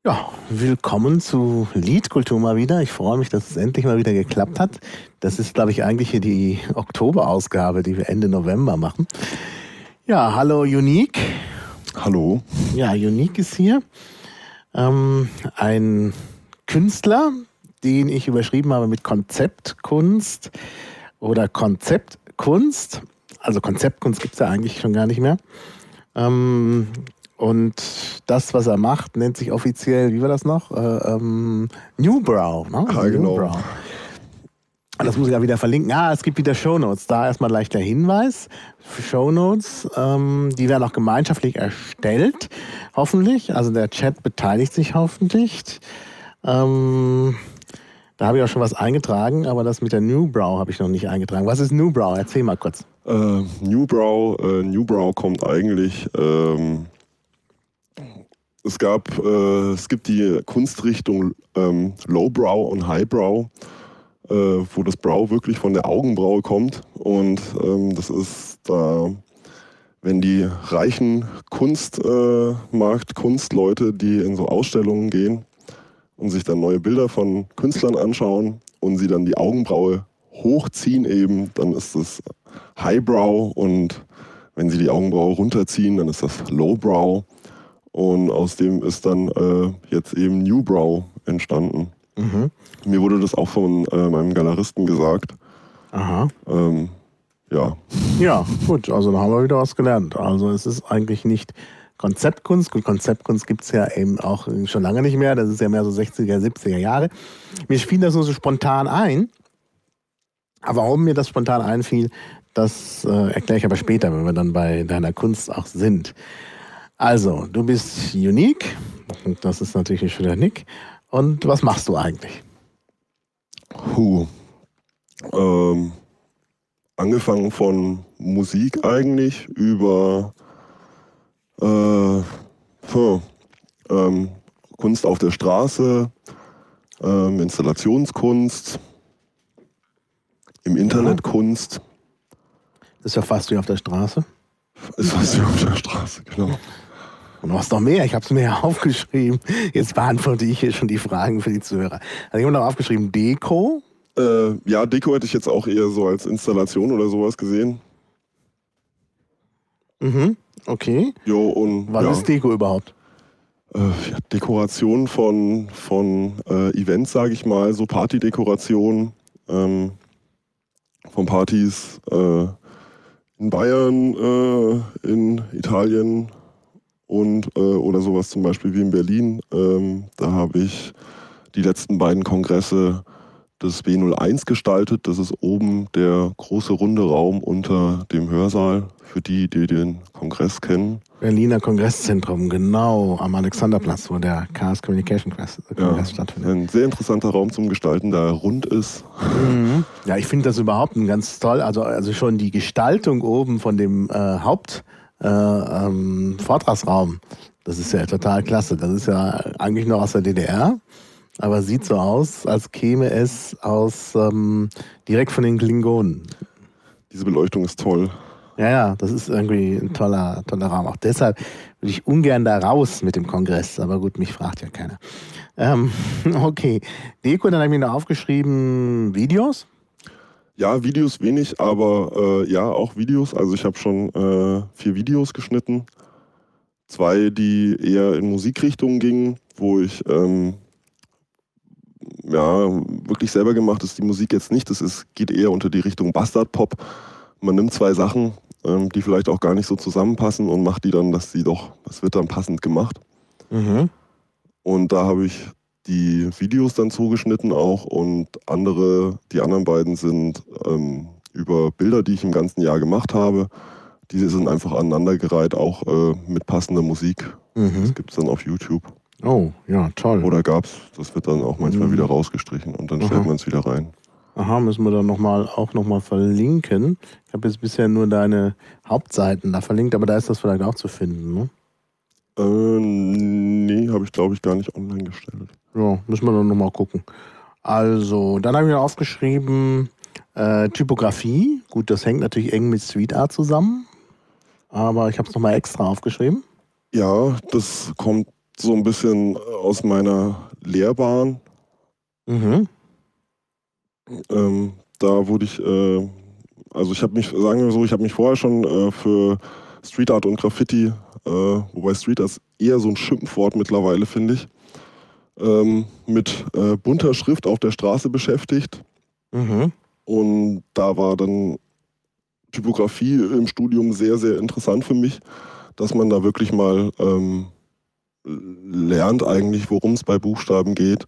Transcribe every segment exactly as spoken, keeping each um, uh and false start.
Ja, willkommen zu Liedkultur mal wieder. Ich freue mich, dass es endlich mal wieder geklappt hat. Das ist, glaube ich, eigentlich hier die Oktoberausgabe, die wir Ende November machen. Ja, hallo Unique. Hallo. Ja, Unique ist hier. Ähm, ein Künstler, den ich überschrieben habe mit Konzeptkunst oder Konzeptkunst. Also Konzeptkunst gibt es ja eigentlich schon gar nicht mehr. Ähm, Und das, was er macht, nennt sich offiziell, wie war das noch? Äh, ähm, Newbrow. Ne? Ah, genau. Newbrow. Das muss ich ja wieder verlinken. Ah, es gibt wieder Shownotes. Da erstmal gleich der Hinweis. Shownotes, ähm, die werden auch gemeinschaftlich erstellt, hoffentlich. Also der Chat beteiligt sich hoffentlich. Ähm, da habe ich auch schon was eingetragen, aber das mit der Newbrow habe ich noch nicht eingetragen. Was ist Newbrow? Erzähl mal kurz. Äh, Newbrow, äh, Newbrow kommt eigentlich... Ähm Es gab, äh, es gibt die Kunstrichtung ähm, Lowbrow und Highbrow, äh, wo das Brow wirklich von der Augenbraue kommt. Und ähm, das ist da, wenn die reichen Kunstmarkt, äh, Kunstleute, die in so Ausstellungen gehen und sich dann neue Bilder von Künstlern anschauen und sie dann die Augenbraue hochziehen eben, dann ist das Highbrow. Und wenn sie die Augenbraue runterziehen, dann ist das Lowbrow. Und aus dem ist dann äh, jetzt eben Newbrow entstanden. Mhm. Mir wurde das auch von äh, meinem Galeristen gesagt. Aha. Ähm, ja. Ja, gut, also da haben wir wieder was gelernt. Also es ist eigentlich nicht Konzeptkunst. Gut, Konzeptkunst gibt es ja eben auch schon lange nicht mehr. Das ist ja mehr so sechziger, siebziger Jahre. Mir fiel das nur so spontan ein. Aber warum mir das spontan einfiel, das äh, erkläre ich aber später, wenn wir dann bei deiner Kunst auch sind. Also, du bist Unique, und das ist natürlich ein schöner Nick. Und was machst du eigentlich? Huh. Ähm, angefangen von Musik eigentlich über äh, huh, ähm, Kunst auf der Straße, ähm, Installationskunst, im Internet Kunst. Das ist ja fast wie auf der Straße. Ist fast wie auf der Straße, genau. Und du hast noch mehr, ich habe es mir ja aufgeschrieben. Jetzt beantworte ich hier schon die Fragen für die Zuhörer. Also ich habe noch aufgeschrieben, Deko. Äh, ja, Deko hätte ich jetzt auch eher so als Installation oder sowas gesehen. Mhm, okay. Jo, und Was ja, ist Deko überhaupt? Äh, ja, Dekoration von, von äh, Events, sage ich mal, so Partydekoration ähm, von Partys äh, in Bayern, äh, in Italien und äh, oder sowas zum Beispiel wie in Berlin. Ähm, da habe ich die letzten beiden Kongresse des B null eins gestaltet. Das ist oben der große runde Raum unter dem Hörsaal, für die, die den Kongress kennen. Berliner Kongresszentrum, genau, am Alexanderplatz, wo der Chaos Communication Kongress Ja, stattfindet. ein sehr interessanter Raum zum Gestalten, da er rund ist. Mhm. Ja, ich finde das überhaupt ein ganz toll. Also, also schon die Gestaltung oben von dem äh, Haupt äh, ähm, Vortragsraum, das ist ja total klasse. Das ist ja eigentlich noch aus der D D R, aber sieht so aus, als käme es aus ähm, direkt von den Klingonen. Diese Beleuchtung ist toll. Ja, ja, das ist irgendwie ein toller, toller Raum. Auch deshalb würde ich ungern da raus mit dem Kongress. Aber gut, mich fragt ja keiner. Ähm, okay, Deko, dann habe ich mir noch aufgeschrieben, Videos. Ja, Videos wenig, aber äh, ja, auch Videos. Also ich habe schon äh, vier Videos geschnitten. Zwei, die eher in Musikrichtungen gingen, wo ich ähm, ja, wirklich selber gemacht ist. Die Musik jetzt nicht. Das ist, geht eher unter die Richtung Bastard-Pop. Man nimmt zwei Sachen, ähm, die vielleicht auch gar nicht so zusammenpassen und macht die dann, dass sie doch, es wird dann passend gemacht. Mhm. Und da habe ich die Videos dann zugeschnitten auch und andere, die anderen beiden sind ähm, über Bilder, die ich im ganzen Jahr gemacht habe. Die sind einfach aneinandergereiht, auch äh, mit passender Musik. Mhm. Das gibt es dann auf YouTube. Oh, ja, toll. Oder gab's, das wird dann auch manchmal Mhm. wieder rausgestrichen und dann Aha. stellt man es wieder rein. Aha, müssen wir dann noch mal, auch nochmal verlinken. Ich habe jetzt bisher nur deine Hauptseiten da verlinkt, aber da ist das vielleicht auch zu finden, ne? Äh, nee, habe ich glaube ich gar nicht online gestellt. Ja, müssen wir dann nochmal gucken. Also, dann habe ich mir aufgeschrieben, äh, Typografie. Gut, das hängt natürlich eng mit Street Art zusammen. Aber ich habe es nochmal extra aufgeschrieben. Ja, das kommt so ein bisschen aus meiner Lehrbahn. Mhm. Ähm, da wurde ich, äh, also ich habe mich, sagen wir so, ich habe mich vorher schon äh, für Street Art und Graffiti, äh, wobei Street Art ist eher so ein Schimpfwort mittlerweile, finde ich, ähm, mit äh, bunter Schrift auf der Straße beschäftigt. Mhm. Und da war dann Typografie im Studium sehr, sehr interessant für mich, dass man da wirklich mal ähm, lernt eigentlich, worum es bei Buchstaben geht.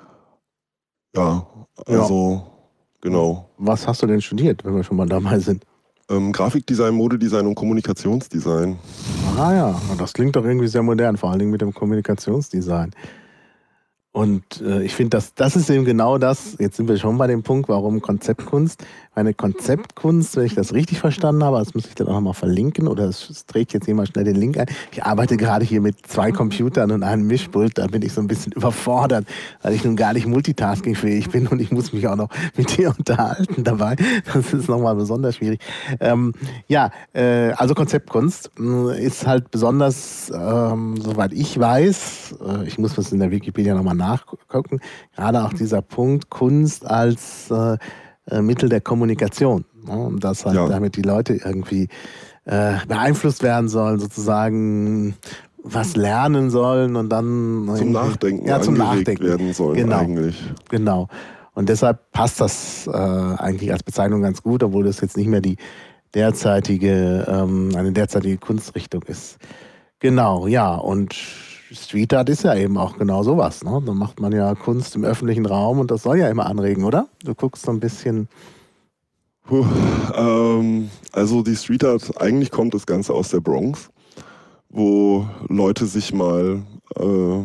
Ja, also Ja. genau. Was hast du denn studiert, wenn wir schon mal dabei sind? Ähm, Grafikdesign, Modedesign und Kommunikationsdesign. Ah ja, das klingt doch irgendwie sehr modern, vor allen Dingen mit dem Kommunikationsdesign. Und äh, ich finde, das, das ist eben genau das, jetzt sind wir schon bei dem Punkt, warum Konzeptkunst. Eine Konzeptkunst, wenn ich das richtig verstanden habe, das muss ich dann auch nochmal verlinken oder es, es trägt jetzt jemand schnell den Link ein. Ich arbeite gerade hier mit zwei Computern und einem Mischpult, da bin ich so ein bisschen überfordert, weil ich nun gar nicht multitaskingfähig bin und ich muss mich auch noch mit dir unterhalten dabei. Das ist nochmal besonders schwierig. Ähm, ja, äh, also Konzeptkunst äh, ist halt besonders, ähm, soweit ich weiß, äh, ich muss das in der Wikipedia nochmal nachgucken, gerade auch dieser Punkt Kunst als äh, äh, Mittel der Kommunikation. Ne? Und dass halt Ja. damit die Leute irgendwie äh, beeinflusst werden sollen, sozusagen was lernen sollen und dann Zum Nachdenken ja, zum angeregt Nachdenken werden sollen genau. eigentlich. Genau. Und deshalb passt das äh, eigentlich als Bezeichnung ganz gut, obwohl das jetzt nicht mehr die derzeitige, ähm, eine derzeitige Kunstrichtung ist. Genau, ja. Und Street Art ist ja eben auch genau sowas. Ne? Da macht man ja Kunst im öffentlichen Raum und das soll ja immer anregen, oder? Du guckst so ein bisschen. Puh, ähm, also die Street Art, eigentlich kommt das Ganze aus der Bronx, wo Leute sich mal äh,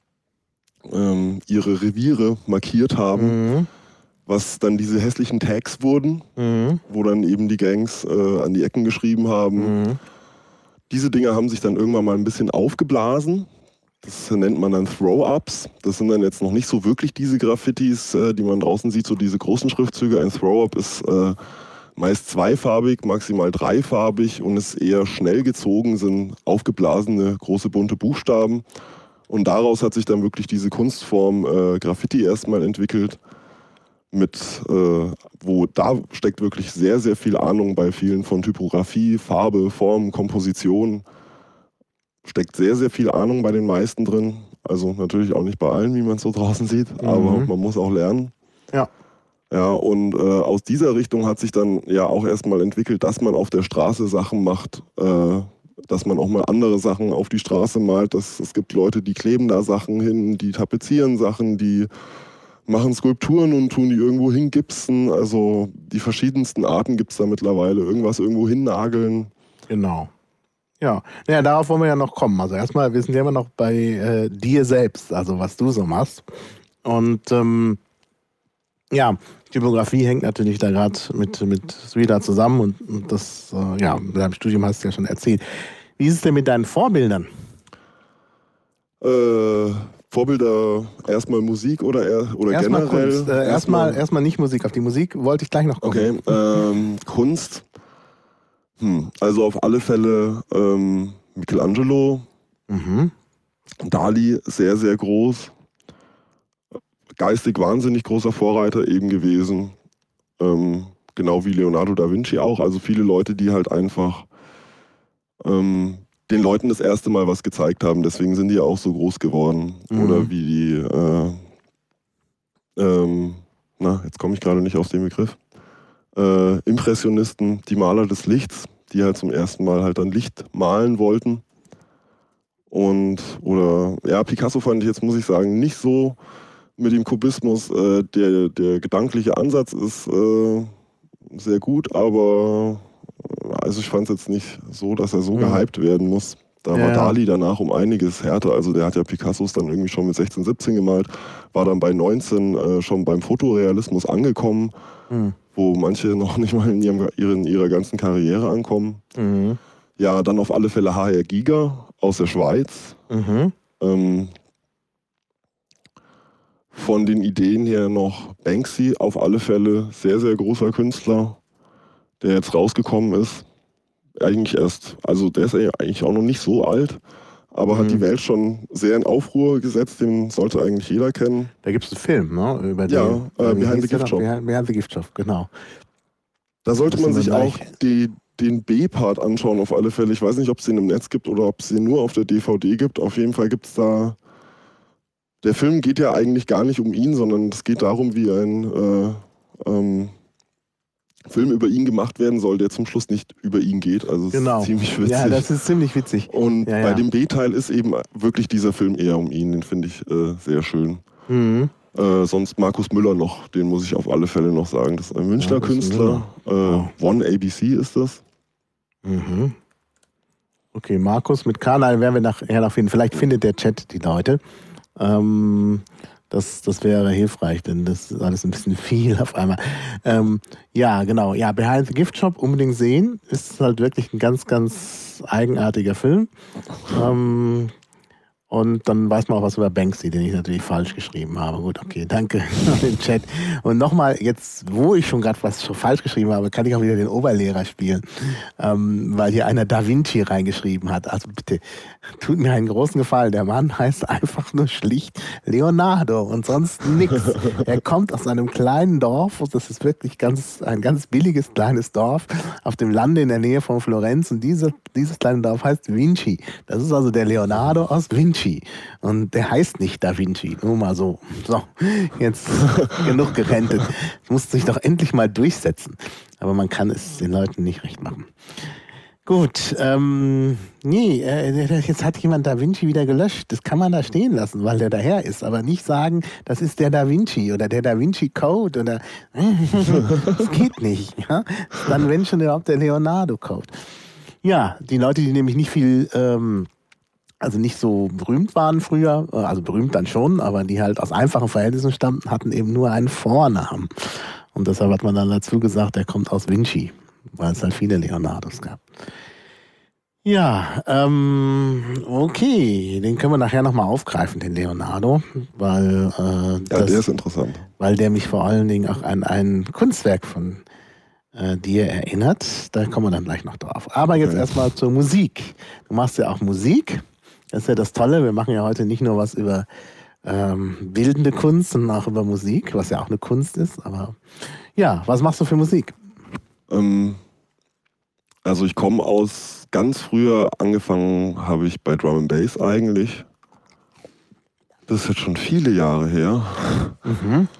ähm, ihre Reviere markiert haben, Mhm. was dann diese hässlichen Tags wurden, Mhm. wo dann eben die Gangs äh, an die Ecken geschrieben haben. Mhm. Diese Dinger haben sich dann irgendwann mal ein bisschen aufgeblasen. Das nennt man dann Throw-Ups. Das sind dann jetzt noch nicht so wirklich diese Graffitis, äh, die man draußen sieht, so diese großen Schriftzüge. Ein Throw-Up ist äh, meist zweifarbig, maximal dreifarbig und ist eher schnell gezogen, sind aufgeblasene, große, bunte Buchstaben. Und daraus hat sich dann wirklich diese Kunstform äh, Graffiti erstmal entwickelt, mit, äh, wo da steckt wirklich sehr, sehr viel Ahnung bei vielen von Typografie, Farbe, Form, Komposition. Steckt sehr, sehr viel Ahnung bei den meisten drin. Also natürlich auch nicht bei allen, wie man es so draußen sieht, Mhm. aber man muss auch lernen. Ja. Ja, und äh, aus dieser Richtung hat sich dann ja auch erstmal entwickelt, dass man auf der Straße Sachen macht, äh, dass man auch mal andere Sachen auf die Straße malt. Das, es gibt Leute, die kleben da Sachen hin, die tapezieren Sachen, die machen Skulpturen und tun die irgendwo hingipsen. Also die verschiedensten Arten gibt es da mittlerweile. Irgendwas irgendwo hinnageln. Genau. Ja, naja, darauf wollen wir ja noch kommen. Also erstmal, wir sind ja immer noch bei äh, dir selbst, also was du so machst. Und ähm, ja, Typografie hängt natürlich da gerade mit, mit Street Art zusammen und, und das, äh, ja, mit deinem Studium hast du ja schon erzählt. Wie ist es denn mit deinen Vorbildern? Äh, Vorbilder erstmal Musik oder, eher, oder Erstmal generell? Kunst. Äh, erstmal, erstmal nicht Musik. Auf die Musik wollte ich gleich noch kommen. Okay, ähm, Kunst. Hm, also auf alle Fälle ähm, Michelangelo, Mhm. Dali, sehr, sehr groß. Geistig wahnsinnig großer Vorreiter eben gewesen. Ähm, genau wie Leonardo da Vinci auch. Also viele Leute, die halt einfach ähm, den Leuten das erste Mal was gezeigt haben. Deswegen sind die ja auch so groß geworden. Mhm. Oder wie die, äh, ähm, na, jetzt komme ich gerade nicht auf den Begriff. Äh, Impressionisten, die Maler des Lichts, die halt zum ersten Mal halt dann Licht malen wollten. Und, oder, ja, Picasso fand ich jetzt, muss ich sagen, nicht so mit dem Kubismus. Äh, der, der gedankliche Ansatz ist äh, sehr gut, aber also ich fand es jetzt nicht so, dass er so Mhm. gehypt werden muss. Da Ja, war ja. Dali danach um einiges härter. Also der hat ja Picassos dann irgendwie schon mit sechzehn, siebzehn gemalt, war dann bei neunzehn äh, schon beim Fotorealismus angekommen, Mhm. wo manche noch nicht mal in, ihrem, in ihrer ganzen Karriere ankommen. Mhm. Ja, dann auf alle Fälle H R Giger aus der Schweiz. Mhm. Ähm, von den Ideen her noch Banksy, auf alle Fälle sehr, sehr großer Künstler, der jetzt rausgekommen ist. Eigentlich erst, also der ist ja eigentlich auch noch nicht so alt, aber Mhm. hat die Welt schon sehr in Aufruhr gesetzt. Den sollte eigentlich jeder kennen. Da gibt es einen Film, ne? Über Ja, den, äh, wie Behind hieß the der Gift da? Shop. Behind, Behind the Gift Shop, genau. Da sollte man Müssen sich wir auch gleich- die, den B-Part anschauen, auf alle Fälle. Ich weiß nicht, ob es den im Netz gibt oder ob es den nur auf der D V D gibt. Auf jeden Fall gibt es da. Der Film geht ja eigentlich gar nicht um ihn, sondern es geht darum, wie ein äh, ähm, Film über ihn gemacht werden soll, der zum Schluss nicht über ihn geht. Also es Genau. ist ziemlich witzig. Ja, das ist ziemlich witzig. Und Ja, bei ja. dem B-Teil ist eben wirklich dieser Film eher um ihn. Den finde ich äh, sehr schön. Mhm. Äh, sonst Markus Müller noch, den muss ich auf alle Fälle noch sagen. Das ist ein Münchner Markus Künstler. Äh, Wow. One A B C ist das. Mhm. Okay, Markus mit K, da werden wir nachher noch finden. Vielleicht findet der Chat die Leute. Ähm, das, das wäre hilfreich, denn das ist alles ein bisschen viel auf einmal. Ähm, ja, genau. Ja, Behind the Gift Shop unbedingt sehen. Ist halt wirklich ein ganz, ganz eigenartiger Film. Ähm, und dann weiß man auch was über Banksy, den ich natürlich falsch geschrieben habe. Gut, okay, danke für den Chat. Und nochmal, jetzt, wo ich schon gerade was schon falsch geschrieben habe, kann ich auch wieder den Oberlehrer spielen, ähm, weil hier einer Da Vinci reingeschrieben hat. Also bitte, tut mir einen großen Gefallen. Der Mann heißt einfach nur schlicht Leonardo und sonst nichts. Er kommt aus einem kleinen Dorf, und das ist wirklich ganz, ein ganz billiges kleines Dorf auf dem Lande in der Nähe von Florenz. Und diese, dieses kleine Dorf heißt Vinci. Das ist also der Leonardo aus Vinci. Und der heißt nicht Da Vinci, nur mal so. So, jetzt genug gerentet. Muss sich doch endlich mal durchsetzen. Aber man kann es den Leuten nicht recht machen. Gut, ähm, nee, äh, jetzt hat jemand Da Vinci wieder gelöscht. Das kann man da stehen lassen, weil der daher ist. Aber nicht sagen, das ist der Da Vinci oder der Da Vinci Code oder das geht nicht. Ja? Dann wenn schon überhaupt der Leonardo Code. Ja, die Leute, die nämlich nicht viel, ähm, also nicht so berühmt waren früher, also berühmt dann schon, aber die halt aus einfachen Verhältnissen stammten, hatten eben nur einen Vornamen. Und deshalb hat man dann dazu gesagt, der kommt aus Vinci, weil es halt viele Leonardos gab. Ja, ähm, okay, den können wir nachher nochmal aufgreifen, den Leonardo, weil, äh, Ja, das, der ist interessant. weil der mich vor allen Dingen auch an ein Kunstwerk von äh, dir erinnert. Da kommen wir dann gleich noch drauf. Aber jetzt Okay. erstmal zur Musik. Du machst ja auch Musik. Das ist ja das Tolle. Wir machen ja heute nicht nur was über ähm, bildende Kunst, sondern auch über Musik, was ja auch eine Kunst ist. Aber ja, was machst du für Musik? Ähm, also ich komme aus ganz früher, angefangen habe ich bei Drum and Bass eigentlich. Das ist jetzt schon viele Jahre her. Mhm.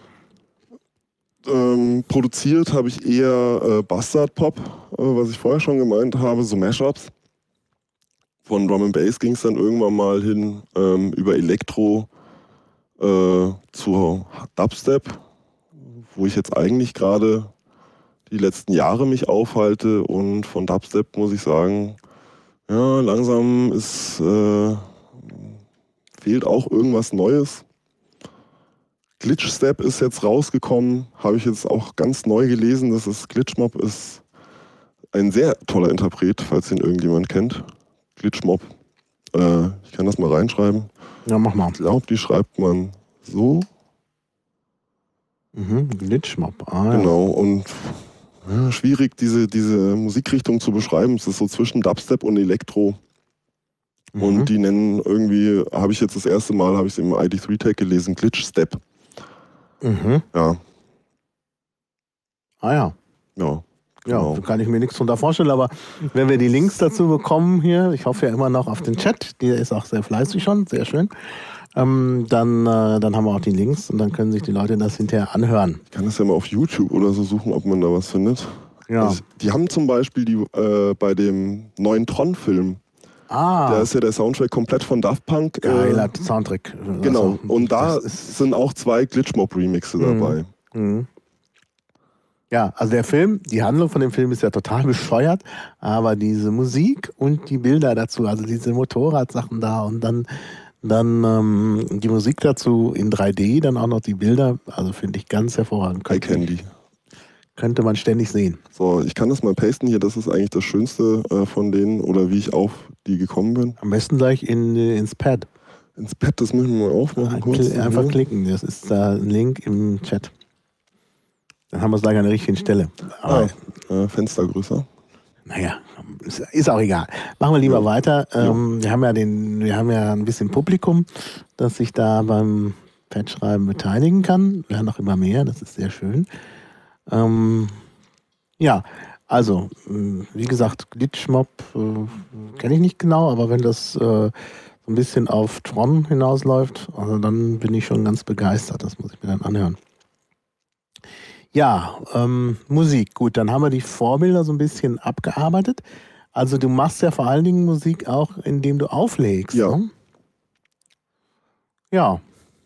Ähm, produziert habe ich eher äh, Bastard Pop, äh, was ich vorher schon gemeint habe, so Mashups. Von Drum and Bass ging es dann irgendwann mal hin ähm, über Elektro äh, zu Dubstep, wo ich jetzt eigentlich gerade die letzten Jahre mich aufhalte. Und von Dubstep muss ich sagen, ja, langsam ist, äh, fehlt auch irgendwas Neues. Glitchstep ist jetzt rausgekommen, habe ich jetzt auch ganz neu gelesen. Das ist Glitchmob, ist ein sehr toller Interpret, falls ihn irgendjemand kennt. Glitchmob. Äh, ich kann das mal reinschreiben. Ja, mach mal. Ich glaube, die schreibt man so. Mhm. Glitchmob. Ah, ja. Genau. Und ja, schwierig, diese, diese Musikrichtung zu beschreiben. Es ist so zwischen Dubstep und Elektro. Mhm. Und die nennen irgendwie, habe ich jetzt das erste Mal, habe ich es im I D drei Tag gelesen, Glitchstep. Mhm. Ja, Ah ja. ja. Ja, Genau. so kann ich mir nichts drunter vorstellen, aber wenn wir die Links dazu bekommen hier, ich hoffe ja immer noch auf den Chat, der ist auch sehr fleißig schon, sehr schön, ähm, dann, äh, dann haben wir auch die Links und dann können sich die Leute das hinterher anhören. Ich kann das ja mal auf YouTube oder so suchen, ob man da was findet. Ja. Also, die haben zum Beispiel die, äh, bei dem neuen Tron-Film, Ah, da ist ja der Soundtrack komplett von Daft Punk. Äh, geiler Soundtrack. genau, Also, und da das ist, sind auch zwei Glitchmob-Remixe Mhm. dabei. mhm. Ja, also der Film, die Handlung von dem Film ist ja total bescheuert, aber diese Musik und die Bilder dazu, also diese Motorradsachen da und dann, dann ähm, die Musik dazu in drei D, dann auch noch die Bilder, also finde ich ganz hervorragend. Eye Candy. Könnte man ständig sehen. So, ich kann das mal pasten hier, das ist eigentlich das Schönste äh, von denen oder wie ich auf die gekommen bin. Am besten gleich in, äh, ins Pad. Ins Pad, das müssen wir mal aufmachen. kurz. Kl- Einfach Ja. klicken, das ist da ein Link im Chat. Dann haben wir es gleich an der richtigen Stelle. Ah, Aber äh, Fenster größer. naja, ist, ist auch egal. Machen wir lieber Ja. weiter. Ähm, wir haben ja den, wir haben ja ein bisschen Publikum, das sich da beim Patch-Schreiben beteiligen kann. Wir haben noch immer mehr, das ist sehr schön. Ähm, ja, also, mh, wie gesagt, Glitchmob äh, kenne ich nicht genau, aber wenn das äh, so ein bisschen auf Tron hinausläuft, also dann bin ich schon ganz begeistert. Das muss ich mir dann anhören. Ja, ähm, Musik. Gut, dann haben wir die Vorbilder so ein bisschen abgearbeitet. Also du machst ja vor allen Dingen Musik auch, indem du auflegst. Ja. Ne? Ja.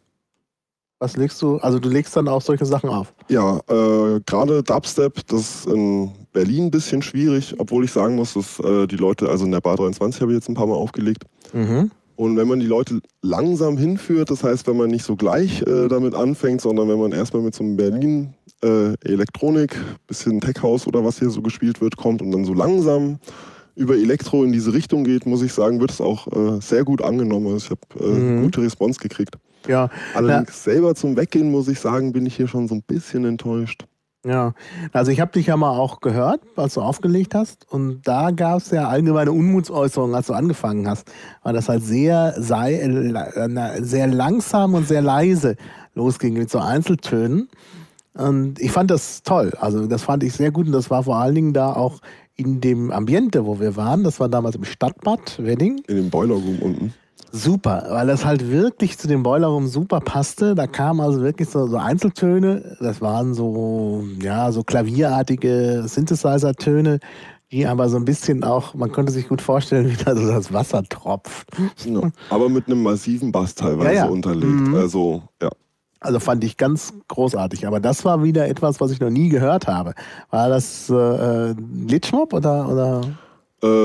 Was legst du? Also du legst dann auch solche Sachen auf. Ja, äh, gerade Dubstep, das ist in Berlin ein bisschen schwierig, obwohl ich sagen muss, dass äh, die Leute, also in der Bar dreiundzwanzig habe ich jetzt ein paar Mal aufgelegt. Mhm. Und wenn man die Leute langsam hinführt, das heißt, wenn man nicht so gleich äh, damit anfängt, sondern wenn man erstmal mit so einem Berlin äh, Elektronik, bisschen Tech House oder was hier so gespielt wird, kommt und dann so langsam über Elektro in diese Richtung geht, muss ich sagen, wird es auch äh, sehr gut angenommen. Also ich habe äh, Mhm. gute Response gekriegt. Ja. Allerdings selber zum Weggehen, muss ich sagen, bin ich hier schon so ein bisschen enttäuscht. Ja, also ich habe dich ja mal auch gehört, als du aufgelegt hast, und da gab es ja allgemeine Unmutsäußerungen, als du angefangen hast, weil das halt sehr, sei, äh, sehr langsam und sehr leise losging mit so Einzeltönen. Und ich fand das toll, also das fand ich sehr gut, und das war vor allen Dingen da auch in dem Ambiente, wo wir waren. Das war damals im Stadtbad Wedding. In dem Boiler Room unten. Super, weil das halt wirklich zu dem Boiler Room super passte. Da kamen also wirklich so, so Einzeltöne. Das waren so, ja, so klavierartige Synthesizer-Töne, die aber so ein bisschen auch, man konnte sich gut vorstellen, wie da so das Wasser tropft. Ja, aber mit einem massiven Bass teilweise Ja, ja. unterlegt. Mhm. Also, ja. Also fand ich ganz großartig. Aber das war wieder etwas, was ich noch nie gehört habe. War das äh, Glitchmob oder? oder? Äh,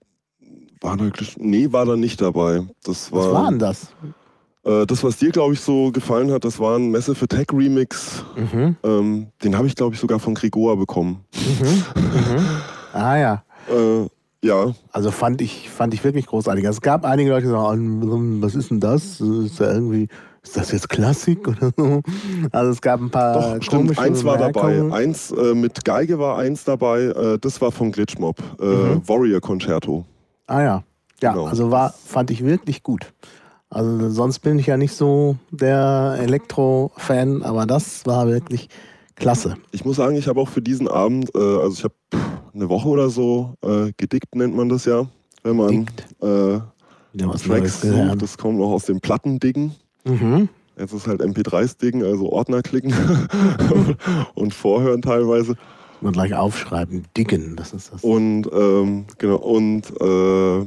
war da, nee, war da nicht dabei. Das war, Was war denn das? Äh, das, was dir, glaube ich, so gefallen hat, das war ein Massive Attack Remix. Mhm. Ähm, den habe ich, glaube ich, sogar von Gregor bekommen. Mhm. Mhm. Ah ja. Äh, ja. Also fand ich, fand ich wirklich großartig. Also es gab einige Leute, die sagen, was ist denn das? Ist da irgendwie, ist das jetzt Klassik oder so? Also es gab ein paar Doch, stimmt, komische eins war dabei. Bemerkungen. Eins äh, mit Geige war eins dabei. Äh, das war von Glitchmob. Äh, Mhm. Warrior Concerto. Ah ja. Ja, Genau. also war, fand ich wirklich gut. Also sonst bin ich ja nicht so der Elektro-Fan, aber das war wirklich klasse. Ich muss sagen, ich habe auch für diesen Abend, äh, also ich habe eine Woche oder so äh, gedickt, nennt man das ja, wenn man äh, Ja, was Neues Tracks gelernt. sucht. Das kommt auch aus dem Plattendiggen. Mhm. Jetzt ist halt M P drei Diggen, also Ordner klicken und vorhören teilweise. Und gleich aufschreiben, diggen, das ist das. Und ähm, genau, und äh,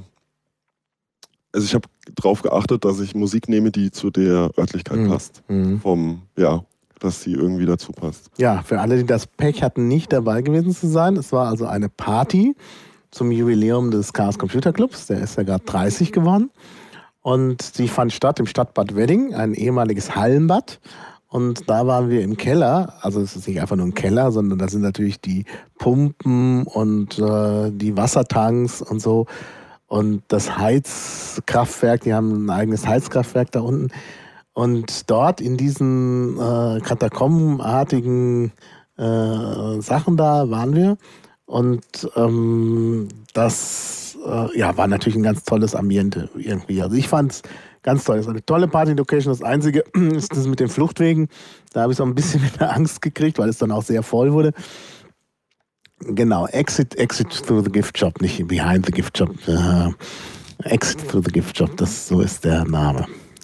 also ich habe darauf geachtet, dass ich Musik nehme, die zu der Örtlichkeit Mhm. passt. Mhm. Vom, ja, dass sie irgendwie dazu passt. Ja, für alle, die das Pech hatten, nicht dabei gewesen zu sein. Es war also eine Party zum Jubiläum des Chaos Computer Clubs. Der ist ja gerade dreißig geworden. Und die fand statt im Stadtbad Wedding, ein ehemaliges Hallenbad. Und da waren wir im Keller. Also es ist nicht einfach nur ein Keller, sondern da sind natürlich die Pumpen und äh, die Wassertanks und so. Und das Heizkraftwerk, die haben ein eigenes Heizkraftwerk da unten. Und dort in diesen äh, katakombenartigen äh, Sachen da waren wir. Und ähm, das äh, ja, war natürlich ein ganz tolles Ambiente irgendwie. Also ich fand es ganz toll. Das ist eine tolle Party-Location. Das Einzige ist das mit den Fluchtwegen. Da habe ich so ein bisschen mit der Angst gekriegt, weil es dann auch sehr voll wurde. Genau, Exit, Exit through the Gift Shop, nicht Behind the Gift Shop. Äh, Exit through the Gift Shop, das, so ist der Name.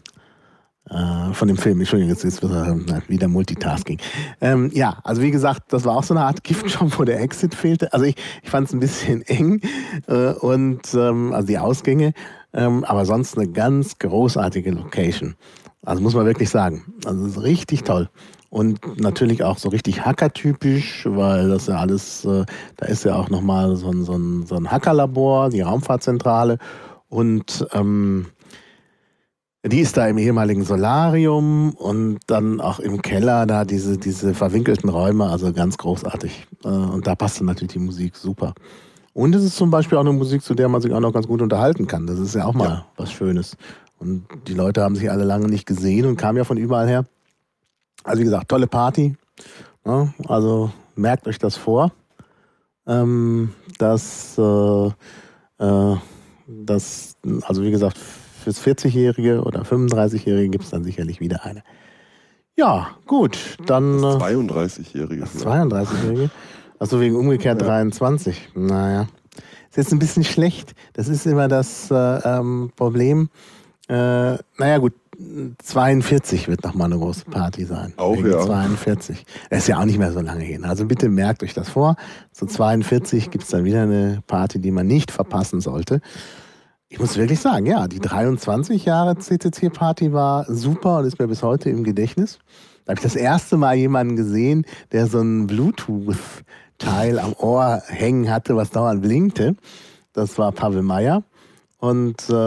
Äh, von dem Film, Entschuldigung, jetzt ist äh, wieder Multitasking. Ähm, ja, also wie gesagt, das war auch so eine Art Giftshop, wo der Exit fehlte. Also ich, ich fand es ein bisschen eng äh, und ähm, also die Ausgänge, ähm, aber sonst eine ganz großartige Location. Also muss man wirklich sagen. Also das ist richtig toll. Und natürlich auch so richtig hackertypisch, weil das ja alles, äh, da ist ja auch nochmal so ein, so ein, so ein Hackerlabor, die Raumfahrtzentrale. Und ähm, die ist da im ehemaligen Solarium und dann auch im Keller da diese, diese verwinkelten Räume, also ganz großartig. Äh, und da passte natürlich die Musik super. Und es ist zum Beispiel auch eine Musik, zu der man sich auch noch ganz gut unterhalten kann. Das ist ja auch mal ja. was Schönes. Und die Leute haben sich alle lange nicht gesehen und kamen ja von überall her. Also wie gesagt, tolle Party. Ja, also merkt euch das vor. Ähm, dass, äh, äh, dass, also wie gesagt, fürs vierzigjährige oder fünfunddreißigjährige gibt es dann sicherlich wieder eine. Ja, gut, dann... Das äh, zweiunddreißigjährige. Das zweiunddreißigjährige? Achso, wegen umgekehrt Ja. dreiundzwanzig. Naja. Ist jetzt ein bisschen schlecht. Das ist immer das äh, ähm, Problem. Äh, naja, gut, zweiundvierzig wird nochmal eine große Party sein. Auch, wegen ja. zweiundvierzig. Das ist ja auch nicht mehr so lange hin. Also bitte merkt euch das vor. Zu zweiundvierzig gibt es dann wieder eine Party, die man nicht verpassen sollte. Ich muss wirklich sagen, ja, die dreiundzwanzig Jahre C C C-Party war super und ist mir bis heute im Gedächtnis. Da habe ich das erste Mal jemanden gesehen, der so ein Bluetooth-Teil am Ohr hängen hatte, was dauernd blinkte. Das war Pavel Meyer. Und äh,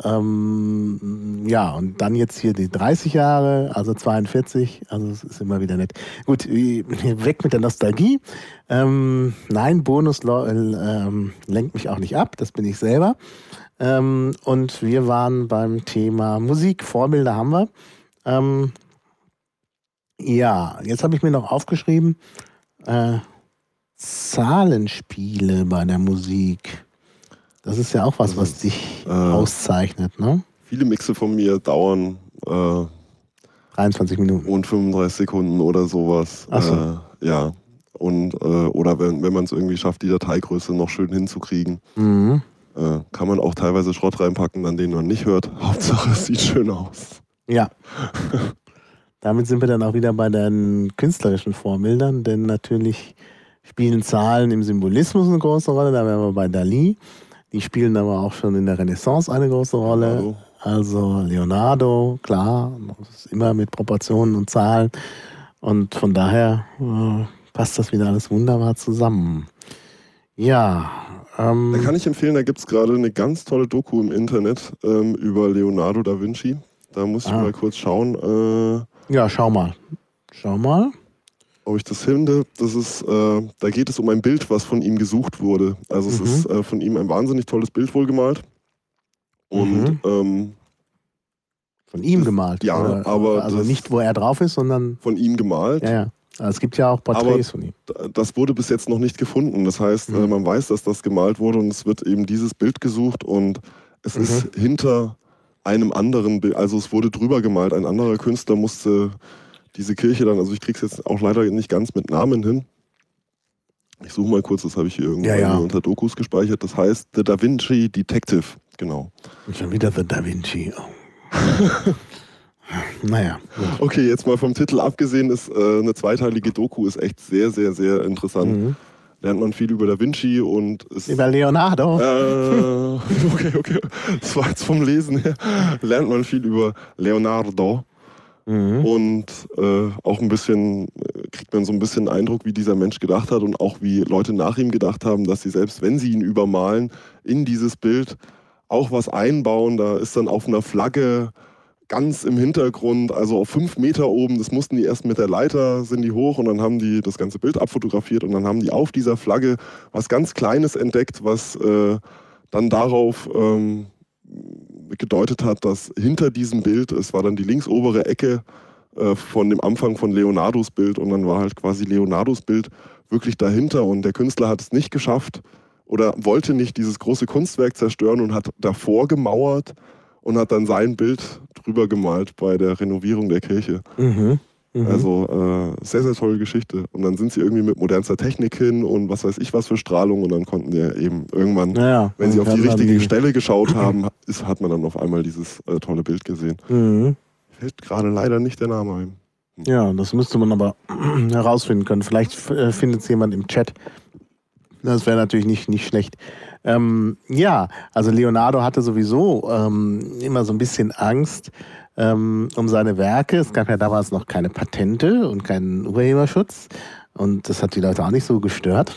ähm, ja, und dann jetzt hier die dreißig Jahre, also zweiundvierzig, also es ist immer wieder nett. Gut, weg mit der Nostalgie. Ähm, nein, Bonus ähm, lenkt mich auch nicht ab, das bin ich selber. Ähm, und wir waren beim Thema Musik, Vorbilder haben wir. Ähm, ja, jetzt habe ich mir noch aufgeschrieben, äh, Zahlenspiele bei der Musik. Das ist ja auch was, was dich äh, auszeichnet, ne? Viele Mixe von mir dauern äh, dreiundzwanzig Minuten. und fünfunddreißig Sekunden oder sowas. Ach so. Äh, ja. Und, äh, oder wenn, wenn man es irgendwie schafft, die Dateigröße noch schön hinzukriegen, Mhm. äh, kann man auch teilweise Schrott reinpacken, an den man nicht hört. Hauptsache, es sieht schön aus. Ja. Damit sind wir dann auch wieder bei den künstlerischen Vorbildern, denn natürlich spielen Zahlen im Symbolismus eine große Rolle. Da wären wir bei Dalí. Die spielen aber auch schon in der Renaissance eine große Rolle. Leonardo. Also Leonardo, klar, das ist immer mit Proportionen und Zahlen. Und von daher äh, passt das wieder alles wunderbar zusammen. Ja. Ähm, Da kann ich empfehlen, da gibt es gerade eine ganz tolle Doku im Internet ähm, über Leonardo da Vinci. Da muss ich Ah. mal kurz schauen, äh, ja, schau mal. Schau mal. ob ich das finde. Das ist, äh, da geht es um ein Bild, was von ihm gesucht wurde. Also es Mhm. ist äh, von ihm ein wahnsinnig tolles Bild wohl gemalt. Und Mhm. ähm, Von ihm Das- gemalt. ja, oder, aber Also das- nicht, wo er drauf ist, sondern. von ihm gemalt. Ja, ja. Also es gibt ja auch Porträts von ihm. D- Das wurde bis jetzt noch nicht gefunden. Das heißt, Mhm. äh, man weiß, dass das gemalt wurde und es wird eben dieses Bild gesucht und es Mhm. ist hinter einem anderen Bild, also es wurde drüber gemalt. Ein anderer Künstler musste diese Kirche dann, also ich krieg's jetzt auch leider nicht ganz mit Namen hin. Ich suche mal kurz, das habe ich hier irgendwo Ja, ja. unter Dokus gespeichert. Das heißt The Da Vinci Detective, genau. Und schon wieder The Da Vinci. Oh. Naja. Gut. Okay, jetzt mal vom Titel abgesehen, ist äh, eine zweiteilige Doku, ist echt sehr, sehr, sehr interessant. Mhm. Lernt man viel über Da Vinci und ist Über Leonardo. Äh, okay, okay. Das war jetzt vom Lesen her. Lernt man viel über Leonardo Mhm. und äh, auch ein bisschen, äh, kriegt man so ein bisschen Eindruck, wie dieser Mensch gedacht hat und auch wie Leute nach ihm gedacht haben, dass sie selbst, wenn sie ihn übermalen, in dieses Bild auch was einbauen. Da ist dann auf einer Flagge ganz im Hintergrund, also auf fünf Meter oben, das mussten die erst mit der Leiter, sind die hoch und dann haben die das ganze Bild abfotografiert und dann haben die auf dieser Flagge was ganz Kleines entdeckt, was äh, dann darauf ähm, gedeutet hat, dass hinter diesem Bild, es war dann die linksobere Ecke äh, von dem Anfang von Leonardos Bild und dann war halt quasi Leonardos Bild wirklich dahinter und der Künstler hat es nicht geschafft oder wollte nicht dieses große Kunstwerk zerstören und hat davor gemauert und hat dann sein Bild drüber gemalt bei der Renovierung der Kirche. Mhm. Mhm. Also äh, sehr, sehr tolle Geschichte. Und dann sind sie irgendwie mit modernster Technik hin und was weiß ich was für Strahlung und dann konnten die eben irgendwann, Naja, wenn sie auf die dann richtige die- Stelle geschaut haben, ist, hat man dann auf einmal dieses äh, tolle Bild gesehen. Mhm. Fällt gerade leider nicht der Name ein. Ja, das müsste man aber herausfinden können. Vielleicht äh, findet es jemand im Chat. Das wäre natürlich nicht, nicht schlecht. Ähm, ja, also Leonardo hatte sowieso ähm, immer so ein bisschen Angst ähm, um seine Werke. Es gab ja damals noch keine Patente und keinen Urheberschutz. Und das hat die Leute auch nicht so gestört.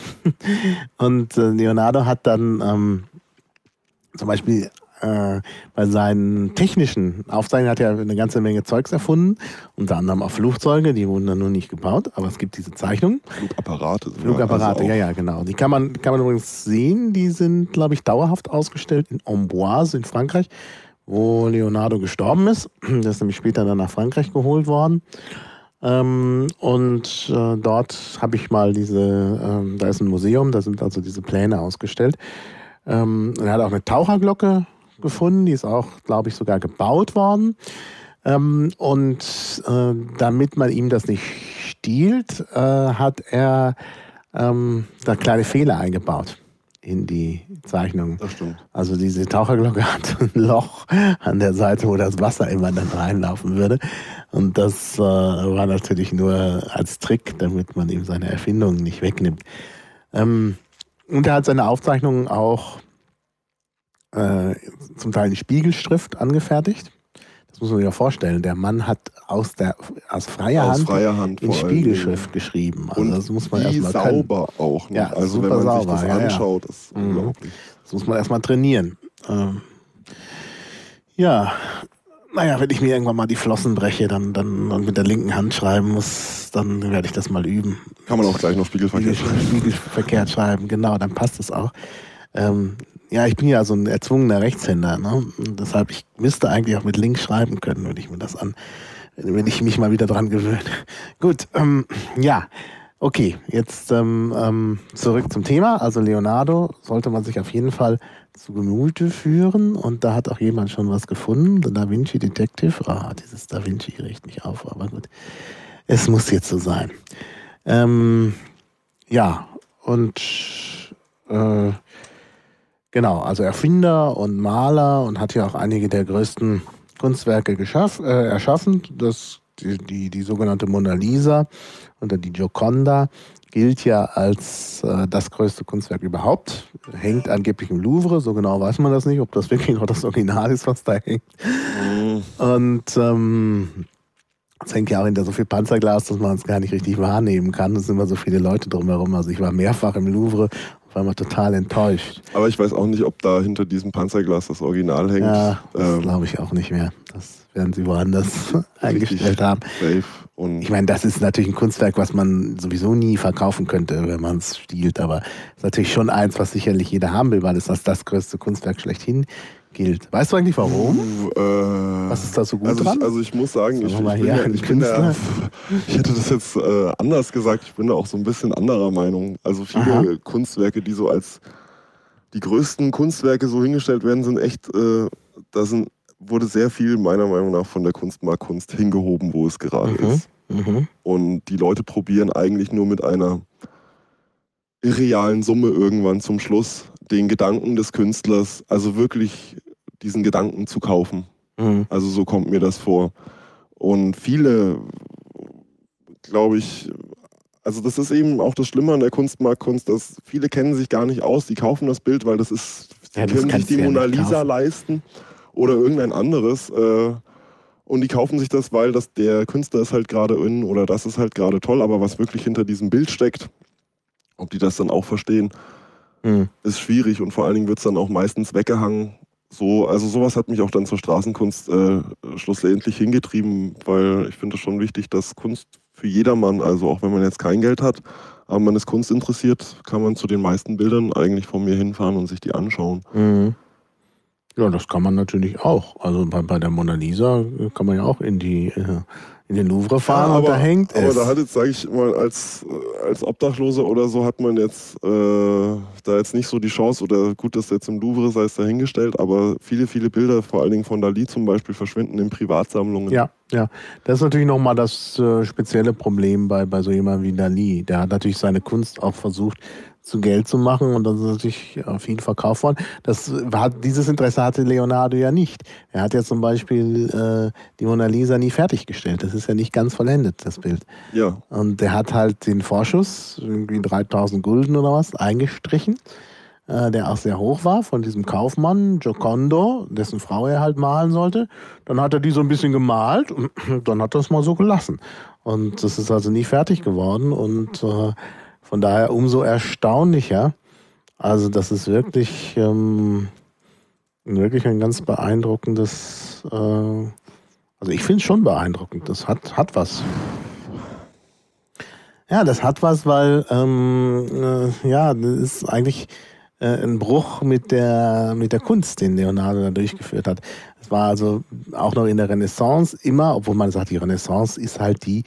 Und äh, Leonardo hat dann ähm, zum Beispiel äh, bei seinen technischen Aufzeichnungen hat er eine ganze Menge Zeugs erfunden, unter anderem auch Flugzeuge, die wurden dann nur nicht gebaut, aber es gibt diese Zeichnungen. Flugapparate. sogar. Flugapparate, Also ja, auch- ja, genau. Die kann man, kann man übrigens sehen, die sind, glaube ich, dauerhaft ausgestellt in Amboise in Frankreich, wo Leonardo gestorben ist. Der ist nämlich später dann nach Frankreich geholt worden. Ähm, und äh, dort habe ich mal diese, ähm, da ist ein Museum, da sind also diese Pläne ausgestellt. Ähm, er hat auch eine Taucherglocke gefunden, die ist auch, glaube ich, sogar gebaut worden. Ähm, und äh, damit man ihm das nicht stiehlt, äh, hat er ähm, da kleine Fehler eingebaut in die Zeichnung. Das stimmt. Also diese Taucherglocke hat ein Loch an der Seite, wo das Wasser immer dann reinlaufen würde. Und das äh, war natürlich nur als Trick, damit man ihm seine Erfindungen nicht wegnimmt. Ähm, und er hat seine Aufzeichnungen auch äh, zum Teil in Spiegelschrift angefertigt. Das muss man sich ja vorstellen. Der Mann hat aus, der, aus freier Aus Hand freier Hand in vor allen Spiegelschrift Dingen. geschrieben. Also Und das muss man wie erstmal sauber können. auch. Ne? Ja, also wenn super man sich sauber, das ja, ja. anschaut, ist Mhm. unglaublich. Das muss man erstmal trainieren. Ähm, ja, naja, wenn ich mir irgendwann mal die Flossen breche, dann, dann, dann mit der linken Hand schreiben muss, dann werde ich das mal üben. Kann man auch gleich noch spiegelverkehrt schreiben. Spiegelverkehrt schreiben, genau, dann passt es auch. Ähm, ja, ich bin ja so ein erzwungener Rechtshänder, ne? Und deshalb, ich müsste eigentlich auch mit links schreiben können, wenn ich mir das an, wenn ich mich mal wieder dran gewöhne. Gut, ähm, ja, okay, jetzt ähm, ähm, zurück zum Thema. Also Leonardo sollte man sich auf jeden Fall zu Gemüte führen und da hat auch jemand schon was gefunden, der Da Vinci Detective. Ah, dieses Da Vinci regt mich auf, aber gut, es muss jetzt so sein. Ähm, ja, und äh, genau, also Erfinder und Maler und hat ja auch einige der größten Kunstwerke geschaff, äh, erschaffen. Das, die, die, die sogenannte Mona Lisa oder die Gioconda gilt ja als äh, das größte Kunstwerk überhaupt. Hängt angeblich im Louvre, so genau weiß man das nicht, ob das wirklich noch das Original ist, was da hängt. Mhm. Und ähm, es hängt ja auch hinter so viel Panzerglas, dass man es gar nicht richtig wahrnehmen kann. Es sind immer so viele Leute drumherum. Also ich war mehrfach im Louvre und war immer total enttäuscht. Aber ich weiß auch nicht, ob da hinter diesem Panzerglas das Original hängt. Ja, das Ähm, glaube ich auch nicht mehr. Das werden sie woanders eingestellt haben. Safe. Und Ich meine, das ist natürlich ein Kunstwerk, was man sowieso nie verkaufen könnte, wenn man es stiehlt. Aber es ist natürlich schon eins, was sicherlich jeder haben will, weil es als das größte Kunstwerk schlechthin gilt. Weißt du eigentlich warum? äh, Was ist da so gut also dran? Ich, also ich muss sagen, Sagen ich, wir ich, mal bin, hier, ja, ein ich, bin da, Künstler. ich hätte das jetzt äh, anders gesagt, ich bin da auch so ein bisschen anderer Meinung. Also viele Aha. Kunstwerke, die so als die größten Kunstwerke so hingestellt werden, sind echt, äh, da sind, wurde sehr viel meiner Meinung nach von der Kunstmarktkunst hingehoben, wo es gerade Mhm. ist. Mhm. Und die Leute probieren eigentlich nur mit einer irrealen Summe irgendwann zum Schluss den Gedanken des Künstlers, also wirklich diesen Gedanken zu kaufen. Mhm. Also so kommt mir das vor. Und viele, glaube ich, also das ist eben auch das Schlimme an der Kunstmarktkunst, dass viele kennen sich gar nicht aus, die kaufen das Bild, weil das ist, die Ja, das können sich kannst die du ja Mona nicht Lisa kaufen. leisten oder irgendein anderes. Äh, und die kaufen sich das, weil das, der Künstler ist halt gerade in oder das ist halt gerade toll, aber was wirklich hinter diesem Bild steckt, ob die das dann auch verstehen, Mhm. ist schwierig und vor allen Dingen wird es dann auch meistens weggehangen. So, also sowas hat mich auch dann zur Straßenkunst äh, schlussendlich hingetrieben, weil ich finde es schon wichtig, dass Kunst für jedermann, also auch wenn man jetzt kein Geld hat, aber man ist Kunst interessiert, kann man zu den meisten Bildern eigentlich von mir hinfahren und sich die anschauen. Mhm. Ja, das kann man natürlich auch. Also bei, bei der Mona Lisa kann man ja auch in die äh, in den Louvre fahren Ja, und da aber, hängt aber es. da hat jetzt, sage ich mal, als, als Obdachloser oder so hat man jetzt äh, da jetzt nicht so die Chance, oder gut, dass jetzt im Louvre sei es dahingestellt, aber viele, viele Bilder, vor allen Dingen von Dalí zum Beispiel, verschwinden in Privatsammlungen. Ja, ja. Das ist natürlich nochmal das äh, spezielle Problem bei, bei so jemandem wie Dalí. Der hat natürlich seine Kunst auch versucht zu Geld zu machen und das ist natürlich äh, viel verkauft worden. Das war, dieses Interesse hatte Leonardo ja nicht. Er hat ja zum Beispiel äh, die Mona Lisa nie fertiggestellt. Das ist ja nicht ganz vollendet, das Bild. Ja. Und der hat halt den Vorschuss, irgendwie dreitausend Gulden oder was, eingestrichen, äh, der auch sehr hoch war, von diesem Kaufmann Giocondo, dessen Frau er halt malen sollte. Dann hat er die so ein bisschen gemalt und dann hat er es mal so gelassen. Und das ist also nie fertig geworden und äh, von daher umso erstaunlicher. Also das ist wirklich, ähm, wirklich ein ganz beeindruckendes, äh, also ich finde es schon beeindruckend. Das hat, hat was. Ja, das hat was, weil ähm, äh, ja, das ist eigentlich äh, ein Bruch mit der, mit der Kunst, den Leonardo da durchgeführt hat. Es war also auch noch in der Renaissance immer, obwohl man sagt, die Renaissance ist halt die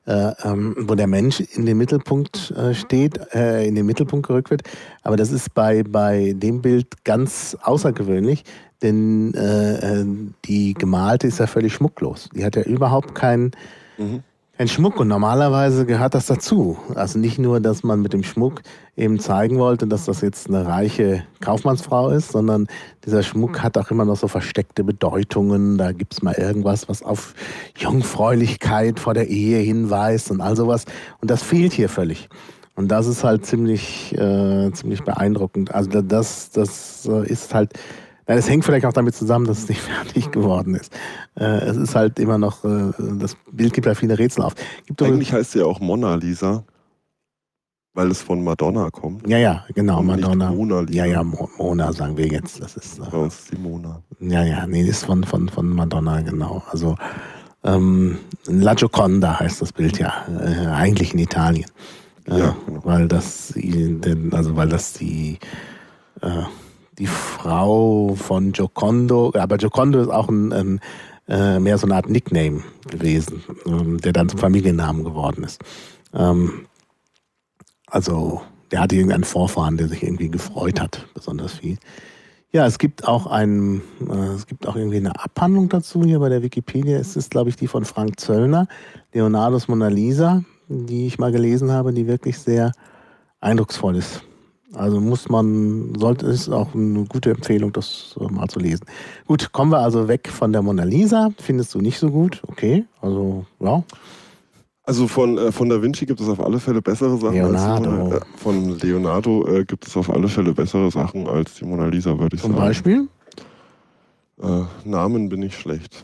äh, ähm, wo der Mensch in den Mittelpunkt äh, steht, äh, in den Mittelpunkt gerückt wird. Aber das ist bei, bei dem Bild ganz außergewöhnlich, denn äh, äh, die gemalte ist ja völlig schmucklos. Die hat ja überhaupt keinen Mhm. keinen Schmuck und normalerweise gehört das dazu. Also nicht nur, dass man mit dem Schmuck eben zeigen wollte, dass das jetzt eine reiche Kaufmannsfrau ist, sondern dieser Schmuck hat auch immer noch so versteckte Bedeutungen. Da gibt es mal irgendwas, was auf Jungfräulichkeit vor der Ehe hinweist und all sowas. Und das fehlt hier völlig. Und das ist halt ziemlich, äh, ziemlich beeindruckend. Also das, das äh, ist halt, ja, das hängt vielleicht auch damit zusammen, dass es nicht fertig geworden ist. Äh, es ist halt immer noch, äh, das Bild gibt ja viele Rätsel auf. Gibt Eigentlich heißt sie ja auch Mona Lisa, weil es von Madonna kommt. Ja, ja, genau, Und Madonna. nicht Mona Lisa. Ja, ja, Mo- Mona sagen wir jetzt. Das ist, Bei äh, uns ist die Mona. ja, ja, nee, ist von, von, von Madonna, genau. Also ähm, La Gioconda heißt das Bild ja, äh, eigentlich in Italien. Äh, Ja, genau. Weil das, denn, also weil das die äh, die Frau von Giocondo, aber Giocondo ist auch ein, ein äh, mehr so eine Art Nickname gewesen, ähm, der dann zum Familiennamen geworden ist. Ähm, also der hatte irgendeinen Vorfahren, der sich irgendwie gefreut hat, besonders viel. Ja, es gibt auch ein, äh, es gibt auch irgendwie eine Abhandlung dazu hier bei der Wikipedia. Es ist, glaube ich, die von Frank Zöllner, Leonardos Mona Lisa, die ich mal gelesen habe, die wirklich sehr eindrucksvoll ist. Also muss man, sollte, ist auch eine gute Empfehlung, das äh, mal zu lesen. Gut, kommen wir also weg von der Mona Lisa. Findest du nicht so gut? Okay, also ja. Also von, äh, von Da Vinci gibt es auf alle Fälle bessere Sachen Leonardo. als die Mona, äh, von Leonardo äh, gibt es auf alle Fälle bessere Sachen als die Mona Lisa, würde ich Zum sagen. Beispiel? Äh, Namen bin ich schlecht.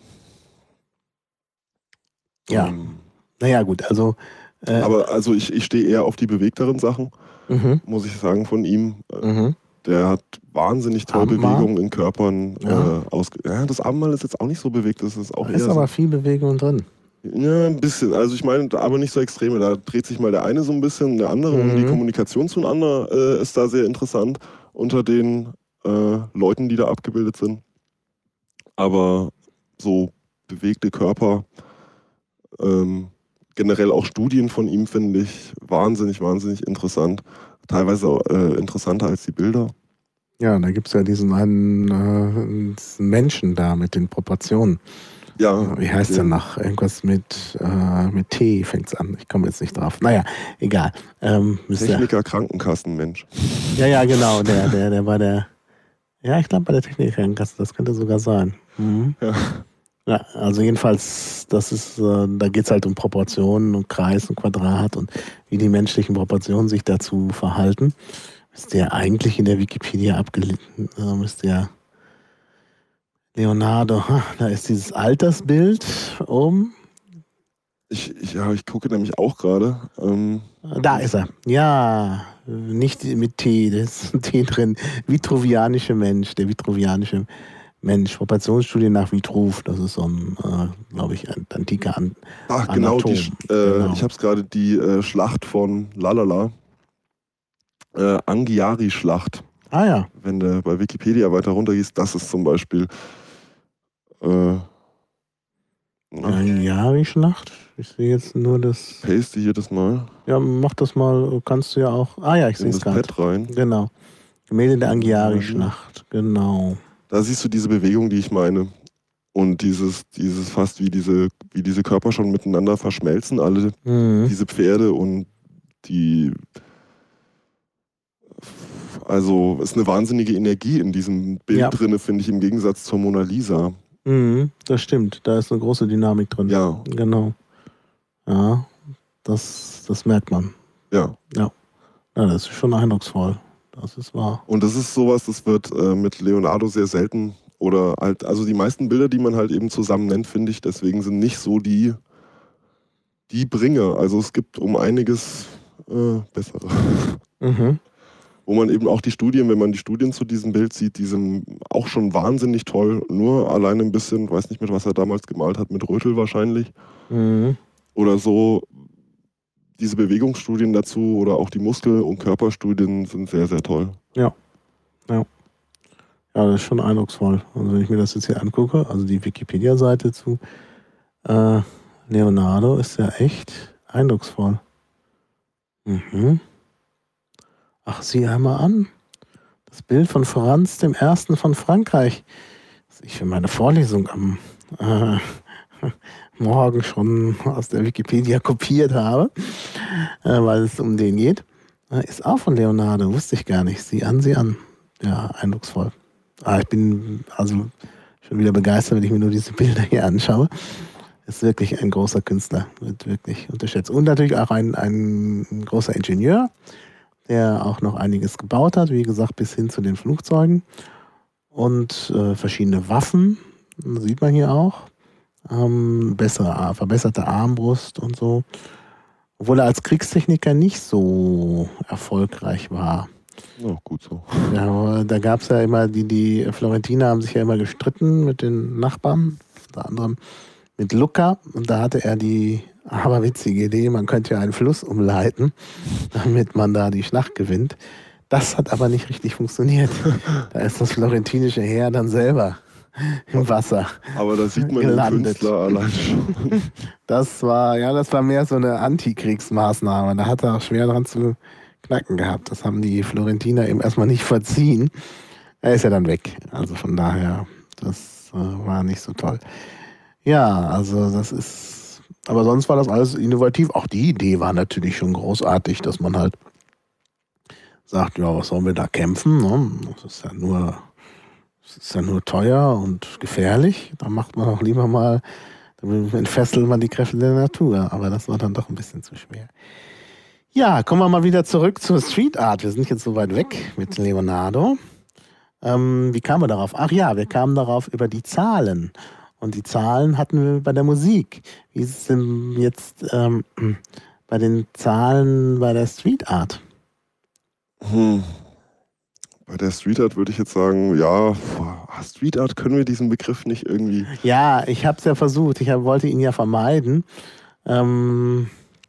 Ja. Ähm, Naja, gut, also. Äh, aber also ich, ich stehe eher auf die bewegteren Sachen, mhm, muss ich sagen, von ihm. Äh, mhm. Der hat wahnsinnig tolle Abendmahl? Bewegungen in Körpern. Ja. Äh, ausge ja, das Abendmahl ist jetzt auch nicht so bewegt, das ist auch Da eher ist so. aber viel Bewegung drin. Ja, ein bisschen. Also ich meine, aber nicht so extreme. Da dreht sich mal der eine so ein bisschen, der andere. Mhm. Und die Kommunikation zueinander äh, ist da sehr interessant unter den äh, Leuten, die da abgebildet sind. Aber so bewegte Körper, ähm, generell auch Studien von ihm finde ich wahnsinnig, wahnsinnig interessant. Teilweise auch, äh, interessanter als die Bilder. Ja, da gibt es ja diesen einen äh, diesen Menschen da mit den Proportionen. Ja, Wie heißt der den- noch? Irgendwas mit, äh, mit T fängt es an. Ich komme jetzt nicht drauf. Naja, egal. Ähm, müsste- Techniker, Krankenkassenmensch. ja, ja, genau. Der, der, der bei der. Ja, ich glaube bei der Technikerkasse, das könnte sogar sein. Mhm. Ja. Ja, also jedenfalls, das ist, äh, da geht es halt um Proportionen und Kreis und Quadrat und wie die menschlichen Proportionen sich dazu verhalten. Müsste ja eigentlich in der Wikipedia abgelesen, äh, müsste ja Leonardo, ha, da ist dieses Altersbild um. Ich, ich, ja, ich gucke nämlich auch gerade. Ähm, Da ist er. Ja, nicht mit T, da ist ein T drin. Vitruvianische Mensch, der vitruvianische Mensch. Proportionsstudie nach Vitruv, das ist so ein, äh, glaube ich, ein antiker An ach, genau, die, Anatom. äh, Genau. ich habe es gerade, die äh, Schlacht von Lalala. Äh, Anghiari-Schlacht. Ah ja. Wenn du bei Wikipedia weiter runtergehst, das ist zum Beispiel. Äh, na, Eine Jahre-Schlacht. Ich sehe jetzt nur das. paste hier das mal Ja, mach das mal, kannst du ja auch. Ah ja, ich sehe in es das gerade. Pad rein. Genau. Gemälde der Anghiari-Schlacht. Genau. Da siehst du diese Bewegung, die ich meine. Und dieses, dieses fast wie diese, wie diese Körper schon miteinander verschmelzen, alle Mhm. diese Pferde und die. Also ist eine wahnsinnige Energie in diesem Bild Ja. drin, finde ich, im Gegensatz zur Mona Lisa. Mhm, das stimmt. Da ist eine große Dynamik drin. Ja, Genau. Ja, das, das merkt man. ja. Ja, das ist schon eindrucksvoll. Das ist wahr. Und das ist sowas, das wird äh, mit Leonardo sehr selten oder halt, also die meisten Bilder, die man halt eben zusammen nennt, finde ich, deswegen sind nicht so die, die Bringer. Also es gibt um einiges äh, bessere. Mhm. Wo man eben auch die Studien, wenn man die Studien zu diesem Bild sieht, die sind auch schon wahnsinnig toll. Nur alleine ein bisschen, weiß nicht mit was er damals gemalt hat, mit Rötel wahrscheinlich. Mhm. Oder so. Diese Bewegungsstudien dazu oder auch die Muskel- und Körperstudien sind sehr, sehr toll. Ja, das ist schon eindrucksvoll. Also wenn ich mir das jetzt hier angucke, also die Wikipedia-Seite zu äh, Leonardo ist ja echt Eindrucksvoll. Mhm. Ach, sieh einmal an. Das Bild von Franz dem Ersten von Frankreich, das ich für meine Vorlesung am äh, Morgen schon aus der Wikipedia kopiert habe, äh, weil es um den geht, äh, ist auch von Leonardo, wusste ich gar nicht. Sieh an, sieh an. Ja, eindrucksvoll. Ah, ich bin also schon wieder begeistert, wenn ich mir nur diese Bilder hier anschaue. Ist wirklich ein großer Künstler, wird wirklich unterschätzt. Und natürlich auch ein, ein großer Ingenieur, der auch noch einiges gebaut hat, wie gesagt, bis hin zu den Flugzeugen. Und äh, verschiedene Waffen, sieht man hier auch. Ähm, bessere, verbesserte Armbrust und so. Obwohl er als Kriegstechniker nicht so erfolgreich war. Ja, gut so. Ja, da gab es ja immer, die, die Florentiner haben sich ja immer gestritten mit den Nachbarn, unter anderem mit Lucca. Und da hatte er die aberwitzige Idee, man könnte ja einen Fluss umleiten, damit man da die Schlacht gewinnt. Das hat aber nicht richtig funktioniert. Da ist das florentinische Heer dann selber im Wasser Aber da sieht man gelandet. den Künstler allein schon. Das war, ja, das war mehr so eine Antikriegsmaßnahme. Da hat er auch schwer dran zu knacken gehabt. Das haben die Florentiner ihm erstmal nicht verziehen. Er ist ja dann weg. Also von daher, das äh, war nicht so toll. Ja, also das ist, aber sonst war das alles innovativ. Auch die Idee war natürlich schon großartig, dass man halt sagt, ja, was sollen wir da kämpfen? Ne? Das ist ja nur, das ist ja nur teuer und gefährlich. Da macht man auch lieber mal, dann entfesselt man die Kräfte der Natur. Aber das war dann doch ein bisschen zu schwer. Ja, kommen wir mal wieder zurück zur Street Art. Wir sind jetzt so weit weg mit Leonardo. Ähm, wie kamen wir darauf? Ach ja, wir kamen darauf über die Zahlen. Und die Zahlen hatten wir bei der Musik. Wie ist es denn jetzt ähm, bei den Zahlen bei der Street Art? Hm. Bei der Street Art würde ich jetzt sagen, ja, Street Art, können wir diesen Begriff nicht irgendwie... Ja, ich habe es ja versucht. Ich hab, wollte ihn ja vermeiden. Ähm,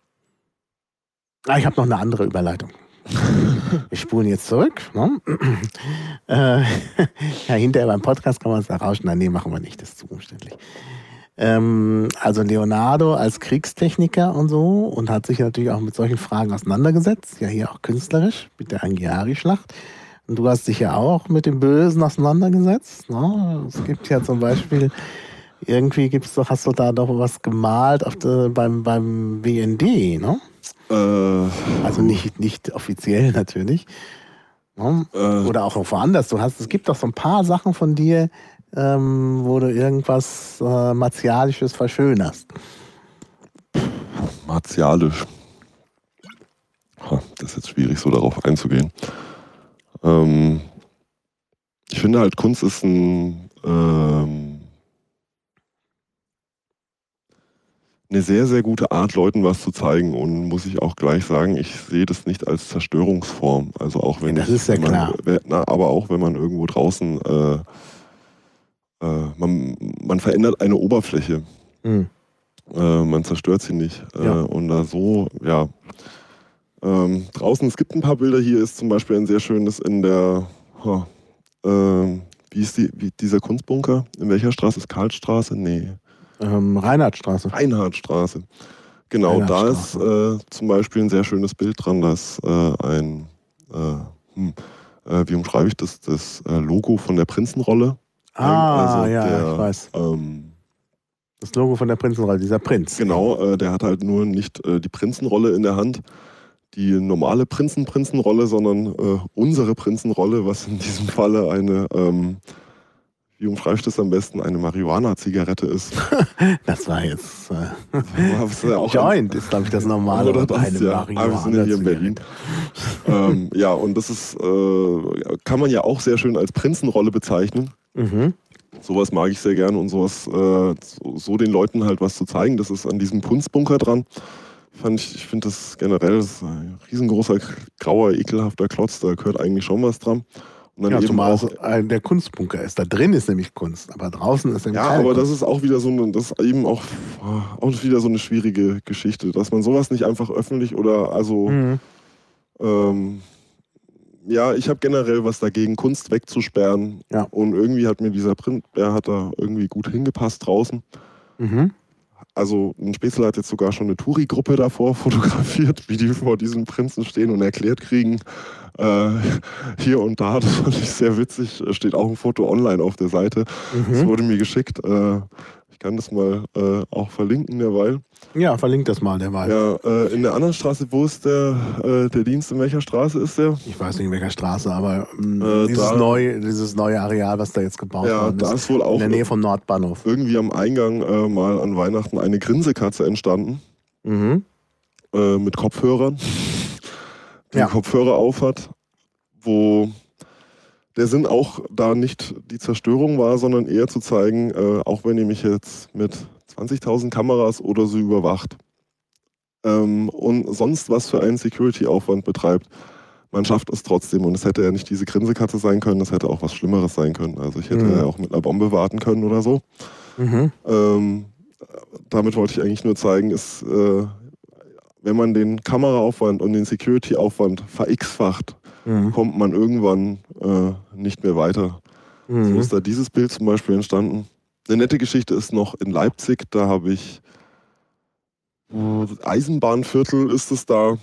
ah, ich habe noch eine andere Überleitung. Wir spulen jetzt zurück. Ne? äh, ja, hinterher beim Podcast kann man es da rausschneiden. Nee, machen wir nicht, das ist zu umständlich. Ähm, also Leonardo als Kriegstechniker und so und hat sich natürlich auch mit solchen Fragen auseinandergesetzt. Ja, hier auch künstlerisch mit der Anghiari-Schlacht. Und du hast dich ja auch mit dem Bösen auseinandergesetzt. Ne? Es gibt ja zum Beispiel, irgendwie gibt's doch, hast du da doch was gemalt auf de, beim, beim B N D, ne? Äh, Also nicht, nicht offiziell natürlich. Ne? äh, Oder auch woanders. Du hast, es gibt doch so ein paar Sachen von dir, ähm, wo du irgendwas äh, Martialisches verschönerst. Martialisch. Ha, das ist jetzt schwierig, so darauf einzugehen. Ähm, ich finde halt, Kunst ist ein, ähm, eine sehr, sehr gute Art, Leuten was zu zeigen. Und muss ich auch gleich sagen, ich sehe das nicht als Zerstörungsform. Also auch wenn Ja, das ich, ist ja wenn man, klar. Na, aber auch wenn man irgendwo draußen, äh, äh, man, man verändert eine Oberfläche. Hm. Äh, man zerstört sie nicht. Äh, Ja. Und da so, ja. Ähm, draußen, es gibt ein paar Bilder. Hier ist zum Beispiel ein sehr schönes in der, huh, äh, wie ist die, wie, dieser Kunstbunker? In welcher Straße ist Karlstraße? Nee. Ähm, Reinhardtstraße. Reinhardtstraße. Genau, da ist äh, zum Beispiel ein sehr schönes Bild dran. Da ist äh, ein, äh, hm, äh, wie umschreibe ich das, das äh, Logo von der Prinzenrolle. Ah, also ja, der, ich weiß. Ähm, Das Logo von der Prinzenrolle, dieser Prinz. Genau, äh, der hat halt nur nicht äh, die Prinzenrolle in der Hand, die normale Prinzen-Prinzenrolle, sondern äh, unsere Prinzenrolle, was in diesem Falle eine, ähm, wie umschreibe ich das am besten, eine Marihuana-Zigarette ist. Das war jetzt. Äh, Was ja auch Joint ist, glaube ich, das normale. Oder das, eine ja. Aber wir sind ja hier in Berlin. ähm, ja, und das ist, äh, kann man ja auch sehr schön als Prinzenrolle bezeichnen. Mhm. Sowas mag ich sehr gerne und sowas, äh, so, so den Leuten halt was zu zeigen. Das ist an diesem Kunstbunker dran. Fand ich ich finde das generell, das ist ein riesengroßer, grauer, ekelhafter Klotz, da gehört eigentlich schon was dran. Und dann Ja, eben zumal auch, es ein- der Kunstbunker ist. Da drin ist nämlich Kunst, aber draußen ist eben ja, keine aber das Kunst. ist auch wieder so eine, das ist eben auch, auch wieder so eine schwierige Geschichte, dass man sowas nicht einfach öffentlich oder also Mhm. ähm, ja, ich habe generell was dagegen, Kunst wegzusperren. Ja. Und irgendwie hat mir dieser Print, der hat da irgendwie gut hingepasst draußen. Mhm. also ein Spätzle hat jetzt sogar schon eine Touri-Gruppe davor fotografiert, wie die vor diesem Prinzen stehen und erklärt kriegen, äh, hier und da, das fand ich sehr witzig, steht auch ein Foto online auf der Seite. Mhm. Das wurde mir geschickt. Äh, ich kann das mal äh, auch verlinken derweil. Ja, verlinkt das mal derweil. Ja, äh, in der anderen Straße, wo ist der, äh, der Dienst, in welcher Straße ist der? Ich weiß nicht in welcher Straße, aber mh, Äh, dieses, da- neue, dieses neue Areal, was da jetzt gebaut Ja, worden da ist, ist wohl auch in der Nähe vom Nordbahnhof. irgendwie am Eingang äh, mal an Weihnachten eine Grinsekatze entstanden. Mhm. Äh, mit Kopfhörern, die Ja. Kopfhörer auf hat, wo der Sinn auch da nicht die Zerstörung war, sondern eher zu zeigen, äh, auch wenn ihr mich jetzt mit zwanzigtausend Kameras oder so überwacht ähm, und sonst was für einen Security-Aufwand betreibt, man schafft es trotzdem. Und es hätte ja nicht diese Grinsekatze sein können, es hätte auch was Schlimmeres sein können. Also ich hätte Mhm. ja auch mit einer Bombe warten können oder so. Mhm. Ähm, damit wollte ich eigentlich nur zeigen, ist, äh, wenn man den Kameraaufwand und den Security-Aufwand ver-x-facht, Mhm. kommt man irgendwann äh, nicht mehr weiter. So Mhm. ist da dieses Bild zum Beispiel entstanden. Eine nette Geschichte ist noch in Leipzig, da habe ich äh, Eisenbahnviertel ist es da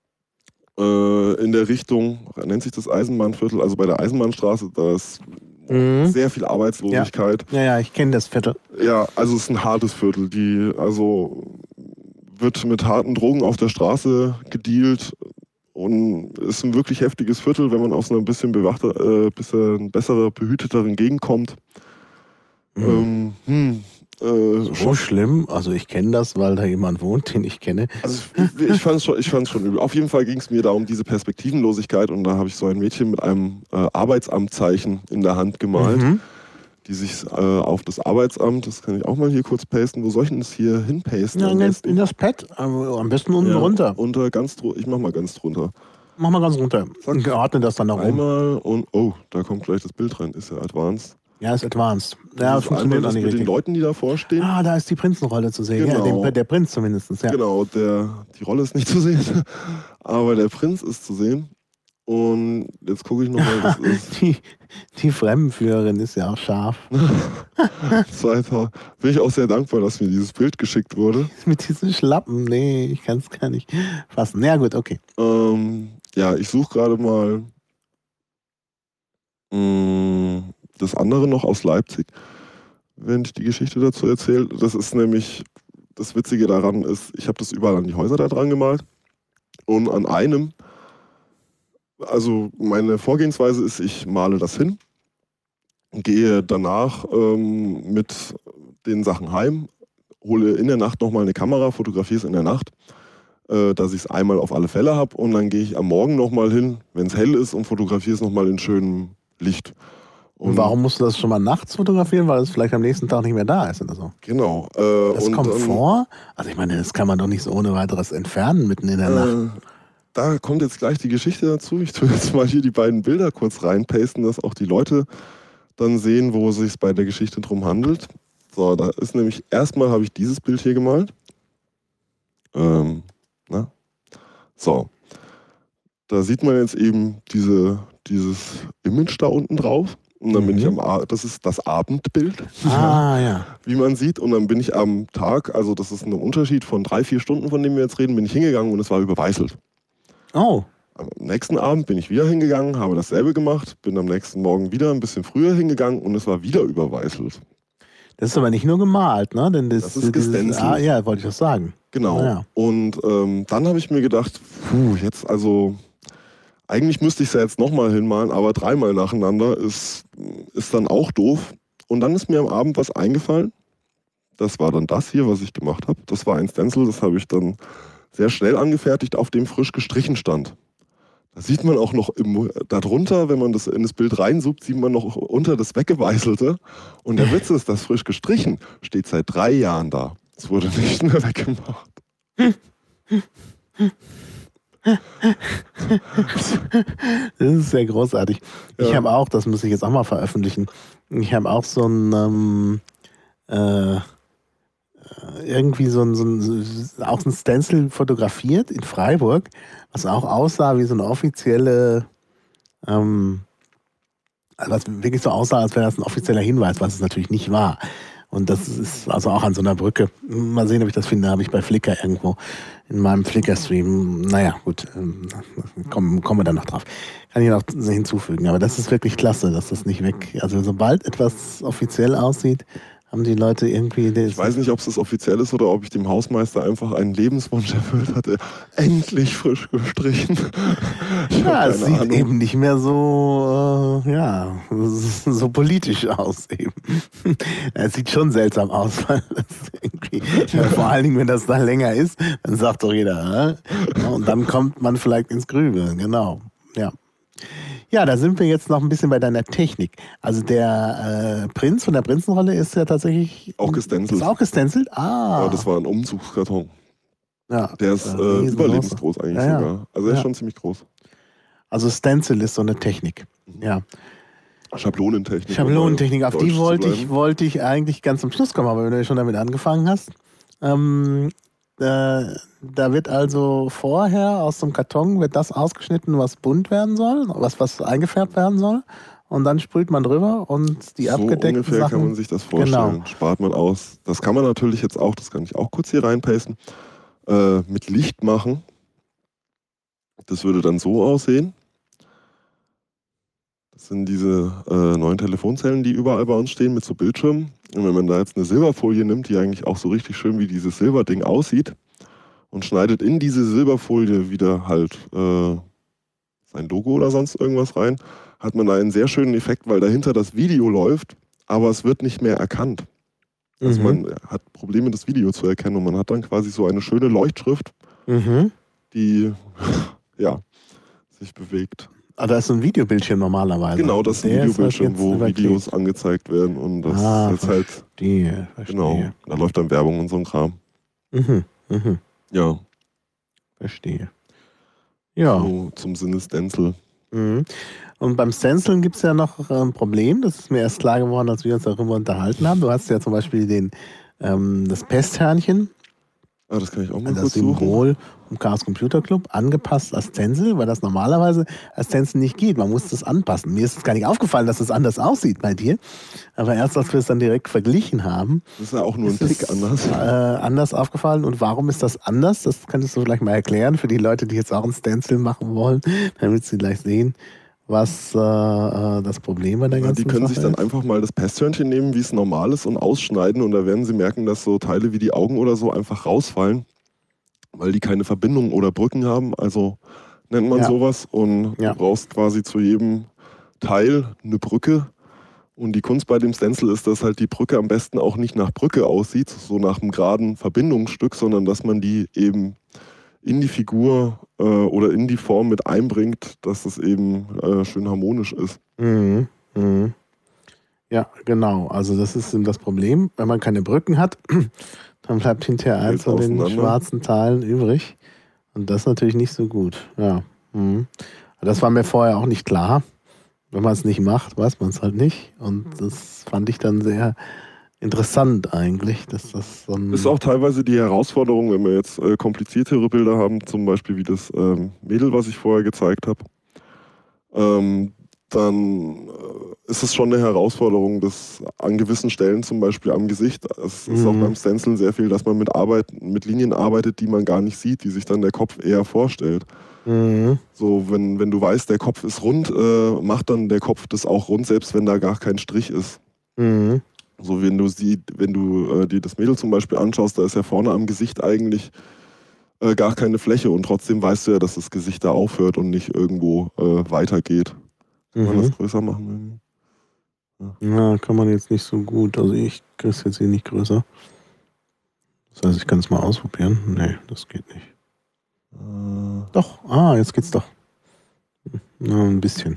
äh, in der Richtung, nennt sich das Eisenbahnviertel, also bei der Eisenbahnstraße, da ist Mhm. sehr viel Arbeitslosigkeit. Ja, ja, ich kenne das Viertel. Ja, also es ist ein hartes Viertel. Die, also wird mit harten Drogen auf der Straße gedealt und ist ein wirklich heftiges Viertel, wenn man aus einer bisschen bewachter, äh, bisschen besserer, behüteteren Gegend kommt. Mhm. Ähm, hm, äh, So schlimm, also ich kenne das, weil da jemand wohnt, den ich kenne. Also ich, ich fand es schon, ich fand's schon übel. Auf jeden Fall ging es mir da um diese Perspektivenlosigkeit und da habe ich so ein Mädchen mit einem äh, Arbeitsamtzeichen in der Hand gemalt, Mhm. die sich äh, auf das Arbeitsamt, das kann ich auch mal hier kurz pasten, wo soll ich denn das hier hinpasten? Ja, am in, besten? in das Pad, aber am besten unten Ja, runter. Unter ganz dru- ich mach mal ganz drunter. Mach mal ganz runter. Und ordne das dann nach oben. Einmal und oh, da kommt gleich das Bild rein, ist ja advanced. Ja, ist advanced. Ja, Das das ist funktioniert einmal noch das nicht mit den richtig. Leuten, die davor stehen. Ah, da ist die Prinzenrolle zu sehen. Ja, Genau. den, der Prinz zumindest. Ja. Genau, der, die Rolle ist nicht zu sehen, aber der Prinz ist zu sehen. Und jetzt gucke ich nochmal, das ist Die, die Fremdenführerin ist ja auch scharf. zweitausend. Bin ich auch sehr dankbar, dass mir dieses Bild geschickt wurde. Mit diesen Schlappen. Nee, ich kann es gar nicht fassen. Ja, gut, okay. Ähm, ja, ich suche gerade mal mh, das andere noch aus Leipzig, wenn ich die Geschichte dazu erzähle. Das ist nämlich, das Witzige daran ist, ich habe das überall an die Häuser da dran gemalt. Und an einem, also meine Vorgehensweise ist, ich male das hin, gehe danach ähm, mit den Sachen heim, hole in der Nacht nochmal eine Kamera, fotografiere es in der Nacht, äh, dass ich es einmal auf alle Fälle habe und dann gehe ich am Morgen nochmal hin, wenn es hell ist und fotografiere es nochmal in schönem Licht. Und warum musst du das schon mal nachts fotografieren? Weil es vielleicht am nächsten Tag nicht mehr da ist oder so. Genau. Äh, Das und kommt dann, vor? Also ich meine, das kann man doch nicht so ohne weiteres entfernen mitten in der Nacht. Äh, da kommt jetzt gleich die Geschichte dazu. Ich tue jetzt mal hier die beiden Bilder kurz reinpasten, dass auch die Leute dann sehen, wo es sich bei der Geschichte drum handelt. So, da ist nämlich, erstmal habe ich dieses Bild hier gemalt. Ähm, na? So. Da sieht man jetzt eben diese, dieses Image da unten drauf. Und dann bin ich am, A- das ist das Abendbild, Ah, ja. wie man sieht. Und dann bin ich am Tag, also das ist ein Unterschied von drei, vier Stunden, von dem wir jetzt reden, bin ich hingegangen und es war überweißelt. Oh, Am nächsten Abend bin ich wieder hingegangen, habe dasselbe gemacht, bin am nächsten Morgen wieder ein bisschen früher hingegangen und es war wieder überweißelt. das ist aber nicht nur gemalt, ne? Denn das, Das ist dieses, gestencelt. ah, ja, wollte ich das sagen. Genau. Ja. Und ähm, dann habe ich mir gedacht, puh, jetzt also, eigentlich müsste ich es ja jetzt nochmal hinmalen, aber dreimal nacheinander ist, ist dann auch doof. Und dann ist mir am Abend was eingefallen. Das war dann das hier, was ich gemacht habe. Das war ein Stencil, das habe ich dann sehr schnell angefertigt, auf dem frisch gestrichen stand. Da sieht man auch noch im, darunter, wenn man das in das Bild reinsucht, sieht man noch unter das Weggeweißelte. Und der Witz ist, das frisch gestrichen steht seit drei Jahren da. Es wurde nicht mehr weggemacht. Das ist sehr großartig. Ich Ja. habe auch, das muss ich jetzt auch mal veröffentlichen, ich habe auch so ein, ähm, äh, irgendwie so ein, so ein, auch ein Stencil fotografiert in Freiburg, was auch aussah wie so eine offizielle, ähm, also was wirklich so aussah, als wäre das ein offizieller Hinweis, was es natürlich nicht war. Und das ist also auch an so einer Brücke. Mal sehen, ob ich das finde. Habe ich bei Flickr irgendwo in meinem Flickr-Stream. Naja, gut, ähm, kommen, kommen wir dann noch drauf. Kann ich noch hinzufügen. Aber das ist wirklich klasse, dass das nicht weg. Also sobald etwas offiziell aussieht, haben die Leute irgendwie... Ich weiß nicht, ob es das offiziell ist oder ob ich dem Hausmeister einfach einen Lebenswunsch erfüllt hatte. Endlich frisch gestrichen. Ja, es sieht Ahnung. eben nicht mehr so, äh, ja, so politisch aus eben. Es sieht schon seltsam aus, weil das irgendwie, ja, vor allen Dingen, wenn das da länger ist, dann sagt doch jeder, äh? Und dann kommt man vielleicht ins Grübeln, genau, ja. Ja, da sind wir jetzt noch ein bisschen bei deiner Technik. Also der äh, Prinz von der Prinzenrolle ist ja tatsächlich... Auch gestencelt. Ist auch gestencelt? Ah. Ja, das war ein Umzugskarton. Ja, der ist äh, überlebensgroß eigentlich ja, ja. sogar. Also er ist ja. schon ziemlich groß. Also Stencil ist so eine Technik. Ja. Schablonentechnik. Schablonentechnik, auf die wollte ich, wollte ich eigentlich ganz zum Schluss kommen, aber wenn du schon damit angefangen hast. Ähm, äh, da wird also vorher aus dem Karton wird das ausgeschnitten, was bunt werden soll, was, was eingefärbt werden soll. Und dann sprüht man drüber und die so abgedeckten ungefähr Sachen... kann man sich das vorstellen. Genau. Spart man aus. Das kann man natürlich jetzt auch, das kann ich auch kurz hier reinpasten, äh, mit Licht machen. Das würde dann so aussehen. Das sind diese äh, neuen Telefonzellen, die überall bei uns stehen mit so Bildschirmen. Und wenn man da jetzt eine Silberfolie nimmt, die eigentlich auch so richtig schön wie dieses Silberding aussieht, und schneidet in diese Silberfolie wieder halt äh, sein Logo oder sonst irgendwas rein, hat man da einen sehr schönen Effekt, weil dahinter das Video läuft, aber es wird nicht mehr erkannt. Also mhm. man hat Probleme, das Video zu erkennen, und man hat dann quasi so eine schöne Leuchtschrift, mhm. die ja, sich bewegt. Ah, da ist so ein Videobildschirm normalerweise. Genau, das ist ein Der Videobildschirm, ist wo überklebt. Videos angezeigt werden, und das ah, ist jetzt halt... Verstehe, verstehe. Genau, da läuft dann Werbung und so ein Kram. Mhm, mhm. Ja. Verstehe. Ja. So zum Sinne Stencil. Mhm. Und beim Stenciln gibt es ja noch ein Problem, das ist mir erst klar geworden, als wir uns darüber unterhalten haben. Du hast ja zum Beispiel den, ähm, das Pesthörnchen. Ah, das kann ich auch mal das kurz Symbol suchen. vom Chaos Computer Club, angepasst als Stencil, weil das normalerweise als Stencil nicht geht. Man muss das anpassen. Mir ist es gar nicht aufgefallen, dass es anders aussieht bei dir. Aber erst als wir es dann direkt verglichen haben, das ist ja auch nur ein Tick anders. Äh, anders aufgefallen. Und warum ist das anders? Das könntest du vielleicht mal erklären für die Leute, die jetzt auch ein Stencil machen wollen, damit sie gleich sehen, was äh, das Problem bei der ja, ganzen Die können Sache sich dann ist. einfach mal das Pesthörnchen nehmen, wie es normal ist, und ausschneiden, und da werden sie merken, dass so Teile wie die Augen oder so einfach rausfallen, weil die keine Verbindungen oder Brücken haben, also nennt man ja. sowas, und ja. du brauchst quasi zu jedem Teil eine Brücke, und die Kunst bei dem Stencil ist, dass halt die Brücke am besten auch nicht nach Brücke aussieht, so nach einem geraden Verbindungsstück, sondern dass man die eben in die Figur äh, oder in die Form mit einbringt, dass es eben äh, schön harmonisch ist. Mhm. Mhm. Ja, genau. Also das ist eben das Problem. Wenn man keine Brücken hat, dann bleibt hinterher eins von den schwarzen Teilen übrig. Und das ist natürlich nicht so gut. Ja. Mhm. Das war mir vorher auch nicht klar. Wenn man es nicht macht, weiß man es halt nicht. Und das fand ich dann sehr interessant eigentlich. Dass das so ein ist auch teilweise die Herausforderung, wenn wir jetzt äh, kompliziertere Bilder haben, zum Beispiel wie das ähm, Mädel, was ich vorher gezeigt habe. Ähm, dann äh, ist es schon eine Herausforderung, dass an gewissen Stellen, zum Beispiel am Gesicht, es ist Mhm. auch beim Stenciln sehr viel, dass man mit, Arbeit, mit Linien arbeitet, die man gar nicht sieht, die sich dann der Kopf eher vorstellt. Mhm. So, wenn, wenn du weißt, der Kopf ist rund, äh, macht dann der Kopf das auch rund, selbst wenn da gar kein Strich ist. Mhm. So, wenn du, sie, wenn du äh, dir das Mädel zum Beispiel anschaust, da ist ja vorne am Gesicht eigentlich äh, gar keine Fläche, und trotzdem weißt du ja, dass das Gesicht da aufhört und nicht irgendwo äh, weitergeht. Kann man Mhm. das größer machen? Ja. ja, kann man jetzt nicht so gut. Also ich kriege es jetzt hier nicht größer. Das heißt, ich kann es mal ausprobieren. Nee, das geht nicht. Äh. Doch, ah, jetzt geht's doch. Na, ein bisschen.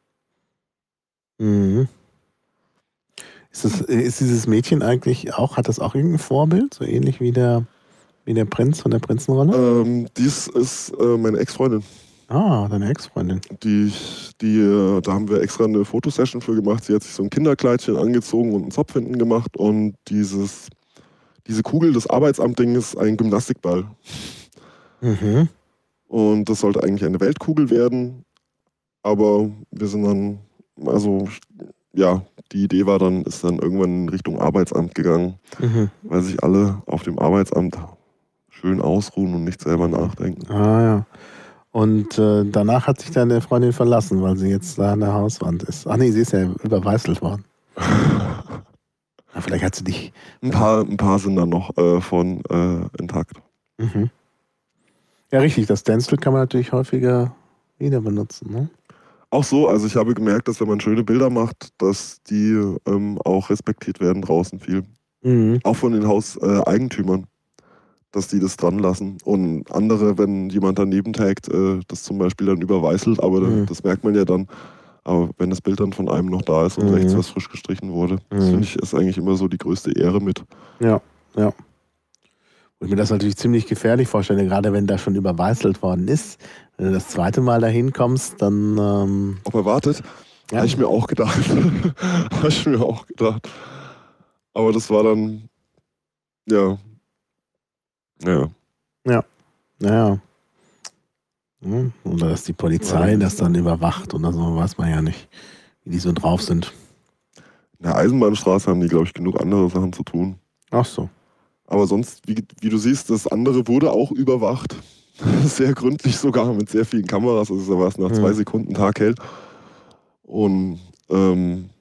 Mhm. Ist, das, ist dieses Mädchen eigentlich auch, hat das auch irgendein Vorbild? So ähnlich wie der, wie der Prinz von der Prinzenrolle? Ähm, dies ist äh, meine Ex-Freundin. Ah, deine Ex-Freundin. Die, die, äh, da haben wir extra eine Fotosession für gemacht. Sie hat sich so ein Kinderkleidchen angezogen und einen Zopf hinten gemacht. Und dieses, diese Kugel, das Arbeitsamtding, ist ein Gymnastikball. Mhm. Und das sollte eigentlich eine Weltkugel werden. Aber wir sind dann, also ja, die Idee war dann, ist dann irgendwann in Richtung Arbeitsamt gegangen, Mhm. weil sich alle auf dem Arbeitsamt schön ausruhen und nicht selber nachdenken. Ah ja. Und äh, danach hat sich deine Freundin verlassen, weil sie jetzt da an der Hauswand ist. Ach nee, sie ist ja überweißelt worden. Ja, vielleicht hat sie dich. Ein paar, ein paar sind dann noch äh, von äh, intakt. Mhm. Ja, richtig. Das Stencil kann man natürlich häufiger wieder benutzen. Ne? Auch so, also ich habe gemerkt, dass wenn man schöne Bilder macht, dass die ähm, auch respektiert werden draußen viel. Mhm. Auch von den Hauseigentümern, dass die das dran lassen. Und andere, wenn jemand daneben taggt, äh, das zum Beispiel dann überweißelt, aber Mhm. das merkt man ja dann. Aber wenn das Bild dann von einem noch da ist und Mhm. rechts was frisch gestrichen wurde, das Mhm. finde ich ist eigentlich immer so die größte Ehre mit. Ja, ja. Und ich mir das natürlich ziemlich gefährlich vorstelle, gerade wenn da schon überweißelt worden ist. Wenn du das zweite Mal dahin kommst, dann. Ähm, Ob erwartet, ja. habe ich mir auch gedacht. habe ich mir auch gedacht. Aber das war dann, ja. Ja. Ja. Naja. Hm, oder dass die Polizei das dann überwacht oder so, weiß man ja nicht, wie die so drauf sind. In der Eisenbahnstraße haben die, glaube ich, genug andere Sachen zu tun. Ach so. Aber sonst, wie, wie du siehst, das andere wurde auch überwacht. Sehr gründlich sogar, mit sehr vielen Kameras. Also da war es nach Mhm. zwei Sekunden taghell. Und ähm,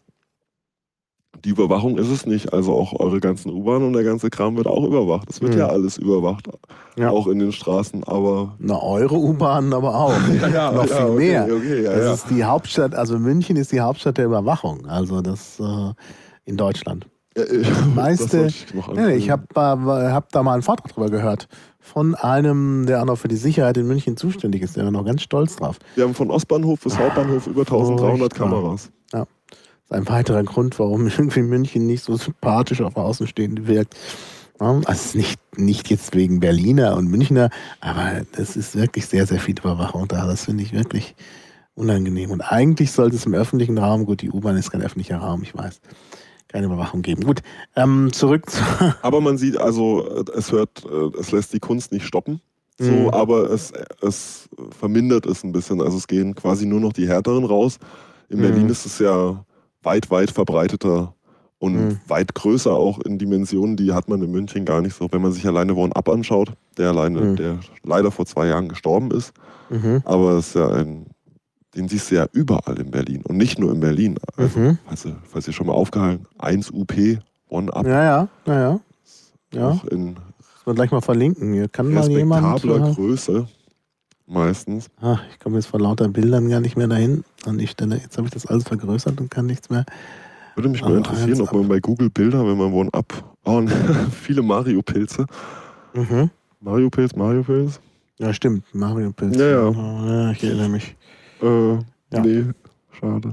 die Überwachung ist es nicht. Also auch eure ganzen U-Bahnen und der ganze Kram wird auch überwacht. Es wird Mhm. ja alles überwacht. Ja. Auch in den Straßen, aber... Na, eure U-Bahnen aber auch. ja, ja, Noch ja, viel okay, mehr. Okay, ja, das ja. ist die Hauptstadt, also München ist die Hauptstadt der Überwachung. Also das äh, in Deutschland. Ja, ich, Das meiste, das sollte ich noch ja, ich habe äh, hab da mal einen Vortrag drüber gehört. Von einem, der auch noch für die Sicherheit in München zuständig ist. Der war noch ganz stolz drauf. Wir haben von Ostbahnhof bis Hauptbahnhof über dreizehnhundert Furchtbar. Kameras. Ja. Das ist ein weiterer Grund, warum irgendwie München nicht so sympathisch auf Außenstehende wirkt. Ja, also nicht, nicht jetzt wegen Berliner und Münchner, aber das ist wirklich sehr, sehr viel Überwachung da. Das finde ich wirklich unangenehm. Und eigentlich sollte es im öffentlichen Raum, gut, die U-Bahn ist kein öffentlicher Raum, ich weiß, keine Überwachung geben. Gut, ähm, zurück zu... Aber man sieht, also es hört, es lässt die Kunst nicht stoppen, so, Mhm. aber es, es vermindert es ein bisschen. Also es gehen quasi nur noch die härteren raus. In Mhm. Berlin ist es ja weit, weit verbreiteter und Mhm. weit größer auch in Dimensionen, die hat man in München gar nicht so. Wenn man sich alleine One-Up anschaut, der alleine, Mhm. der leider vor zwei Jahren gestorben ist, Mhm. aber es ist ja ein, den siehst du ja überall in Berlin und nicht nur in Berlin. Also, Mhm. falls, ihr, falls ihr schon mal aufgehalten, eins U P, One-Up. Ja, ja, ja, ja. Ja. Auch in Müssen wir gleich mal verlinken. Hier kann mal jemand... respektabler Äh, Größe meistens. ah, ich komme jetzt vor lauter Bildern gar nicht mehr dahin an die Stelle. Jetzt habe ich das alles vergrößert und kann nichts mehr. Würde mich mal Ah, interessieren, eins ob man bei Google Bilder, wenn man One-Up, oh, viele Mario-Pilze. Mhm. Mario-Pilz, Mario-Pilz? Ja, stimmt. Mario Pilz. Ja, ja. Oh, ja, ich erinnere mich. Äh, Ja. nee, schade.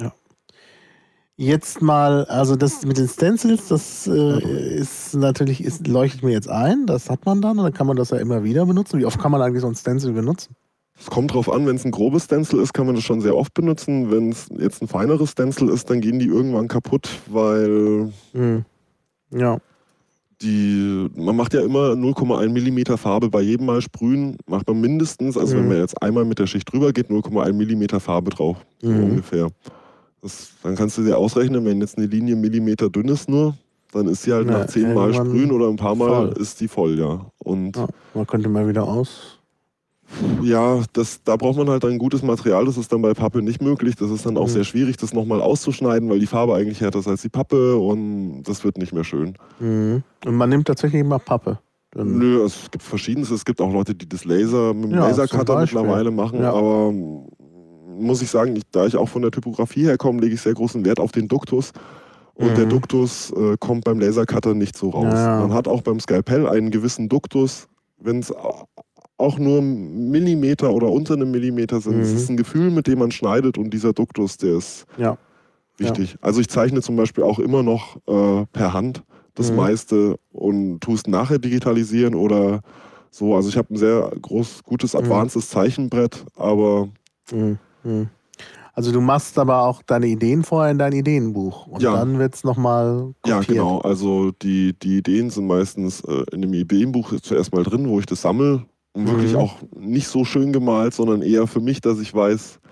Jetzt mal, also das mit den Stencils, das äh, ist natürlich, ist, leuchtet mir jetzt ein. Das hat man dann und dann kann man das ja immer wieder benutzen. Wie oft kann man eigentlich so ein Stencil benutzen? Es kommt drauf an, wenn es ein grobes Stencil ist, kann man das schon sehr oft benutzen. Wenn es jetzt ein feineres Stencil ist, dann gehen die irgendwann kaputt, weil Mhm. Ja. die, man macht ja immer null Komma eins Millimeter Farbe bei jedem Mal sprühen, macht man mindestens, also Mhm. wenn man jetzt einmal mit der Schicht drüber geht, null Komma eins Millimeter Farbe drauf, so Mhm. ungefähr. Das, dann kannst du dir ausrechnen, wenn jetzt eine Linie Millimeter dünn ist nur, dann ist sie halt Na, nach zehn Mal irgendwann sprühen oder ein paar Mal voll. ist die voll, ja. Und Ja, man könnte mal wieder aus. ja, das, da braucht man halt ein gutes Material, das ist dann bei Pappe nicht möglich. Das ist dann auch Mhm. sehr schwierig, das nochmal auszuschneiden, weil die Farbe eigentlich härter ist als die Pappe und das wird nicht mehr schön. Mhm. Und man nimmt tatsächlich immer Pappe. Dann, Nö, es gibt verschiedenes. Es gibt auch Leute, die das Laser mit dem Ja, Lasercutter zum Beispiel. mittlerweile machen, Ja. aber muss ich sagen, ich, da ich auch von der Typografie herkomme, lege ich sehr großen Wert auf den Duktus. Und Mhm. der Duktus äh, kommt beim Lasercutter nicht so raus. Ja. Man hat auch beim Skalpell einen gewissen Duktus, wenn es auch nur Millimeter oder unter einem Millimeter sind. Es Mhm. ist ein Gefühl, mit dem man schneidet und dieser Duktus, der ist Ja. wichtig. Also ich zeichne zum Beispiel auch immer noch äh, per Hand das Mhm. meiste und tue es nachher digitalisieren oder so. Also ich habe ein sehr groß, gutes, advancedes Zeichenbrett, aber Mhm. Mhm. Also du machst aber auch deine Ideen vorher in dein Ideenbuch und Ja. dann wird es nochmal ja, kopiert. genau. Also die, die Ideen sind meistens äh, in dem Ideenbuch zuerst mal drin, wo ich das sammle. Und wirklich Mhm. auch nicht so schön gemalt, sondern eher für mich, dass ich weiß,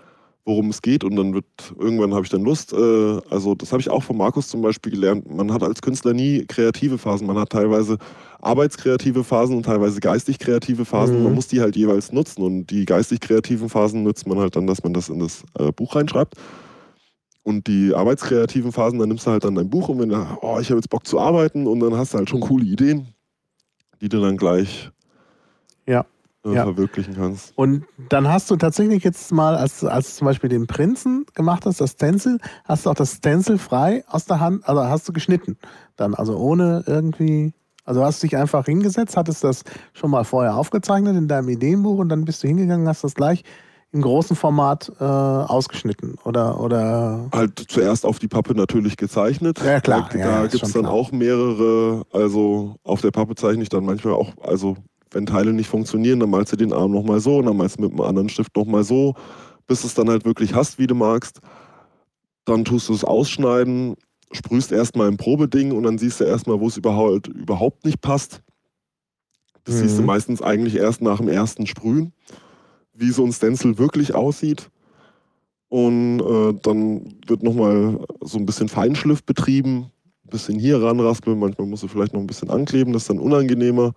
worum es geht und dann wird, irgendwann habe ich dann Lust, äh, also das habe ich auch von Markus zum Beispiel gelernt, man hat als Künstler nie kreative Phasen, man hat teilweise arbeitskreative Phasen und teilweise geistig-kreative Phasen, Mhm. man muss die halt jeweils nutzen und die geistig-kreativen Phasen nutzt man halt dann, dass man das in das äh, Buch reinschreibt und die arbeitskreativen Phasen, dann nimmst du halt dann dein Buch und wenn du, oh, ich habe jetzt Bock zu arbeiten und dann hast du halt schon coole Ideen, die du dann gleich Ja. äh, Ja. verwirklichen kannst. Und dann hast du tatsächlich jetzt mal, als, als du zum Beispiel den Prinzen gemacht hast, das Stencil, hast du auch das Stencil frei aus der Hand, also hast du geschnitten dann, also ohne irgendwie, also hast du dich einfach hingesetzt, hattest das schon mal vorher aufgezeichnet in deinem Ideenbuch und dann bist du hingegangen, hast das gleich im großen Format äh, ausgeschnitten oder, oder... Halt zuerst auf die Pappe natürlich gezeichnet. Ja, klar. Da, Ja, da ja, ist gibt es schon dann klar. auch mehrere, also auf der Pappe zeichne ich dann manchmal auch, also wenn Teile nicht funktionieren, dann malst du den Arm nochmal so und dann malst du mit einem anderen Stift nochmal so, bis du es dann halt wirklich hast, wie du magst. Dann tust du es ausschneiden, sprühst erstmal ein Probeding und dann siehst du erstmal, wo es überhaupt, überhaupt nicht passt. Das Mhm. siehst du meistens eigentlich erst nach dem ersten Sprühen, wie so ein Stencil wirklich aussieht. Und äh, dann wird nochmal so ein bisschen Feinschliff betrieben, ein bisschen hier ranraspeln, manchmal musst du vielleicht noch ein bisschen ankleben, das ist dann unangenehmer.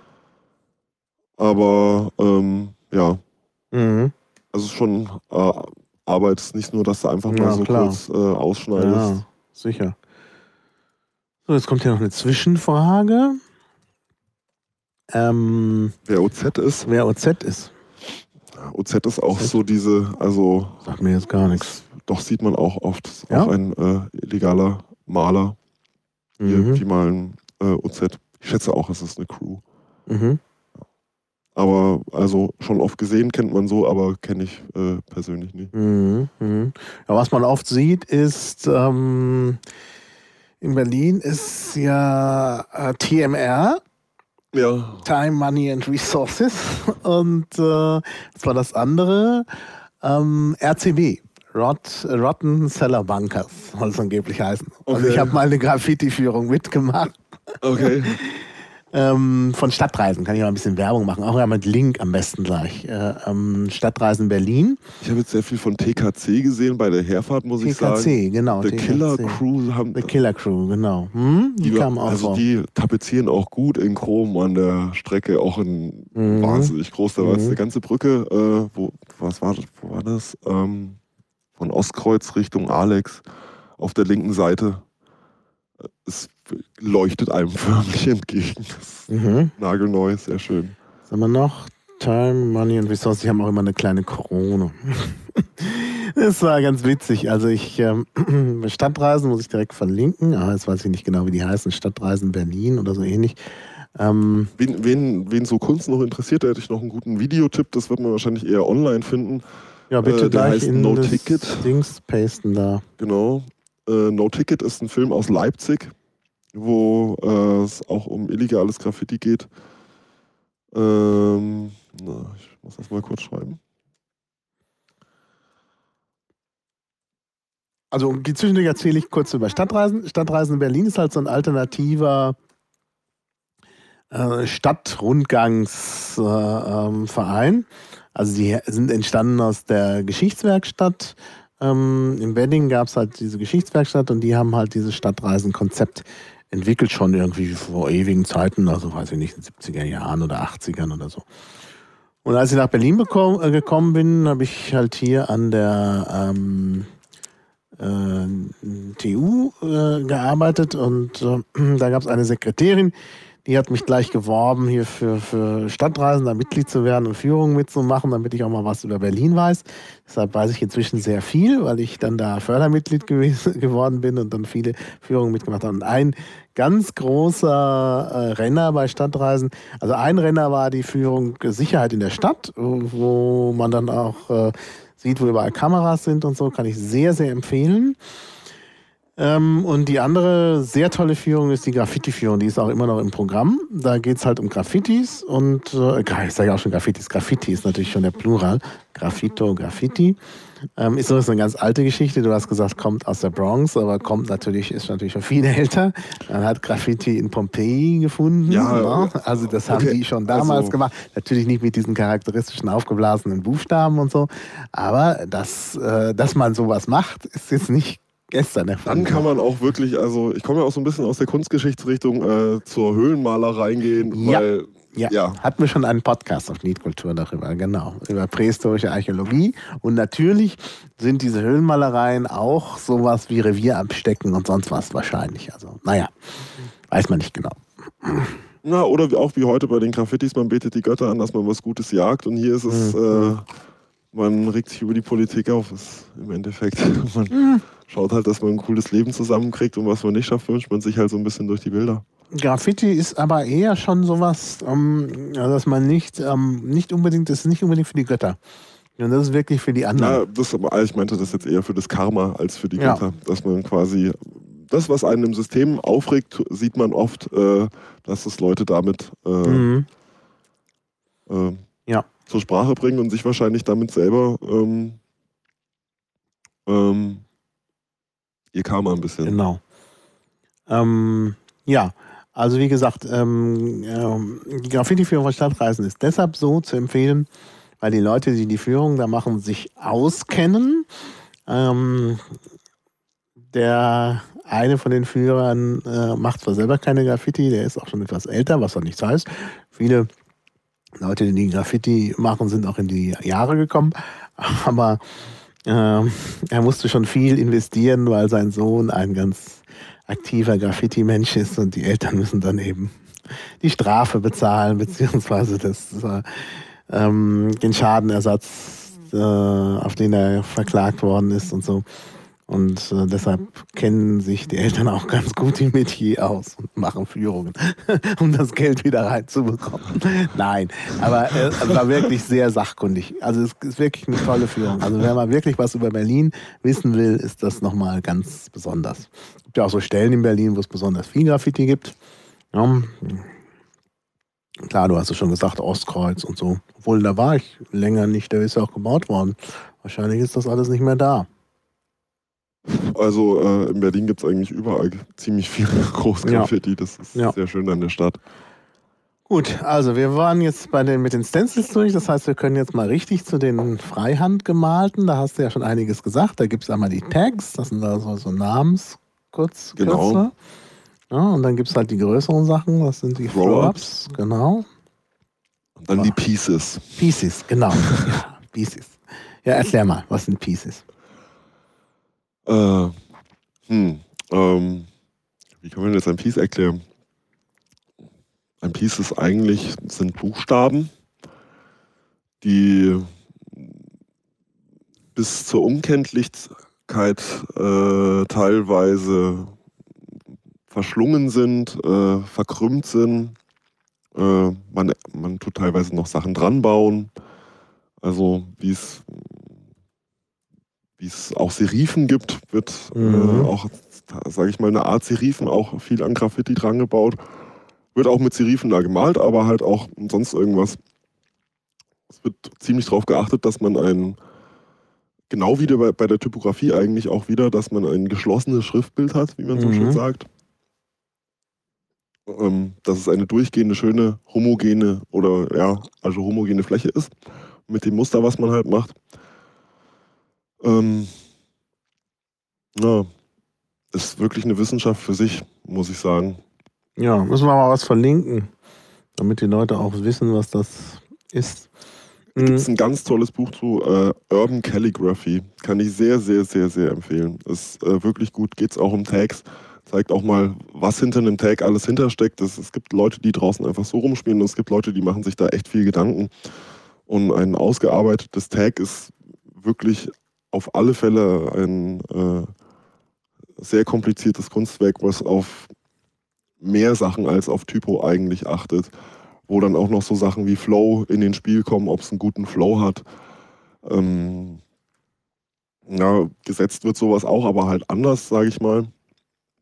Aber ähm, ja, Mhm. also es ist schon äh, Arbeit, es ist nicht nur, dass du einfach Ja, mal so klar. kurz äh, ausschneidest. Ja, sicher. So, jetzt kommt hier noch eine Zwischenfrage. Ähm, Wer O Z ist, wer O Z ist, O Z ist auch O Z? so diese, also sagt mir jetzt gar nichts. doch sieht man auch oft, ist Ja? auch ein äh, illegaler Maler, die, Mhm. die malen äh, O Z. Ich schätze auch, es ist eine Crew. Mhm. Aber also schon oft gesehen, kennt man so, aber kenne ich äh, persönlich nicht. Mhm. Mhm. Ja, was man oft sieht, ist, ähm, in Berlin ist ja äh, T M R, Ja, Time, Money and Resources. Und äh, was war das andere? Ähm, R C B, Rot, Rotten Cellar Bunkers, soll es angeblich heißen. Also Okay. ich habe mal eine Graffiti-Führung mitgemacht. okay. Ähm, von Stadtreisen kann ich mal ein bisschen Werbung machen, auch ja mit Link am besten gleich. Äh, ähm, Stadtreisen Berlin. Ich habe jetzt sehr viel von T K C gesehen bei der Herfahrt, muss ich T K sagen. C, genau. The T K C. Killer Crew haben. The Killer Crew, genau. Hm? Die, Die, kamen auch also vor. die tapezieren auch gut in Chrom an der Strecke, auch in Mhm. wahnsinnig groß. Da war jetzt Mhm. eine ganze Brücke, äh, wo, was war das, wo war das? Ähm, von Ostkreuz Richtung Alex auf der linken Seite. Es leuchtet einem förmlich entgegen. Das ist Mhm. nagelneu, sehr schön. Was haben wir noch? Time, Money and Resources. Die haben auch immer eine kleine Krone. Das war ganz witzig. Also ich, ähm, Stadtreisen muss ich direkt verlinken. Ah, jetzt weiß ich nicht genau, wie die heißen. Stadtreisen Berlin oder so ähnlich. Ähm, Wen, wen, wen so Kunst noch interessiert, da hätte ich noch einen guten Videotipp. Das wird man wahrscheinlich eher online finden. ja, bitte Äh, der gleich heißt in No das Ticket. Dings pasten da. Genau. Äh, No Ticket ist ein Film aus Leipzig, wo äh, es auch um illegales Graffiti geht. Ähm, na, ich muss das mal kurz schreiben. Also die Zwischendurch erzähle ich kurz über Stadtreisen. Stadtreisen Berlin ist halt so ein alternativer äh, Stadtrundgangsverein. Äh, ähm, also die sind entstanden aus der Geschichtswerkstatt. Ähm, Im Wedding gab es halt diese Geschichtswerkstatt und die haben halt dieses Stadtreisenkonzept entwickelt, schon irgendwie vor ewigen Zeiten, also weiß ich nicht, in den siebziger Jahren oder achtzigern oder so. Und als ich nach Berlin bekomm, äh, gekommen bin, habe ich halt hier an der ähm, äh, T U äh, gearbeitet und äh, da gab es eine Sekretärin, die hat mich gleich geworben, hier für, für Stadtreisen da Mitglied zu werden und Führungen mitzumachen, damit ich auch mal was über Berlin weiß. Deshalb weiß ich inzwischen sehr viel, weil ich dann da Fördermitglied gewesen, geworden bin und dann viele Führungen mitgemacht habe. Und ein ganz großer äh, Renner bei Stadtreisen, also ein Renner war die Führung Sicherheit in der Stadt, wo man dann auch äh, sieht, wo überall Kameras sind und so, kann ich sehr, sehr empfehlen. Ähm, und die andere sehr tolle Führung ist die Graffiti-Führung, die ist auch immer noch im Programm. Da geht es halt um Graffitis und, äh, ich sage ja auch schon Graffitis, Graffiti ist natürlich schon der Plural, Graffito, Graffiti. Ähm, ist so ist eine ganz alte Geschichte. Du hast gesagt, kommt aus der Bronx, aber kommt natürlich, ist natürlich schon viel älter. Man hat Graffiti in Pompeji gefunden. Ja, Ne? Also das haben okay, die schon damals also gemacht. Natürlich nicht mit diesen charakteristischen aufgeblasenen Buchstaben und so. Aber dass, äh, dass man sowas macht, ist jetzt nicht gestern erfunden. dann kann man auch wirklich, also ich komme ja auch so ein bisschen aus der Kunstgeschichtsrichtung, äh, zur Höhlenmalerei gehen, Ja. weil Ja, ja. hatten wir schon einen Podcast auf Liedkultur darüber, genau, über prähistorische Archäologie. Und natürlich sind diese Höhlenmalereien auch sowas wie Revierabstecken und sonst was wahrscheinlich. Also, naja, weiß man nicht genau. Na, oder wie, auch wie heute bei den Graffitis, man betet die Götter an, dass man was Gutes jagt. Und hier ist es, Mhm. äh, man regt sich über die Politik auf. Ist im Endeffekt, man Mhm. schaut halt, dass man ein cooles Leben zusammenkriegt und was man nicht schafft, wünscht man sich halt so ein bisschen durch die Bilder. Graffiti ist aber eher schon sowas, ähm, dass man nicht, ähm, nicht unbedingt, das ist nicht unbedingt für die Götter. Und das ist wirklich für die anderen. Ja, das, aber ich meinte das jetzt eher für das Karma als für die Ja. Götter. Dass man quasi, das, was einen im System aufregt, sieht man oft, äh, dass das Leute damit äh, Mhm. äh, Ja. zur Sprache bringen und sich wahrscheinlich damit selber ähm, ähm, ihr Karma ein bisschen. Genau. Ähm, ja, also wie gesagt, ähm, ähm, die Graffiti-Führung von Stadtreisen ist deshalb so zu empfehlen, weil die Leute, die die Führung da machen, sich auskennen. Ähm, der eine von den Führern äh, macht zwar selber keine Graffiti, der ist auch schon etwas älter, was auch nichts heißt. Viele Leute, die Graffiti machen, sind auch in die Jahre gekommen, aber äh, er musste schon viel investieren, weil sein Sohn ein ganz aktiver Graffiti-Mensch ist und die Eltern müssen dann eben die Strafe bezahlen, beziehungsweise das, äh, ähm, den Schadenersatz, äh, auf den er verklagt worden ist und so. Und äh, deshalb kennen sich die Eltern auch ganz gut im Metier aus und machen Führungen, um das Geld wieder reinzubekommen. Nein, aber äh, es war wirklich sehr sachkundig. Also es ist wirklich eine tolle Führung. Also wenn man wirklich was über Berlin wissen will, ist das nochmal ganz besonders. Es gibt ja auch so Stellen in Berlin, wo es besonders viel Graffiti gibt. Ja. Klar, du hast es schon gesagt, Ostkreuz und so. Obwohl, da war ich länger nicht, der ist ja auch gebaut worden. Wahrscheinlich ist das alles nicht mehr da. Also äh, in Berlin gibt es eigentlich überall ziemlich viel Großgraffiti. Das ist Ja. sehr schön an der Stadt. Gut, also wir waren jetzt bei den, mit den Stencils durch. Das heißt, wir können jetzt mal richtig zu den Freihandgemalten. Da hast du ja schon einiges gesagt. Da gibt es einmal die Tags, das sind da so, so Namenskürzel. Genau. Ja, und dann gibt es halt die größeren Sachen. Das sind die Throw-ups. Throw-ups. Genau. Und dann die Pieces. Pieces, genau. Ja, Pieces. Ja, erklär mal, was sind Pieces? Äh, hm, ähm, wie kann man jetzt ein Piece erklären? Ein Piece ist eigentlich, sind Buchstaben, die bis zur Unkenntlichkeit äh, teilweise verschlungen sind, äh, verkrümmt sind. Äh, man, man tut teilweise noch Sachen dran bauen. Also wie es wie es auch Serifen gibt, wird Mhm. äh, auch, sage ich mal, eine Art Serifen auch viel an Graffiti dran gebaut. Wird auch mit Serifen da gemalt, aber halt auch sonst irgendwas. Es wird ziemlich darauf geachtet, dass man ein, genau wie bei, bei der Typografie eigentlich auch wieder, dass man ein geschlossenes Schriftbild hat, wie man so Mhm. schön sagt. Ähm, dass es eine durchgehende, schöne, homogene oder ja, also homogene Fläche ist, mit dem Muster, was man halt macht. Ähm, ja, ist wirklich eine Wissenschaft für sich, muss ich sagen. Ja, müssen wir mal was verlinken, damit die Leute auch wissen, was das ist. Da gibt es ein ganz tolles Buch zu äh, Urban Calligraphy. Kann ich sehr, sehr, sehr, sehr empfehlen. Ist äh, wirklich gut. Geht es auch um Tags. Zeigt auch mal, was hinter einem Tag alles hintersteckt. Das, es gibt Leute, die draußen einfach so rumspielen und es gibt Leute, die machen sich da echt viel Gedanken. Und ein ausgearbeitetes Tag ist wirklich auf alle Fälle ein äh, sehr kompliziertes Kunstwerk, was auf mehr Sachen als auf Typo eigentlich achtet. Wo dann auch noch so Sachen wie Flow in den Spiel kommen, ob es einen guten Flow hat. Ähm, ja, gesetzt wird sowas auch, aber halt anders, sage ich mal.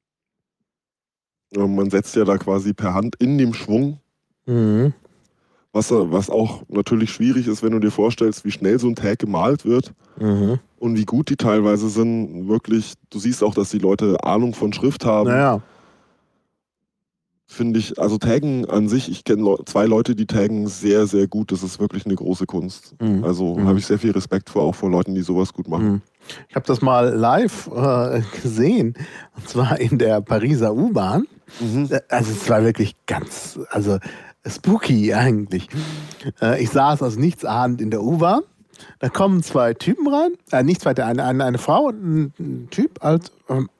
Ähm, man setzt ja da quasi per Hand in dem Schwung, Mhm. Was, was auch natürlich schwierig ist, wenn du dir vorstellst, wie schnell so ein Tag gemalt wird Mhm. und wie gut die teilweise sind. Wirklich, du siehst auch, dass die Leute Ahnung von Schrift haben. Naja. Finde ich, also Taggen an sich, ich kenne Le- zwei Leute, die taggen sehr, sehr gut. Das ist wirklich eine große Kunst. Mhm. Also Mhm. habe ich sehr viel Respekt vor, auch vor Leuten, die sowas gut machen. Mhm. Ich habe das mal live äh, gesehen, und zwar in der Pariser U-Bahn. Mhm. Also es war wirklich ganz, also spooky eigentlich. Äh, ich saß also nichts ahnend in der U-Bahn. Da kommen zwei Typen rein, äh, nicht zwei, eine, eine, eine Frau und ein, ein Typ, halt, ähm,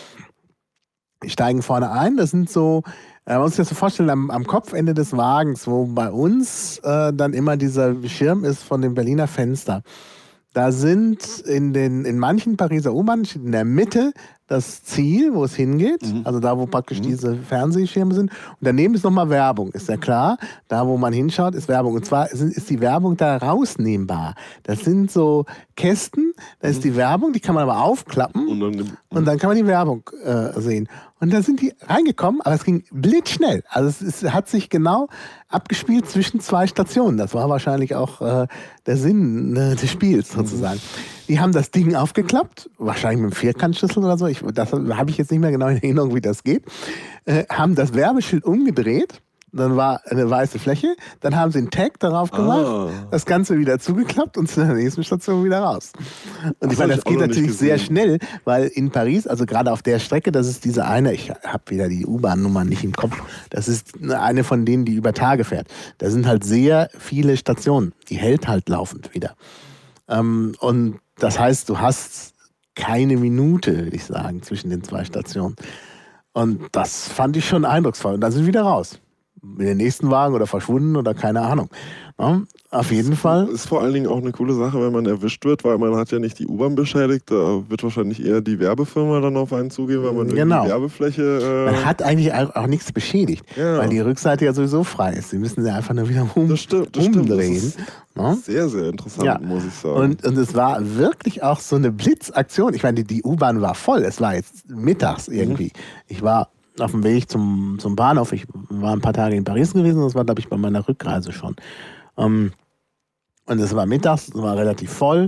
die steigen vorne ein. Das sind so, äh, man muss sich das so vorstellen, am, am Kopfende des Wagens, wo bei uns äh, dann immer dieser Schirm ist von dem Berliner Fenster. Da sind in, den, in manchen Pariser U-Bahnen in der Mitte das Ziel, wo es hingeht, Mhm. also da, wo praktisch Mhm. diese Fernsehschirme sind. Und daneben ist nochmal Werbung, ist ja klar. Da, wo man hinschaut, ist Werbung. Und zwar ist, ist die Werbung da rausnehmbar. Das sind so Kästen, da ist die Werbung, die kann man aber aufklappen. Und dann, Und dann kann man die Werbung äh, sehen. Und da sind die reingekommen, aber es ging blitzschnell. Also es, es hat sich genau abgespielt zwischen zwei Stationen. Das war wahrscheinlich auch äh, der Sinn äh, des Spiels sozusagen. Die haben das Ding aufgeklappt, wahrscheinlich mit einem Vierkantschlüssel oder so. Ich, das habe ich jetzt nicht mehr genau in Erinnerung, wie das geht. Äh, haben das Werbeschild umgedreht. Dann war eine weiße Fläche. Dann haben sie einen Tag darauf gemacht, Ah. das Ganze wieder zugeklappt und zu der nächsten Station wieder raus. Und ich Das meine, hab das ich auch geht noch nicht natürlich sehr gesehen. schnell, weil in Paris, also gerade auf der Strecke, das ist diese eine, ich habe wieder die U-Bahn-Nummer nicht im Kopf, das ist eine von denen, die über Tage fährt. Da sind halt sehr viele Stationen. Die hält halt laufend wieder. Ähm, und das heißt, du hast keine Minute, würde ich sagen, zwischen den zwei Stationen. Und das fand ich schon eindrucksvoll. Und dann sind wir wieder raus. In den nächsten Wagen oder verschwunden oder keine Ahnung. Ja, auf jeden Fall. Ist vor allen Dingen auch eine coole Sache, wenn man erwischt wird, weil man hat ja nicht die U-Bahn beschädigt. Da wird wahrscheinlich eher die Werbefirma dann auf einen zugehen, weil man irgendwie Genau. die Werbefläche... Äh, Man hat eigentlich auch auch nichts beschädigt, Ja. weil die Rückseite ja sowieso frei ist. Sie müssen sie einfach nur wieder um, das stimmt, das stimmt. Das umdrehen. ist Ne? sehr, sehr interessant, Ja. muss ich sagen. Und, und es war wirklich auch so eine Blitzaktion. Ich meine, die, die U-Bahn war voll. Es war jetzt mittags irgendwie. Ich war auf dem Weg zum, zum Bahnhof. Ich war ein paar Tage in Paris gewesen. Das war, glaube ich, bei meiner Rückreise schon. Ähm, und es war mittags, es war relativ voll.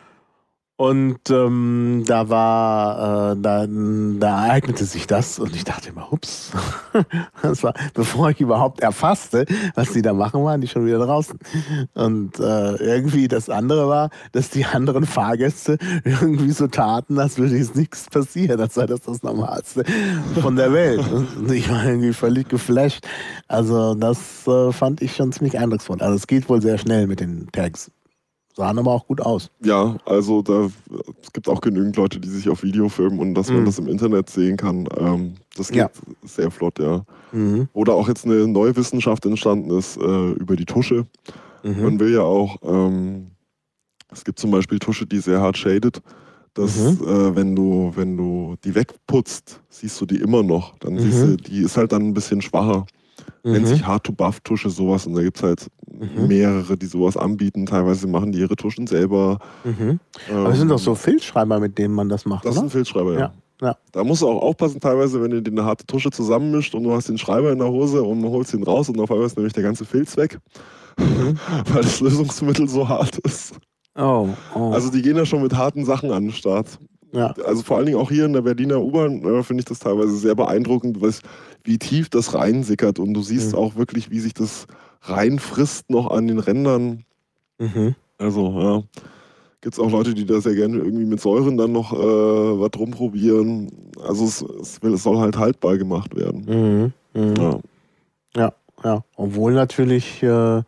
Und ähm, da war, äh, da, da ereignete sich das und ich dachte immer, hups, das war, bevor ich überhaupt erfasste, was die da machen, waren die schon wieder draußen. Und äh, irgendwie das andere war, dass die anderen Fahrgäste irgendwie so taten, als würde jetzt nichts passieren, als sei das das Normalste von der Welt. Und ich war irgendwie völlig geflasht. Also das äh, fand ich schon ziemlich eindrucksvoll. Also es geht wohl sehr schnell mit den Tags. Sahen aber auch gut aus. Ja, also da, es gibt auch genügend Leute, die sich auf Video filmen und dass man Mhm. das im Internet sehen kann. Ähm, das geht Ja. sehr flott, ja. Mhm. Oder auch jetzt eine neue Wissenschaft entstanden ist äh, über die Tusche. Mhm. Man will ja auch, ähm, es gibt zum Beispiel Tusche, die sehr hart shadet, dass Mhm. äh, wenn du, wenn du die wegputzt, siehst du die immer noch. Dann Mhm. siehst du, die ist halt dann ein bisschen schwacher. Nennt Mhm. sich Hard-to-Buff-Tusche sowas und da gibt es halt Mhm. mehrere, die sowas anbieten. Teilweise machen die ihre Tuschen selber. Mhm. Aber es sind doch so Filzschreiber, mit denen man das macht, Das ist oder? ein Filzschreiber, ja. Ja. Ja. Da musst du auch aufpassen, teilweise, wenn du dir eine harte Tusche zusammenmischt und du hast den Schreiber in der Hose und du holst ihn raus und auf einmal ist nämlich der ganze Filz weg, Mhm. weil das Lösungsmittel so hart ist. Oh, oh. Also die gehen ja schon mit harten Sachen an den Start. ja. Also vor allen Dingen auch hier in der Berliner U-Bahn äh, finde ich das teilweise sehr beeindruckend, was, wie tief das reinsickert und du siehst Mhm. auch wirklich, wie sich das reinfrisst noch an den Rändern. Mhm. Also ja, gibt es auch Leute, die da sehr gerne irgendwie mit Säuren dann noch äh, was rumprobieren. Also es, es, will, es soll halt haltbar gemacht werden. Mhm. Mhm. Ja. Ja, ja. Obwohl natürlich, äh,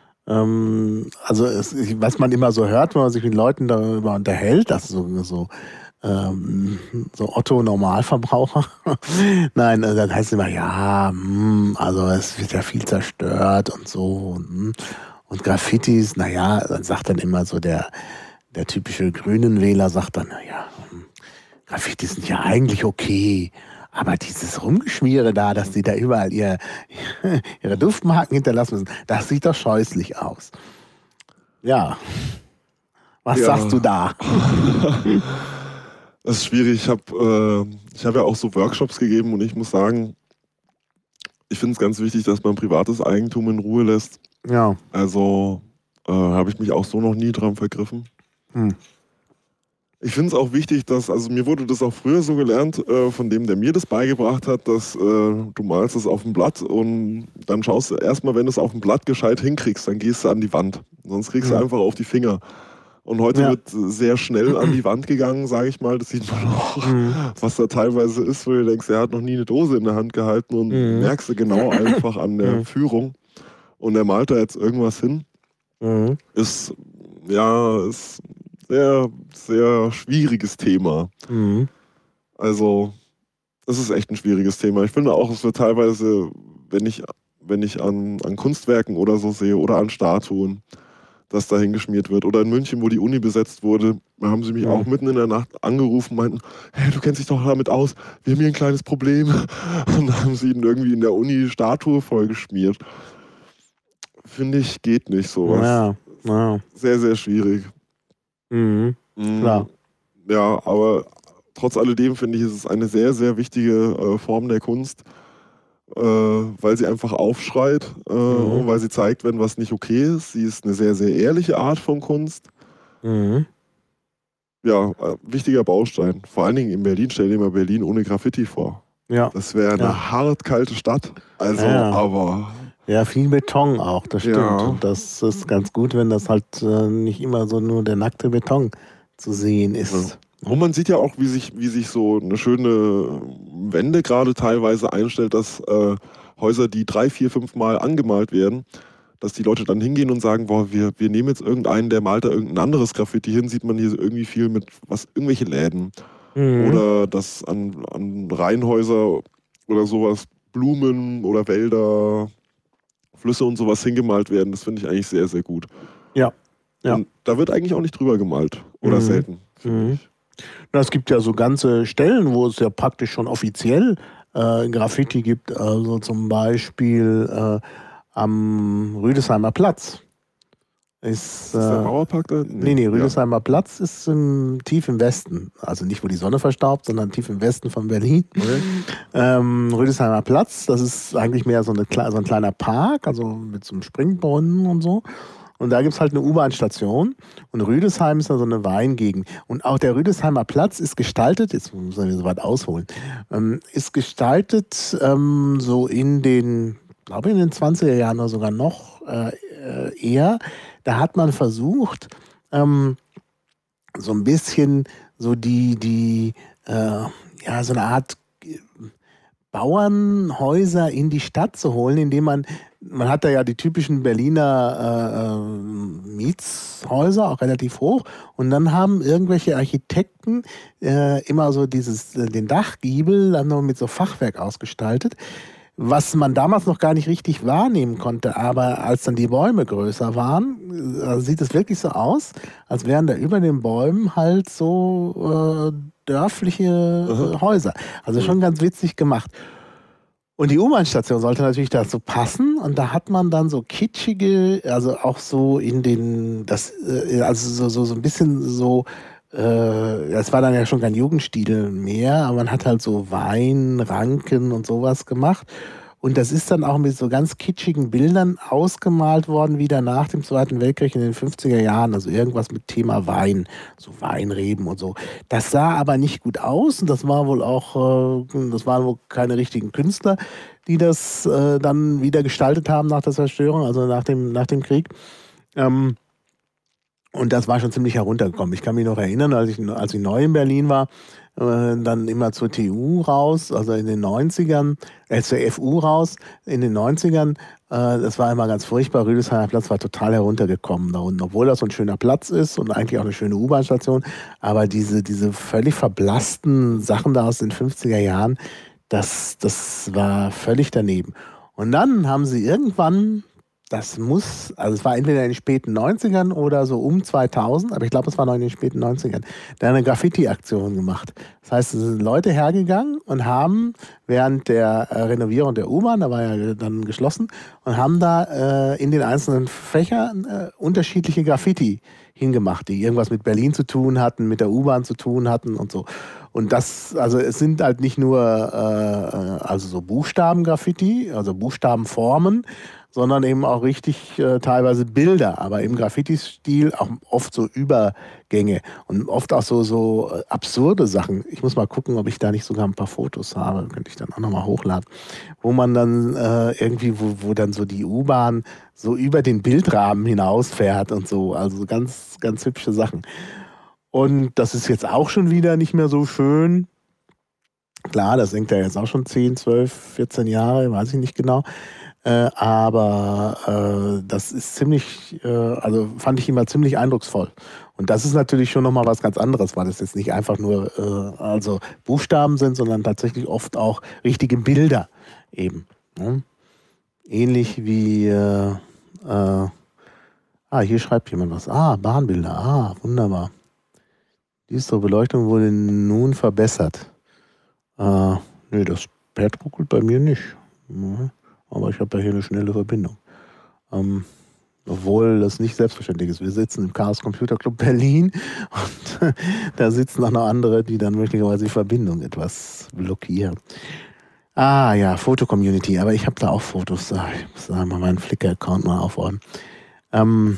ähm, also es, was man immer so hört, wenn man sich mit Leuten darüber unterhält, das ist so, so, ähm, so Otto Normalverbraucher. Nein, äh, das heißt immer, ja, mh, also es wird ja viel zerstört und so. Und, und Graffitis, naja, dann sagt dann immer so der, der typische Grünen-Wähler, sagt dann, naja, Graffitis sind ja eigentlich okay. Aber dieses Rumgeschmiere da, dass die da überall ihr, ihre Duftmarken hinterlassen müssen, das sieht doch scheußlich aus. Ja. Was Ja. sagst du da? Das ist schwierig. Ich habe äh, ich hab ja auch so Workshops gegeben und ich muss sagen, ich finde es ganz wichtig, dass man privates Eigentum in Ruhe lässt. Ja. Also äh, habe ich mich auch so noch nie dran vergriffen. Hm. Ich finde es auch wichtig, dass, also mir wurde das auch früher so gelernt, äh, von dem, der mir das beigebracht hat, dass äh, du malst es auf dem Blatt und dann schaust du erstmal, wenn du es auf dem Blatt gescheit hinkriegst, dann gehst du an die Wand. Sonst kriegst Ja. du einfach auf die Finger. Und heute Ja. wird sehr schnell an die Wand gegangen, sage ich mal. Das sieht man auch, Mhm. was da teilweise ist, wo du denkst, er hat noch nie eine Dose in der Hand gehalten und Mhm. merkst du genau einfach an der Mhm. Führung. Und er malt da jetzt irgendwas hin. Mhm. Ist, ja, ist sehr, sehr schwieriges Thema. Mhm. Also, das ist echt ein schwieriges Thema. Ich finde auch, es wird teilweise, wenn ich, wenn ich an, an Kunstwerken oder so sehe oder an Statuen, dass da hingeschmiert wird. Oder in München, wo die Uni besetzt wurde, da haben sie mich Mhm. auch mitten in der Nacht angerufen und meinten, hey, du kennst dich doch damit aus, wir haben hier ein kleines Problem. Und dann haben sie ihn irgendwie in der Uni Statue vollgeschmiert. Finde ich, geht nicht sowas. Ja. Ja. Sehr, sehr schwierig. Mhm. Mm, Klar. Ja, aber trotz alledem finde ich, ist es eine sehr, sehr wichtige äh, Form der Kunst, äh, weil sie einfach aufschreit äh, Mhm. und weil sie zeigt, wenn was nicht okay ist. Sie ist eine sehr, sehr ehrliche Art von Kunst. Mhm. Ja, äh, wichtiger Baustein. Vor allen Dingen in Berlin. Stell dir mal Berlin ohne Graffiti vor. Ja. Das wäre eine Ja. hart kalte Stadt. Also, Ja. aber Ja, viel Beton auch, das stimmt. Ja. Und das ist ganz gut, wenn das halt äh, nicht immer so nur der nackte Beton zu sehen ist. und man sieht ja auch, wie sich, wie sich so eine schöne Wende gerade teilweise einstellt, dass äh, Häuser, die drei, vier, fünf Mal angemalt werden, dass die Leute dann hingehen und sagen, boah, wir, wir nehmen jetzt irgendeinen, der malt da irgendein anderes Graffiti hin, sieht man hier irgendwie viel mit was, irgendwelche Läden. Mhm. Oder dass an, an Reihenhäuser oder sowas Blumen oder Wälder, Flüsse und sowas hingemalt werden. Das finde ich eigentlich sehr, sehr gut. Ja. Ja. Und da wird eigentlich auch nicht drüber gemalt. Oder Mhm. selten, finde Mhm. ich. Na, es gibt ja so ganze Stellen, wo es ja praktisch schon offiziell äh, Graffiti gibt. Also zum Beispiel äh, am Rüdesheimer Platz. Ist, Ist das der äh, Mauerpark da? Nee, nee, Rüdesheimer Platz ist im, tief im Westen. Also nicht, wo die Sonne verstaubt, sondern tief im Westen von Berlin. Okay. Ähm, Rüdesheimer Platz, das ist eigentlich mehr so, eine, so ein kleiner Park, also mit so einem Springbrunnen und so. Und da gibt es halt eine U-Bahn-Station. Und Rüdesheim ist ja so eine Weingegend. Und auch der Rüdesheimer Platz ist gestaltet, jetzt müssen wir so weit ausholen, ähm, ist gestaltet ähm, so in den, ich glaube in den zwanziger Jahren oder sogar noch äh, eher. Da hat man versucht, ähm, so ein bisschen so die, die äh, ja, so eine Art Bauernhäuser in die Stadt zu holen, indem man, man hat da ja die typischen Berliner äh, Mietshäuser, auch relativ hoch, und dann haben irgendwelche Architekten äh, immer so dieses, äh, den Dachgiebel dann noch mit so Fachwerk ausgestaltet, was man damals noch gar nicht richtig wahrnehmen konnte, aber als dann die Bäume größer waren, äh, sieht es wirklich so aus, als wären da über den Bäumen halt so äh, dörfliche Aha. Häuser. Also schon ganz witzig gemacht. Und die U-Bahn-Station sollte natürlich dazu passen, und da hat man dann so kitschige, also auch so in den, das, äh, also so, so, so ein bisschen so, äh, das war dann ja schon kein Jugendstil mehr, aber man hat halt so Wein, Ranken und sowas gemacht. Und das ist dann auch mit so ganz kitschigen Bildern ausgemalt worden, wieder nach dem Zweiten Weltkrieg in den fünfziger Jahren. Also irgendwas mit Thema Wein, so Weinreben und so. Das sah aber nicht gut aus, und das war wohl auch, äh, das waren wohl keine richtigen Künstler, die das äh, dann wieder gestaltet haben nach der Zerstörung, also nach dem, nach dem Krieg. Ähm, und das war schon ziemlich heruntergekommen. Ich kann mich noch erinnern, als ich, als ich neu in Berlin war, äh, dann immer zur T U raus, also in den neunzigern, äh, zur F U raus, in den neunzigern. Äh, das war immer ganz furchtbar. Rüdesheimer Platz war total heruntergekommen da unten, obwohl das so ein schöner Platz ist und eigentlich auch eine schöne U-Bahn-Station. Aber diese, diese völlig verblassten Sachen da aus den fünfziger Jahren, das, das war völlig daneben. Und dann haben sie irgendwann, das muss, also es war entweder in den späten neunzigern oder so um zweitausend, aber ich glaube, es war noch in den späten neunzigern, da eine Graffiti-Aktion gemacht. Das heißt, es sind Leute hergegangen und haben während der äh, Renovierung der U-Bahn, da war ja dann geschlossen, und haben da äh, in den einzelnen Fächern äh, unterschiedliche Graffiti hingemacht, die irgendwas mit Berlin zu tun hatten, mit der U-Bahn zu tun hatten und so. Und das, also es sind halt nicht nur äh, also so Buchstaben-Graffiti, also Buchstabenformen, sondern eben auch richtig äh, teilweise Bilder, aber im Graffiti-Stil auch oft so Übergänge und oft auch so, so äh, absurde Sachen. Ich muss mal gucken, ob ich da nicht sogar ein paar Fotos habe, könnte ich dann auch nochmal hochladen, wo man dann äh, irgendwie, wo, wo dann so die U-Bahn so über den Bildrahmen hinausfährt und so, also ganz, ganz hübsche Sachen. Und das ist jetzt auch schon wieder nicht mehr so schön. Klar, das hängt ja jetzt auch schon zehn, zwölf, vierzehn Jahre, weiß ich nicht genau. Äh, aber äh, das ist ziemlich, äh, also fand ich immer ziemlich eindrucksvoll. Und das ist natürlich schon nochmal was ganz anderes, weil es jetzt nicht einfach nur äh, also Buchstaben sind, sondern tatsächlich oft auch richtige Bilder eben. Ne? Ähnlich wie, äh, äh, ah, hier schreibt jemand was. Ah, Bahnbilder, ah, wunderbar. Die Beleuchtung wurde nun verbessert. Äh, nee, das Pad ruckelt bei mir nicht. Ja. Aber ich habe ja hier eine schnelle Verbindung. Ähm, obwohl das nicht selbstverständlich ist. Wir sitzen im Chaos Computer Club Berlin und da sitzen auch noch andere, die dann möglicherweise die Verbindung etwas blockieren. Ah ja, Foto-Community. Aber ich habe da auch Fotos. Ich muss da mal meinen Flickr-Account mal aufordnen. Ähm,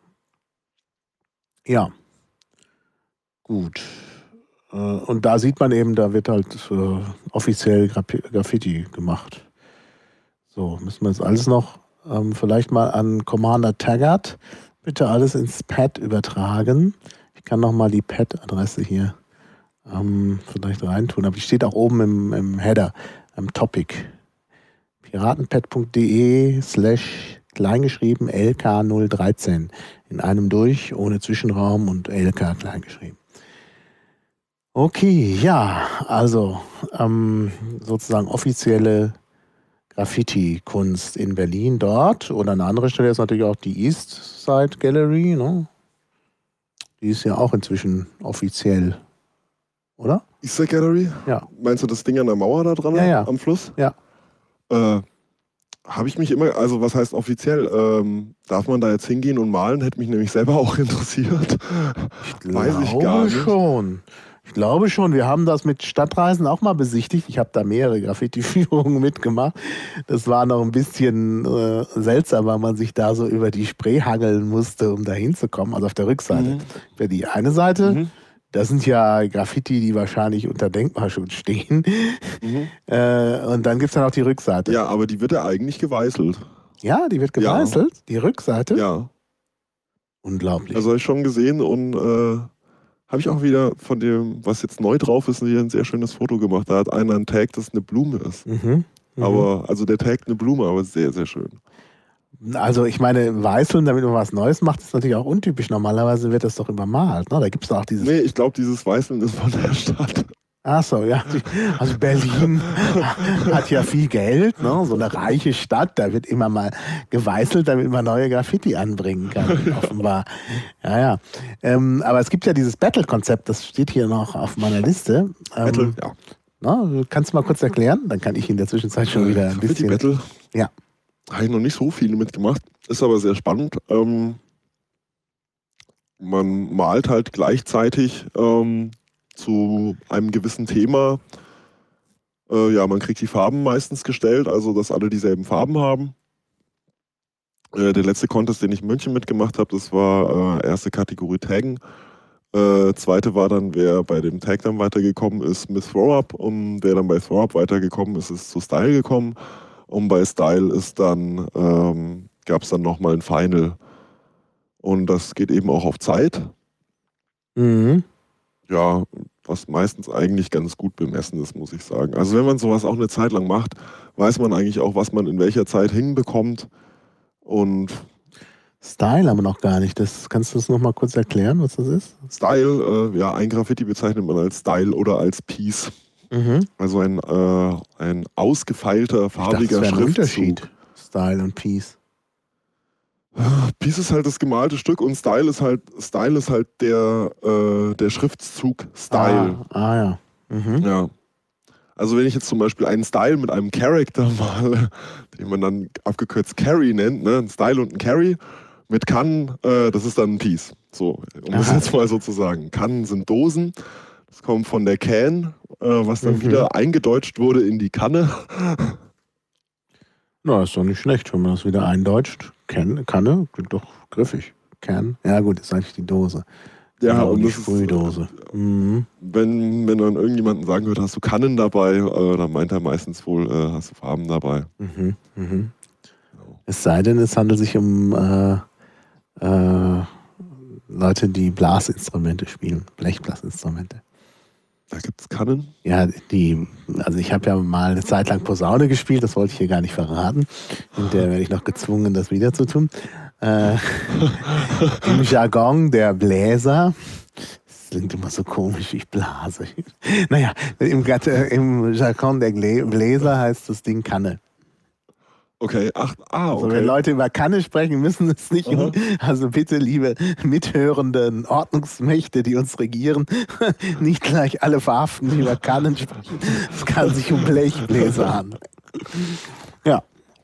ja, gut. Äh, und da sieht man eben, da wird halt äh, offiziell Graf- Graffiti gemacht. So, müssen wir jetzt alles noch ähm, vielleicht mal an Commander Taggart bitte alles ins Pad übertragen. Ich kann nochmal die Pad-Adresse hier ähm, vielleicht reintun, aber die steht auch oben im, im Header, im Topic. piratenpad.de slash kleingeschrieben L K null dreizehn in einem durch, ohne Zwischenraum und L K kleingeschrieben. Okay, ja, also ähm, sozusagen offizielle Graffiti-Kunst in Berlin dort. Oder eine andere Stelle ist natürlich auch die East Side Gallery. Ne? Die ist ja auch inzwischen offiziell, oder? East Side Gallery? Ja. Meinst du das Ding an der Mauer da dran, ja, ja. am Fluss? Ja. Äh, Habe ich mich immer, also was heißt offiziell, ähm, darf man da jetzt hingehen und malen? Hätte mich nämlich selber auch interessiert. Ich Weiß ich gar nicht. schon. Ich glaube schon, wir haben das mit Stadtreisen auch mal besichtigt. Ich habe da mehrere Graffiti-Führungen mitgemacht. Das war noch ein bisschen äh, seltsam, weil man sich da so über die Spree hangeln musste, um da hinzukommen. Also auf der Rückseite. Mhm. Für die eine Seite, Mhm. das sind ja Graffiti, die wahrscheinlich unter Denkmalschutz stehen. Mhm. Äh, und dann gibt es dann auch die Rückseite. Ja, aber die wird ja eigentlich geweißelt. Ja, die wird gemeißelt, ja. Die Rückseite. Ja. Unglaublich. Also habe ich schon gesehen und äh, habe ich auch wieder von dem, was jetzt neu drauf ist, hier ein sehr schönes Foto gemacht. Da hat einer einen Tag, das eine Blume ist. Mhm, mhm. Aber, also der taggt eine Blume, aber sehr, sehr schön. Also ich meine, Weißeln, damit man was Neues macht, ist natürlich auch untypisch. Normalerweise wird das doch übermalt. Ne? Da gibt es auch dieses... Nee, ich glaube, dieses Weißeln ist von der Stadt. Ach so, ja. Also Berlin hat ja viel Geld, ne? So eine reiche Stadt. Da wird immer mal geweißelt, damit man neue Graffiti anbringen kann, offenbar. Ja, ja. Ähm, aber es gibt ja dieses Battle-Konzept, das steht hier noch auf meiner Liste. Ähm, Battle, ja. Na, kannst du mal kurz erklären? Dann kann ich in der Zwischenzeit schon wieder ein bisschen... Battle? Ja. Habe ich noch nicht so viele mitgemacht. Ist aber sehr spannend. Ähm, man malt halt gleichzeitig ähm, zu einem gewissen Thema. Äh, ja, man kriegt die Farben meistens gestellt, also dass alle dieselben Farben haben. Äh, der letzte Contest, den ich in München mitgemacht habe, das war äh, erste Kategorie Taggen. Äh, zweite war dann, wer bei dem Tag dann weitergekommen ist, mit Throw-Up. Und wer dann bei Throw-Up weitergekommen ist, ist zu Style gekommen. Und bei Style ist dann, ähm, gab es dann nochmal ein Final. Und das geht eben auch auf Zeit. Mhm. Ja, was meistens eigentlich ganz gut bemessen ist, muss ich sagen. Also wenn man sowas auch eine Zeit lang macht, weiß man eigentlich auch, was man in welcher Zeit hinbekommt. Und Style aber noch gar nicht. Das, kannst du das nochmal kurz erklären, was das ist? Style, äh, ja, ein Graffiti bezeichnet man als Style oder als Piece. Mhm. Also ein, äh, ein ausgefeilter, farbiger ich dachte, das wäre ein Schriftzug. Unterschied. Style und Piece. Piece ist halt das gemalte Stück und Style ist halt, Style ist halt der, äh, der Schriftzug Style. Ah, ah ja. Mhm. Ja. Also wenn ich jetzt zum Beispiel einen Style mit einem Character male, den man dann abgekürzt Carry nennt, ne? Ein Style und ein Carry mit Kann, äh, das ist dann ein Piece. So, um das jetzt mal so zu sagen. Kannen sind Dosen. Das kommt von der Can, äh, was dann mhm. wieder eingedeutscht wurde in die Kanne. Na, ist doch nicht schlecht, wenn man das wieder eindeutscht. Can, Kanne, klingt doch griffig. Can, ja gut, ist eigentlich die Dose. Ja, und die das Sprühdose. Ist, mhm. wenn, wenn dann irgendjemanden sagen würde, hast du Kannen dabei, äh, dann meint er meistens wohl, äh, hast du Farben dabei. Mhm. Mhm. Genau. Es sei denn, es handelt sich um äh, äh, Leute, die Blasinstrumente spielen, Blechblasinstrumente. Da gibt es Kannen? Ja, die, also ich habe ja mal eine Zeit lang Posaune gespielt, das wollte ich hier gar nicht verraten. Hinterher werde ich noch gezwungen, das wieder zu tun. Äh, Im Jargon der Bläser, das klingt immer so komisch, ich blase. Naja, im, im Jargon der Bläser heißt das Ding Kanne. Okay, ach, ah, okay. Also wenn Leute über Kanne sprechen, müssen es nicht. Aha. Also bitte, liebe mithörenden Ordnungsmächte, die uns regieren, nicht gleich alle verhaften, die über Kannen sprechen. Es kann sich um Blechbläser handeln. Ja.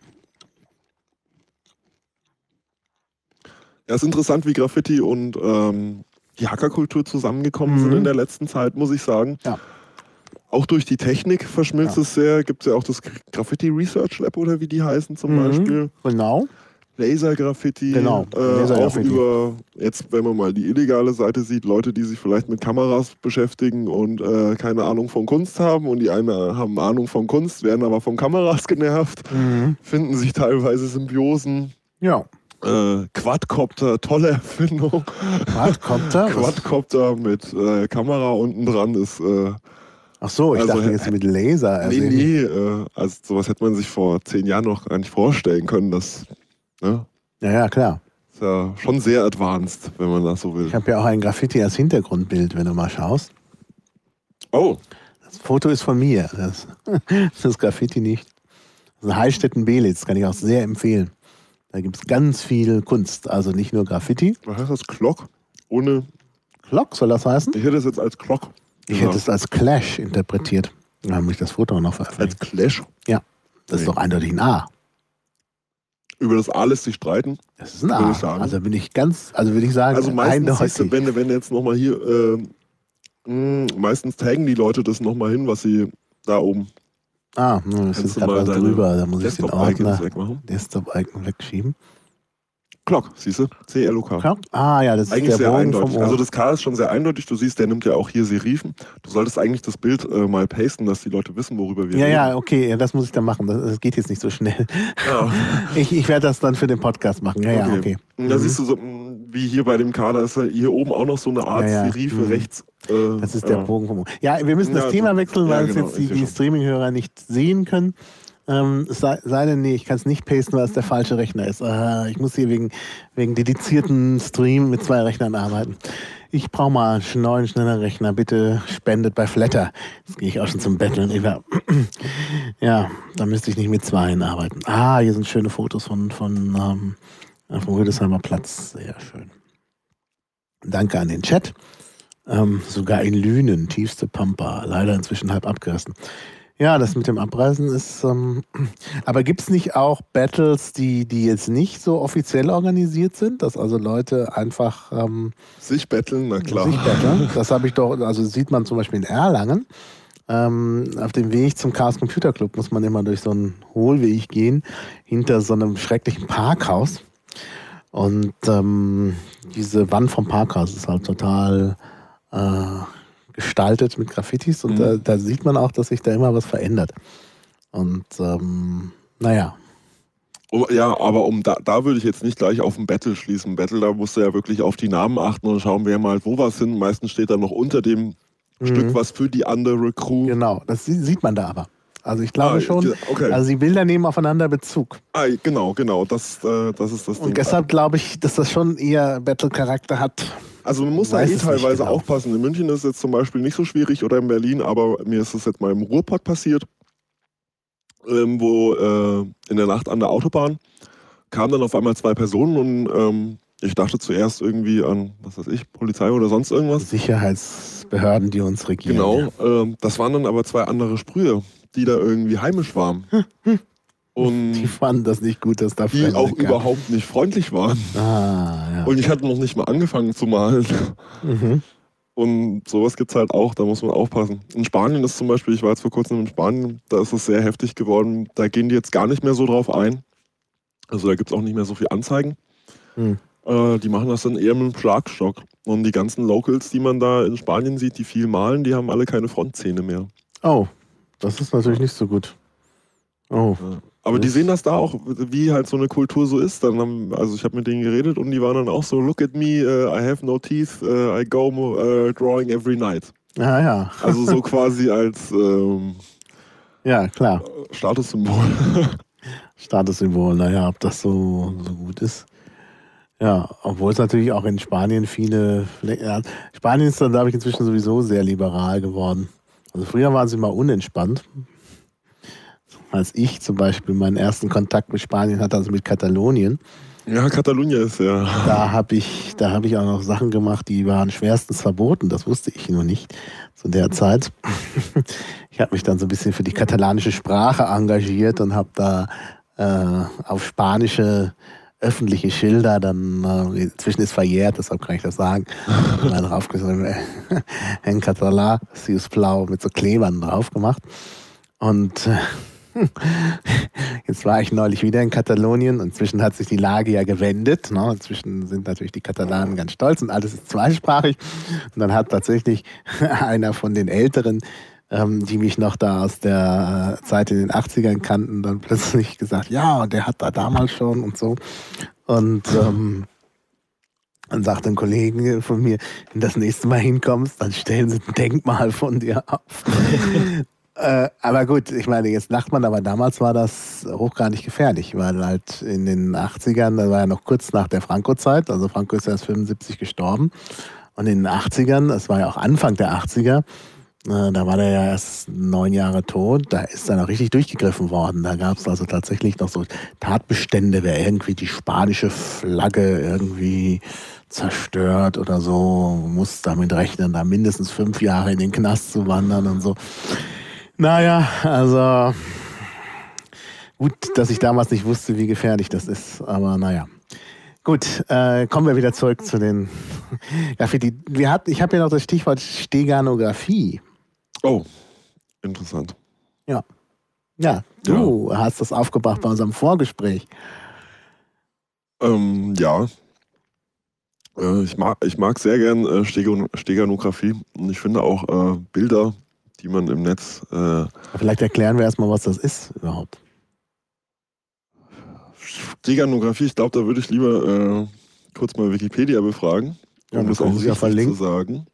Ja, es ist interessant, wie Graffiti und ähm, die Hackerkultur zusammengekommen mhm. sind in der letzten Zeit, muss ich sagen. Ja. Auch durch die Technik verschmilzt ja. es sehr. Gibt es ja auch das Graffiti Research Lab oder wie die heißen zum mhm. Beispiel. Genau. Laser-Graffiti. Genau. Äh, Laser auch über, jetzt wenn man mal die illegale Seite sieht, Leute, die sich vielleicht mit Kameras beschäftigen und äh, keine Ahnung von Kunst haben. Und die einen haben Ahnung von Kunst, werden aber von Kameras genervt. Mhm. Finden sich teilweise Symbiosen. Ja. Äh, Quadcopter, tolle Erfindung. Quadcopter? Quadcopter mit äh, Kamera unten dran ist... Äh, Ach so, ich also, dachte jetzt mit Laser. Also nee, nee, äh, also sowas hätte man sich vor zehn Jahren noch gar nicht vorstellen können. Das, ne? Ja, ja, klar. Ist ja schon sehr advanced, wenn man das so will. Ich habe ja auch ein Graffiti als Hintergrundbild, wenn du mal schaust. Oh. Das Foto ist von mir, das, das Graffiti nicht. Das ist Heilstätten-Belitz, kann ich auch sehr empfehlen. Da gibt es ganz viel Kunst, also nicht nur Graffiti. Was heißt das? Glock? Ohne... Glock soll das heißen? Ich hätte es jetzt als Glock. Ich hätte es als Clash interpretiert. Dann habe ich das Foto auch noch veröffentlicht. Als Clash? Ja, das nee. ist doch eindeutig ein A. Über das A lässt sich streiten. Das ist ein A. Also bin ich ganz, also würde ich sagen, also meistens siehst du, wenn, wenn jetzt nochmal hier, äh, mh, meistens taggen die Leute das nochmal hin, was sie da oben. Ah, das ist gerade was drüber. Da muss ich den Ordner Desktop-Icon wegschieben. Glock, siehst du? C L O K. Glock? Ah ja, das eigentlich ist der sehr Bogen eindeutig. Vom also das K ist schon sehr eindeutig. Du siehst, der nimmt ja auch hier Serifen. Du solltest eigentlich das Bild äh, mal pasten, dass die Leute wissen, worüber wir ja, reden. Ja, ja, okay, das muss ich dann machen. Das, das geht jetzt nicht so schnell. Ja. Ich, ich werde das dann für den Podcast machen. Ja, okay. ja, okay. Da mhm. siehst du so, wie hier bei dem K, da ist hier oben auch noch so eine Art ja, ja. Serife mhm. rechts. Äh, das ist der ja. Bogen vom Bogen. Ja, wir müssen das ja, Thema wechseln, weil ja, genau, es jetzt die, die Streaming-Hörer nicht sehen können. Ähm, sei, sei denn, nee, ich kann es nicht pasten, weil es der falsche Rechner ist. Äh, ich muss hier wegen, wegen dedizierten Stream mit zwei Rechnern arbeiten. Ich brauche mal einen neuen, schneller Rechner. Bitte spendet bei Flatter. Jetzt gehe ich auch schon zum Betteln. Ja, da müsste ich nicht mit zweien arbeiten. Ah, hier sind schöne Fotos von, von, ähm, vom Rüdesheimer Platz. Sehr schön. Danke an den Chat. Ähm, sogar in Lünen, tiefste Pampa. Leider inzwischen halb abgerissen. Ja, das mit dem Abreisen ist... Ähm, aber gibt es nicht auch Battles, die, die jetzt nicht so offiziell organisiert sind? Dass also Leute einfach... Ähm, sich betteln, na klar. Sich betteln. Das habe ich doch... Also sieht man zum Beispiel in Erlangen. Ähm, auf dem Weg zum Chaos Computer Club muss man immer durch so einen Hohlweg gehen, hinter so einem schrecklichen Parkhaus. Und ähm, diese Wand vom Parkhaus ist halt total... Äh, gestaltet mit Graffitis und mhm. da, da sieht man auch, dass sich da immer was verändert. Und ähm, naja. Um, ja, aber um da, da würde ich jetzt nicht gleich auf ein Battle schließen. Battle, da musst du ja wirklich auf die Namen achten und schauen, wer mal wo was sind. Meistens steht da noch unter dem mhm. Stück was für die andere Crew. Genau, das sieht man da aber. Also ich glaube ah, schon, okay. Also die Bilder nehmen aufeinander Bezug. Ah, genau, genau, das, äh, das ist das Ding. Und deshalb glaube ich, dass das schon eher Battle-Charakter hat. Also man muss da eh teilweise genau. aufpassen. In München ist es jetzt zum Beispiel nicht so schwierig oder in Berlin, aber mir ist es jetzt mal im Ruhrpott passiert, ähm, wo äh, in der Nacht an der Autobahn kamen dann auf einmal zwei Personen und ähm, ich dachte zuerst irgendwie an, was weiß ich, Polizei oder sonst irgendwas. Sicherheitsbehörden, die uns regieren. Genau, äh, das waren dann aber zwei andere Sprüher, die da irgendwie heimisch waren. Hm, hm. Und die fanden das nicht gut, dass da die Fremde auch kamen. überhaupt nicht freundlich waren. Ah, ja. Und ich hatte noch nicht mal angefangen zu malen. Mhm. Und sowas gibt es halt auch, da muss man aufpassen. In Spanien ist zum Beispiel, ich war jetzt vor kurzem in Spanien, da ist es sehr heftig geworden. Da gehen die jetzt gar nicht mehr so drauf ein. Also da gibt es auch nicht mehr so viel Anzeigen. Mhm. Äh, die machen das dann eher mit dem Schlagstock. Und die ganzen Locals, die man da in Spanien sieht, die viel malen, die haben alle keine Frontzähne mehr. Oh, das ist natürlich ja. nicht so gut. Oh. Ja. Aber die sehen das da auch, wie halt so eine Kultur so ist. Dann haben, also ich habe mit denen geredet und die waren dann auch so, look at me, uh, I have no teeth, uh, I go uh, drawing every night. Ah ja. Also so quasi als ähm, ja, klar. Statussymbol. Statussymbol, naja, ob das so, so gut ist. Ja, obwohl es natürlich auch in Spanien viele... Ja, Spanien ist dann, glaube ich, inzwischen sowieso sehr liberal geworden. Also früher waren sie mal unentspannt. Als ich zum Beispiel meinen ersten Kontakt mit Spanien hatte, also mit Katalonien. Ja, Katalonien ist ja. Da habe ich, da hab ich auch noch Sachen gemacht, die waren schwerstens verboten. Das wusste ich nur nicht zu der Zeit. Ich habe mich dann so ein bisschen für die katalanische Sprache engagiert und habe da äh, auf spanische öffentliche Schilder, dann äh, inzwischen ist verjährt, deshalb kann ich das sagen, mal draufgeschrieben, en Català, sius Blau, mit so Klebern drauf gemacht. Und äh, jetzt war ich neulich wieder in Katalonien und inzwischen hat sich die Lage ja gewendet. Ne? Inzwischen sind natürlich die Katalanen ganz stolz und alles ist zweisprachig. Und dann hat tatsächlich einer von den Älteren, ähm, die mich noch da aus der Zeit in den achtzigern kannten, dann plötzlich gesagt, ja, und der hat da damals schon und so. Und ähm, dann sagt ein Kollege von mir, wenn du das nächste Mal hinkommst, dann stellen sie ein Denkmal von dir auf. Äh, aber gut, ich meine, jetzt lacht man, aber damals war das hochgradig gefährlich, weil halt in den achtzigern, das war ja noch kurz nach der Franco-Zeit, also Franco ist erst fünfundsiebzig gestorben und in den achtzigern, das war ja auch Anfang der achtziger, äh, da war der ja erst neun Jahre tot, da ist dann auch richtig durchgegriffen worden. Da gab es also tatsächlich noch so Tatbestände, wer irgendwie die spanische Flagge irgendwie zerstört oder so, muss damit rechnen, da mindestens fünf Jahre in den Knast zu wandern und so. Naja, also gut, dass ich damals nicht wusste, wie gefährlich das ist, aber naja. Gut, äh, kommen wir wieder zurück zu den Graffiti. Wir hatten, ich habe ja noch das Stichwort Steganographie. Oh, interessant. Ja, ja, du ja. hast das aufgebracht bei unserem Vorgespräch. Ähm, ja, äh, ich, mag, ich mag sehr gern äh, Steganographie und ich finde auch äh, Bilder, die man im Netz... Äh, Vielleicht erklären wir erstmal, was das ist überhaupt. Steganographie, ich glaube, da würde ich lieber äh, kurz mal Wikipedia befragen, um ja, das auch richtig ja zu sagen.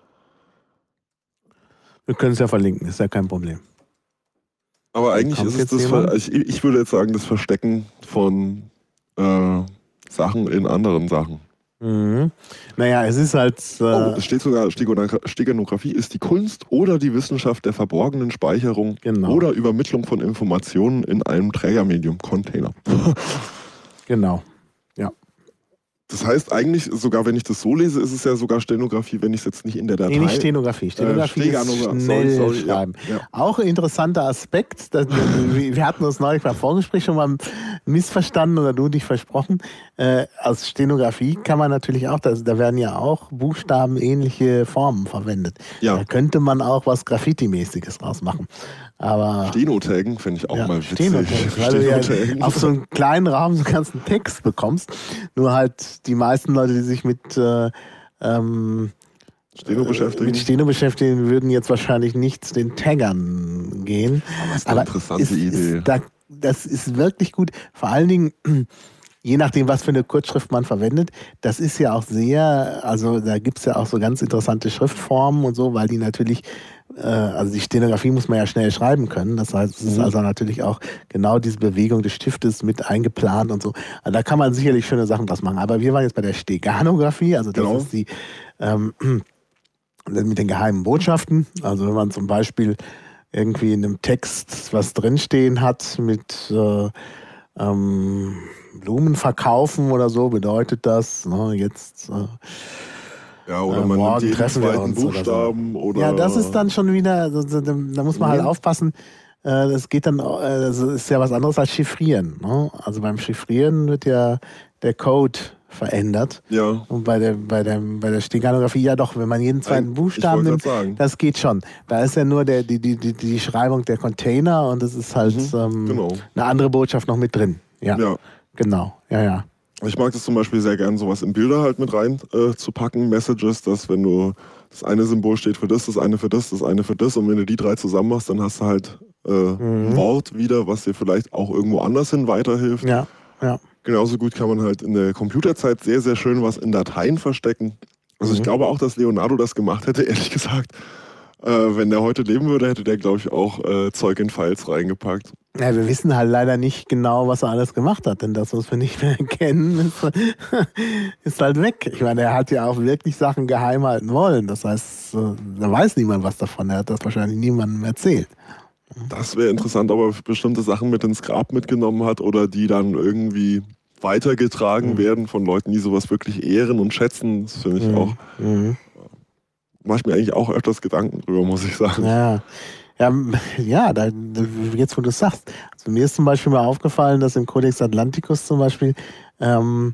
Wir können es ja verlinken, ist ja kein Problem. Aber eigentlich ist es das, Ver ich, ich würde jetzt sagen, das Verstecken von äh, Sachen in anderen Sachen. Mhm. Naja, es ist halt... Äh oh, es steht sogar, Steganographie ist die Kunst oder die Wissenschaft der verborgenen Speicherung genau. oder Übermittlung von Informationen in einem Trägermedium, Container. Genau, ja. Das heißt eigentlich, sogar wenn ich das so lese, ist es ja sogar Stenografie, wenn ich es jetzt nicht in der Datei... Nee, nicht Stenografie. Stenografie äh, ist schnell sorry, sorry, schreiben. Ja, ja. Auch ein interessanter Aspekt. Das, wir hatten uns neulich beim Vorgespräch schon mal missverstanden oder du dich versprochen. Äh, als Stenografie kann man natürlich auch, da, da werden ja auch buchstabenähnliche Formen verwendet. Ja. Da könnte man auch was Graffiti-mäßiges rausmachen. Aber Stenotaggen finde ich auch ja, mal witzig. Stenotaggen, weil du ja auf so einem kleinen Rahmen so einen ganzen Text bekommst. Nur halt die meisten Leute, die sich mit äh, ähm, Steno beschäftigen. mit Steno beschäftigen, würden jetzt wahrscheinlich nicht zu den Taggern gehen. Aber das ist eine Aber interessante ist, Idee. Ist, da, das ist wirklich gut. Vor allen Dingen, je nachdem, was für eine Kurzschrift man verwendet, das ist ja auch sehr, also da gibt es ja auch so ganz interessante Schriftformen und so, weil die natürlich, äh, also die Stenografie muss man ja schnell schreiben können. Das heißt, es ist mhm. also natürlich auch genau diese Bewegung des Stiftes mit eingeplant und so. Also da kann man sicherlich schöne Sachen draus machen. Aber wir waren jetzt bei der Steganographie, also das genau. ist die ähm, mit den geheimen Botschaften. Also wenn man zum Beispiel irgendwie in einem Text was drinstehen hat mit äh, ähm, Blumen verkaufen oder so, bedeutet das, ne, jetzt äh, ja, oder man morgen nimmt treffen wir uns uns Buchstaben oder, so. oder Ja, das ist dann schon wieder, da muss man halt aufpassen, äh, das geht dann, äh, das ist ja was anderes als Chiffrieren. Ne? Also beim Chiffrieren wird ja der Code verändert. Ja. Und bei der, bei der, bei der Steganographie ja doch, wenn man jeden zweiten Buchstaben nimmt, sagen. das geht schon. Da ist ja nur der, die, die, die, die Schreibung der Container und es ist halt Mhm, ähm, genau. eine andere Botschaft noch mit drin. Ja, Ja. genau. Ja, ja. Ich mag das zum Beispiel sehr gern, sowas in Bilder halt mit rein äh, zu packen, Messages, dass wenn du das eine Symbol steht für das, das eine für das, das eine für das und wenn du die drei zusammen machst, dann hast du halt äh, Mhm. ein Wort wieder, was dir vielleicht auch irgendwo anders hin weiterhilft. Ja, ja. Genauso gut kann man halt in der Computerzeit sehr, sehr schön was in Dateien verstecken. Also ich Mhm. glaube auch, dass Leonardo das gemacht hätte, ehrlich gesagt. Äh, wenn der heute leben würde, hätte der, glaube ich, auch äh, Zeug in Files reingepackt. Ja, wir wissen halt leider nicht genau, was er alles gemacht hat, denn das, was wir nicht mehr kennen, ist, ist halt weg. Ich meine, er hat ja auch wirklich Sachen geheim halten wollen. Das heißt, äh, da weiß niemand was davon. Er hat das wahrscheinlich niemandem erzählt. Das wäre interessant, ob er bestimmte Sachen mit ins Grab mitgenommen hat oder die dann irgendwie weitergetragen Mhm. werden von Leuten, die sowas wirklich ehren und schätzen. Das finde ich Mhm. auch, Mhm. mache ich mir eigentlich auch öfters Gedanken drüber, muss ich sagen. Ja, ja, ja da, jetzt wo du es sagst. Also mir ist zum Beispiel mal aufgefallen, dass im Codex Atlanticus zum Beispiel ähm,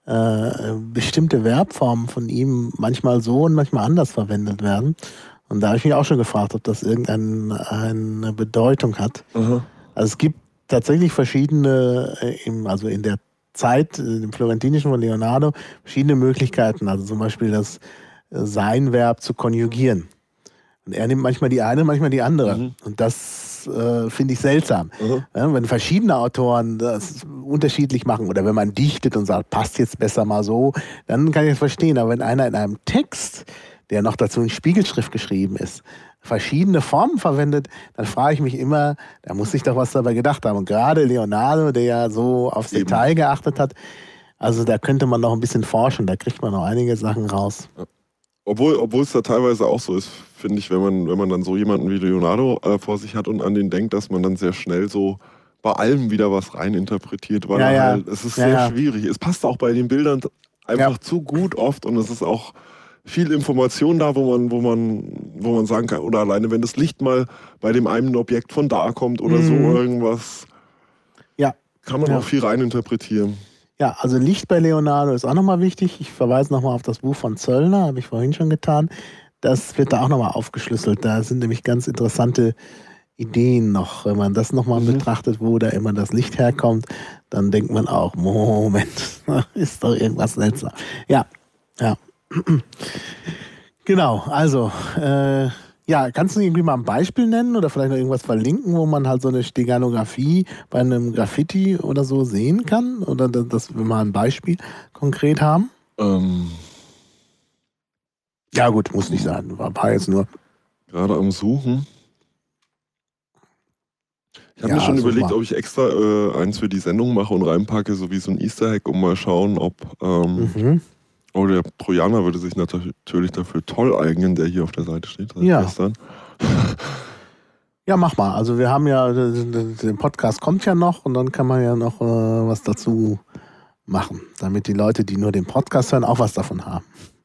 äh, bestimmte Verbformen von ihm manchmal so und manchmal anders verwendet werden. Und da habe ich mich auch schon gefragt, ob das irgendeine Bedeutung hat. Aha. Also es gibt tatsächlich verschiedene, äh, im, also in der Zeit, äh, im Florentinischen von Leonardo, verschiedene Möglichkeiten. Also zum Beispiel das äh, Sein-Verb zu konjugieren. Und er nimmt manchmal die eine, manchmal die andere. Mhm. Und das äh, finde ich seltsam. Aha. Ja, wenn verschiedene Autoren das unterschiedlich machen oder wenn man dichtet und sagt, passt jetzt besser mal so, dann kann ich das verstehen. Aber wenn einer in einem Text, der noch dazu in Spiegelschrift geschrieben ist, verschiedene Formen verwendet, dann frage ich mich immer, da muss sich doch was dabei gedacht haben. Und gerade Leonardo, der ja so aufs Eben. Detail geachtet hat, also da könnte man noch ein bisschen forschen, da kriegt man noch einige Sachen raus. Obwohl, obwohl es da teilweise auch so ist, finde ich, wenn man, wenn man dann so jemanden wie Leonardo äh, vor sich hat und an den denkt, dass man dann sehr schnell so bei allem wieder was reininterpretiert, weil Ja, er ja. halt, es ist Ja, sehr ja. schwierig. Es passt auch bei den Bildern einfach Ja. zu gut oft und es ist auch viel Information da, wo man, wo man, wo man sagen kann, oder alleine wenn das Licht mal bei dem einen Objekt von da kommt oder so Mhm. irgendwas, Ja. kann man Ja. auch viel reininterpretieren. Ja, also Licht bei Leonardo ist auch nochmal wichtig. Ich verweise nochmal auf das Buch von Zöllner, habe ich vorhin schon getan. Das wird da auch nochmal aufgeschlüsselt. Da sind nämlich ganz interessante Ideen noch. Wenn man das nochmal Mhm. betrachtet, wo da immer das Licht herkommt, dann denkt man auch, Moment, ist doch irgendwas seltsam. Ja, ja. Genau, also, äh, ja, kannst du irgendwie mal ein Beispiel nennen oder vielleicht noch irgendwas verlinken, wo man halt so eine Steganographie bei einem Graffiti oder so sehen kann? Oder dass dass wir mal ein Beispiel konkret haben? Ähm, Ja gut, muss nicht sein, war war jetzt nur. Gerade am Suchen. Ich habe Ja, mir schon such überlegt, mal. ob ich extra äh, eins für die Sendung mache und reinpacke, so wie so ein Easter Egg, um mal schauen, ob. Ähm, Mhm. Oh, der Trojaner würde sich natürlich dafür toll eignen, der hier auf der Seite steht. seit Ja. Gestern. Ja, mach mal. Also wir haben ja, der Podcast kommt ja noch und dann kann man ja noch äh, was dazu machen, damit die Leute, die nur den Podcast hören, auch was davon haben.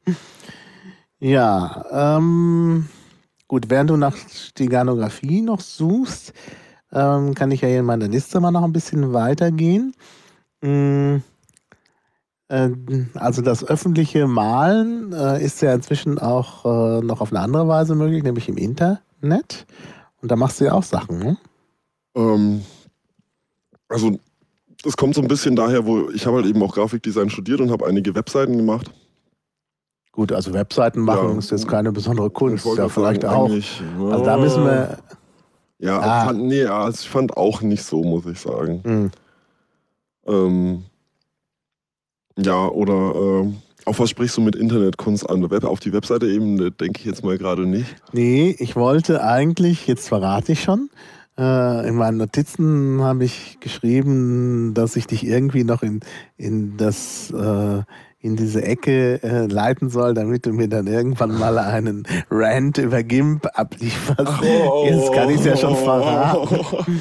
Ja, ähm, gut, während du nach Steganographie noch suchst, ähm, kann ich ja hier in meiner Liste mal noch ein bisschen weitergehen. Mm, äh, also das öffentliche Malen äh, ist ja inzwischen auch äh, noch auf eine andere Weise möglich, nämlich im Internet. Und da machst du ja auch Sachen, ne? Ähm, also, das kommt so ein bisschen daher, wo ich habe halt eben auch Grafikdesign studiert und habe einige Webseiten gemacht. Gut, also Webseiten machen Ja. ist jetzt keine besondere Kunst, wollte ja gerade vielleicht sagen, auch. eigentlich, Also da müssen wir. Ja, Ah. fand, nee, also ich fand auch nicht so, muss ich sagen. Mh, Ähm, ja, oder ähm, auf was sprichst du mit Internetkunst an? Web, auf die Webseite eben, äh, denke ich jetzt mal gerade nicht. nee, ich wollte eigentlich, jetzt verrate ich schon, äh, in meinen Notizen habe ich geschrieben, dass ich dich irgendwie noch in, in das äh, in diese Ecke äh, leiten soll, damit du mir dann irgendwann mal einen Rant über GIMP ablieferst. Jetzt kann ich es ja schon verraten.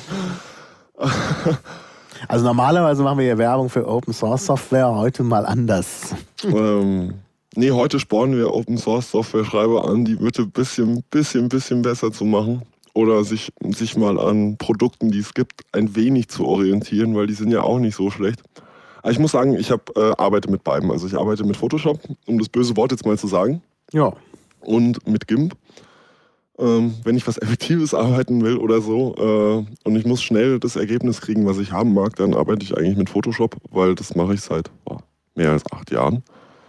Also normalerweise machen wir ja Werbung für Open Source Software, heute mal anders. ähm, nee, heute spornen wir Open Source Software Schreiber an, die bitte ein bisschen, bisschen, bisschen besser zu machen. oder sich, sich mal an Produkten, die es gibt, ein wenig zu orientieren, weil die sind ja auch nicht so schlecht. Aber ich muss sagen, ich hab, äh, arbeite mit beiden. Also ich arbeite mit Photoshop, um das böse Wort jetzt mal zu sagen, Ja. und mit GIMP. Ähm, wenn ich was Effektives arbeiten will oder so äh, und ich muss schnell das Ergebnis kriegen, was ich haben mag, dann arbeite ich eigentlich mit Photoshop, weil das mache ich seit boah, mehr als acht Jahren.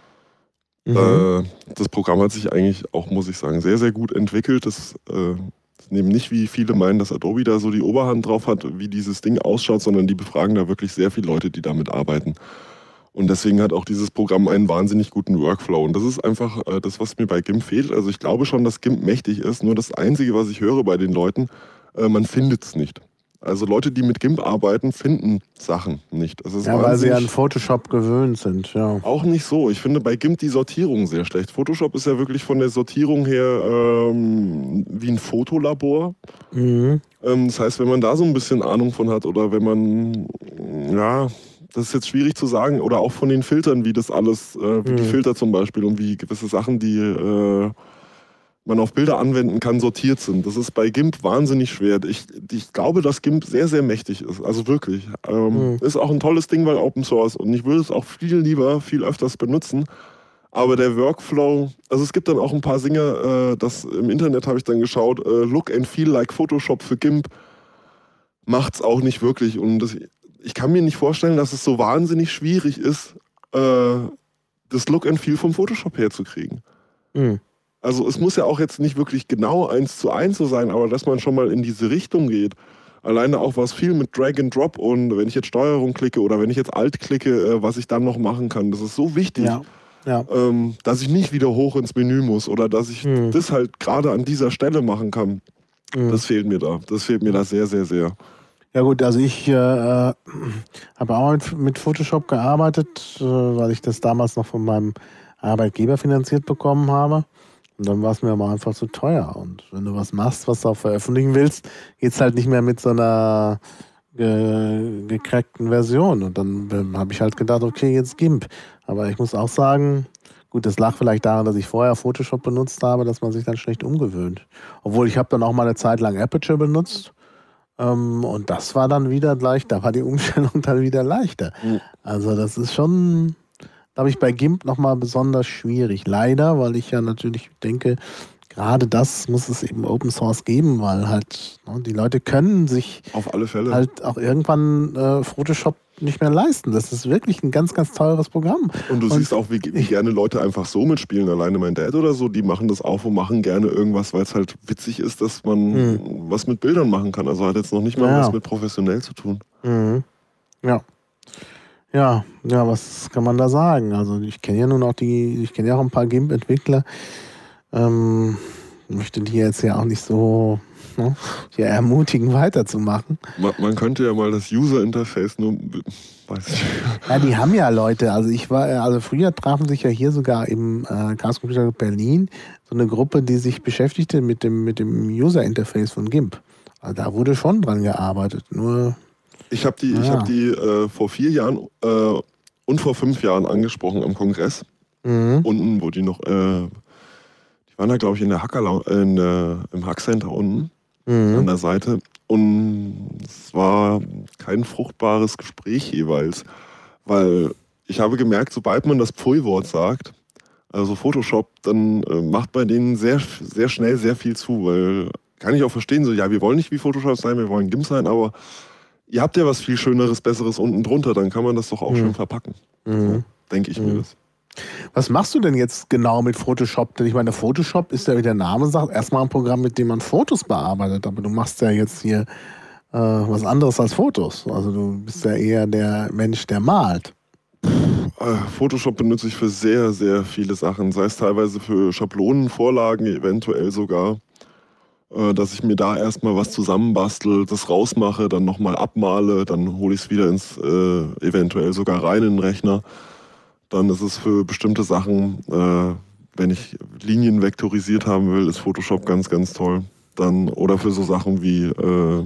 Mhm. Äh, das Programm hat sich eigentlich auch, muss ich sagen, sehr, sehr gut entwickelt. Das äh, ist eben nicht, wie viele meinen, dass Adobe da so die Oberhand drauf hat, wie dieses Ding ausschaut, sondern die befragen da wirklich sehr viele Leute, die damit arbeiten. Und deswegen hat auch dieses Programm einen wahnsinnig guten Workflow. Und das ist einfach äh, das, was mir bei GIMP fehlt. Also ich glaube schon, dass GIMP mächtig ist. Nur das Einzige, was ich höre bei den Leuten, äh, man findet es nicht. Also Leute, die mit GIMP arbeiten, finden Sachen nicht. Das ist Ja, weil sie an wahnsinnig- Photoshop gewöhnt sind, ja. Auch nicht so. Ich finde bei GIMP die Sortierung sehr schlecht. Photoshop ist ja wirklich von der Sortierung her ähm, wie ein Fotolabor. Mhm. Ähm, das heißt, wenn man da so ein bisschen Ahnung von hat oder wenn man, ja, das ist jetzt schwierig zu sagen, oder auch von den Filtern, wie das alles, äh, wie die Mhm. Filter zum Beispiel und wie gewisse Sachen, die äh, man auf Bilder anwenden kann, sortiert sind. Das ist bei GIMP wahnsinnig schwer. Ich, ich glaube, dass GIMP sehr, sehr mächtig ist. Also wirklich. Ähm, Mhm. ist auch ein tolles Ding, weil Open Source. Und ich würde es auch viel lieber, viel öfters benutzen. Aber der Workflow, also es gibt dann auch ein paar Dinge, äh, das im Internet habe ich dann geschaut, äh, Look and Feel like Photoshop für GIMP macht's auch nicht wirklich. Und das, ich kann mir nicht vorstellen, dass es so wahnsinnig schwierig ist, äh, das Look and Feel vom Photoshop herzukriegen. Mhm. Also es muss ja auch jetzt nicht wirklich genau eins zu eins so sein, aber dass man schon mal in diese Richtung geht. Alleine auch was viel mit Drag and Drop und wenn ich jetzt Steuerung klicke oder wenn ich jetzt Alt klicke, äh, was ich dann noch machen kann, das ist so wichtig, Ja. Ja. ähm, dass ich nicht wieder hoch ins Menü muss oder dass ich Mhm. das halt gerade an dieser Stelle machen kann. Mhm. Das fehlt mir da. Das fehlt mir da sehr, sehr, sehr. Ja gut, also ich äh, habe auch mit, mit Photoshop gearbeitet, äh, weil ich das damals noch von meinem Arbeitgeber finanziert bekommen habe. Und dann war es mir aber einfach zu teuer. Und wenn du was machst, was du auch veröffentlichen willst, geht's halt nicht mehr mit so einer ge gecrackten Version. Und dann ähm, habe ich halt gedacht, okay, jetzt GIMP. Aber ich muss auch sagen, gut, das lag vielleicht daran, dass ich vorher Photoshop benutzt habe, dass man sich dann schlecht umgewöhnt. Obwohl ich habe dann auch mal eine Zeit lang Aperture benutzt. Ähm, und das war dann wieder gleich, da war die Umstellung dann wieder leichter. Mhm. Also das ist schon, glaube ich, bei GIMP nochmal besonders schwierig. Leider, weil ich ja natürlich denke, gerade das muss es eben Open Source geben, weil halt ne, die Leute können sich Auf alle Fälle. halt auch irgendwann äh, Photoshop nicht mehr leisten. Das ist wirklich ein ganz, ganz teures Programm. Und du Und siehst auch, wie, wie ich- gerne Leute einfach so mitspielen. Alleine mein Dad oder so, die machen das auch und machen gerne irgendwas, weil es halt witzig ist, dass man Mhm. was mit Bildern machen kann. Also hat jetzt noch nicht mal Ja. was mit professionell zu tun. Mhm. Ja. Ja, ja, was kann man da sagen? Also ich kenne ja nun auch die, ich kenne ja auch ein paar GIMP-Entwickler. Ähm, möchte die jetzt ja auch nicht so ne, hier ermutigen, weiterzumachen. Man, man könnte ja mal das User-Interface nur, weiß ich. Ja, die haben ja Leute. Also ich war, also früher trafen sich ja hier sogar im äh, Chaos Computer Berlin so eine Gruppe, die sich beschäftigte mit dem, mit dem User-Interface von GIMP. Also da wurde schon dran gearbeitet. Nur Ich habe die, ich Ja. hab die äh, vor vier Jahren äh, und vor fünf Jahren angesprochen am Kongress. mhm. Unten, wo die noch, äh, die waren da, glaube ich, in der Hacker, in der, im Hackcenter unten an Mhm. der Seite. Und es war kein fruchtbares Gespräch jeweils, weil ich habe gemerkt, sobald man das Pfui-Wort sagt, also Photoshop, dann äh, macht bei denen sehr, sehr schnell sehr viel zu, weil kann ich auch verstehen, so ja, wir wollen nicht wie Photoshop sein, wir wollen GIMP sein, aber ihr habt ja was viel Schöneres, Besseres unten drunter, dann kann man das doch auch Mhm. schön verpacken. Mhm. So denke ich mir Mhm. das. Was machst du denn jetzt genau mit Photoshop? Denn ich meine, Photoshop ist ja, wie der Name sagt, erstmal ein Programm, mit dem man Fotos bearbeitet. Aber du machst ja jetzt hier äh, was anderes als Fotos. Also du bist ja eher der Mensch, der malt. Äh, Photoshop benutze ich für sehr, sehr viele Sachen, sei es teilweise für Schablonenvorlagen, eventuell sogar, äh, dass ich mir da erstmal was zusammenbastel, das rausmache, dann nochmal abmale, dann hole ich es wieder ins, äh, eventuell sogar rein in den Rechner. Dann ist es für bestimmte Sachen, äh, wenn ich Linien vektorisiert haben will, ist Photoshop ganz, ganz toll. Dann, oder für so Sachen wie, äh,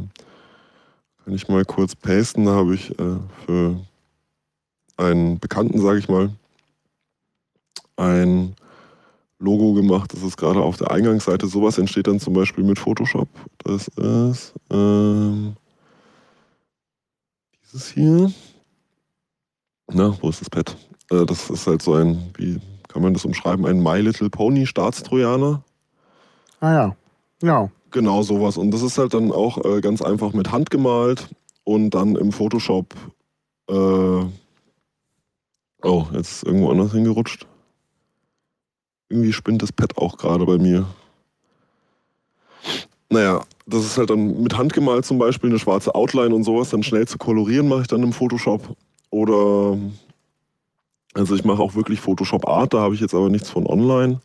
kann ich mal kurz pasten, da habe ich äh, für einen Bekannten, sage ich mal, ein Logo gemacht. Das ist gerade auf der Eingangsseite. Sowas entsteht dann zum Beispiel mit Photoshop. Das ist ähm, dieses hier. Na, wo ist das Pad? Äh, das ist halt so ein, wie kann man das umschreiben, ein My Little Pony Staatstrojaner. Ah ja, ja. Genau sowas. Und das ist halt dann auch äh, ganz einfach mit Hand gemalt und dann im Photoshop. Äh, oh, jetzt ist irgendwo anders hingerutscht. Irgendwie spinnt das Pad auch gerade bei mir. Naja, das ist halt dann mit Hand gemalt zum Beispiel, eine schwarze Outline und sowas. Dann schnell zu kolorieren mache ich dann im Photoshop. Oder, also ich mache auch wirklich Photoshop Art, da habe ich jetzt aber nichts von online.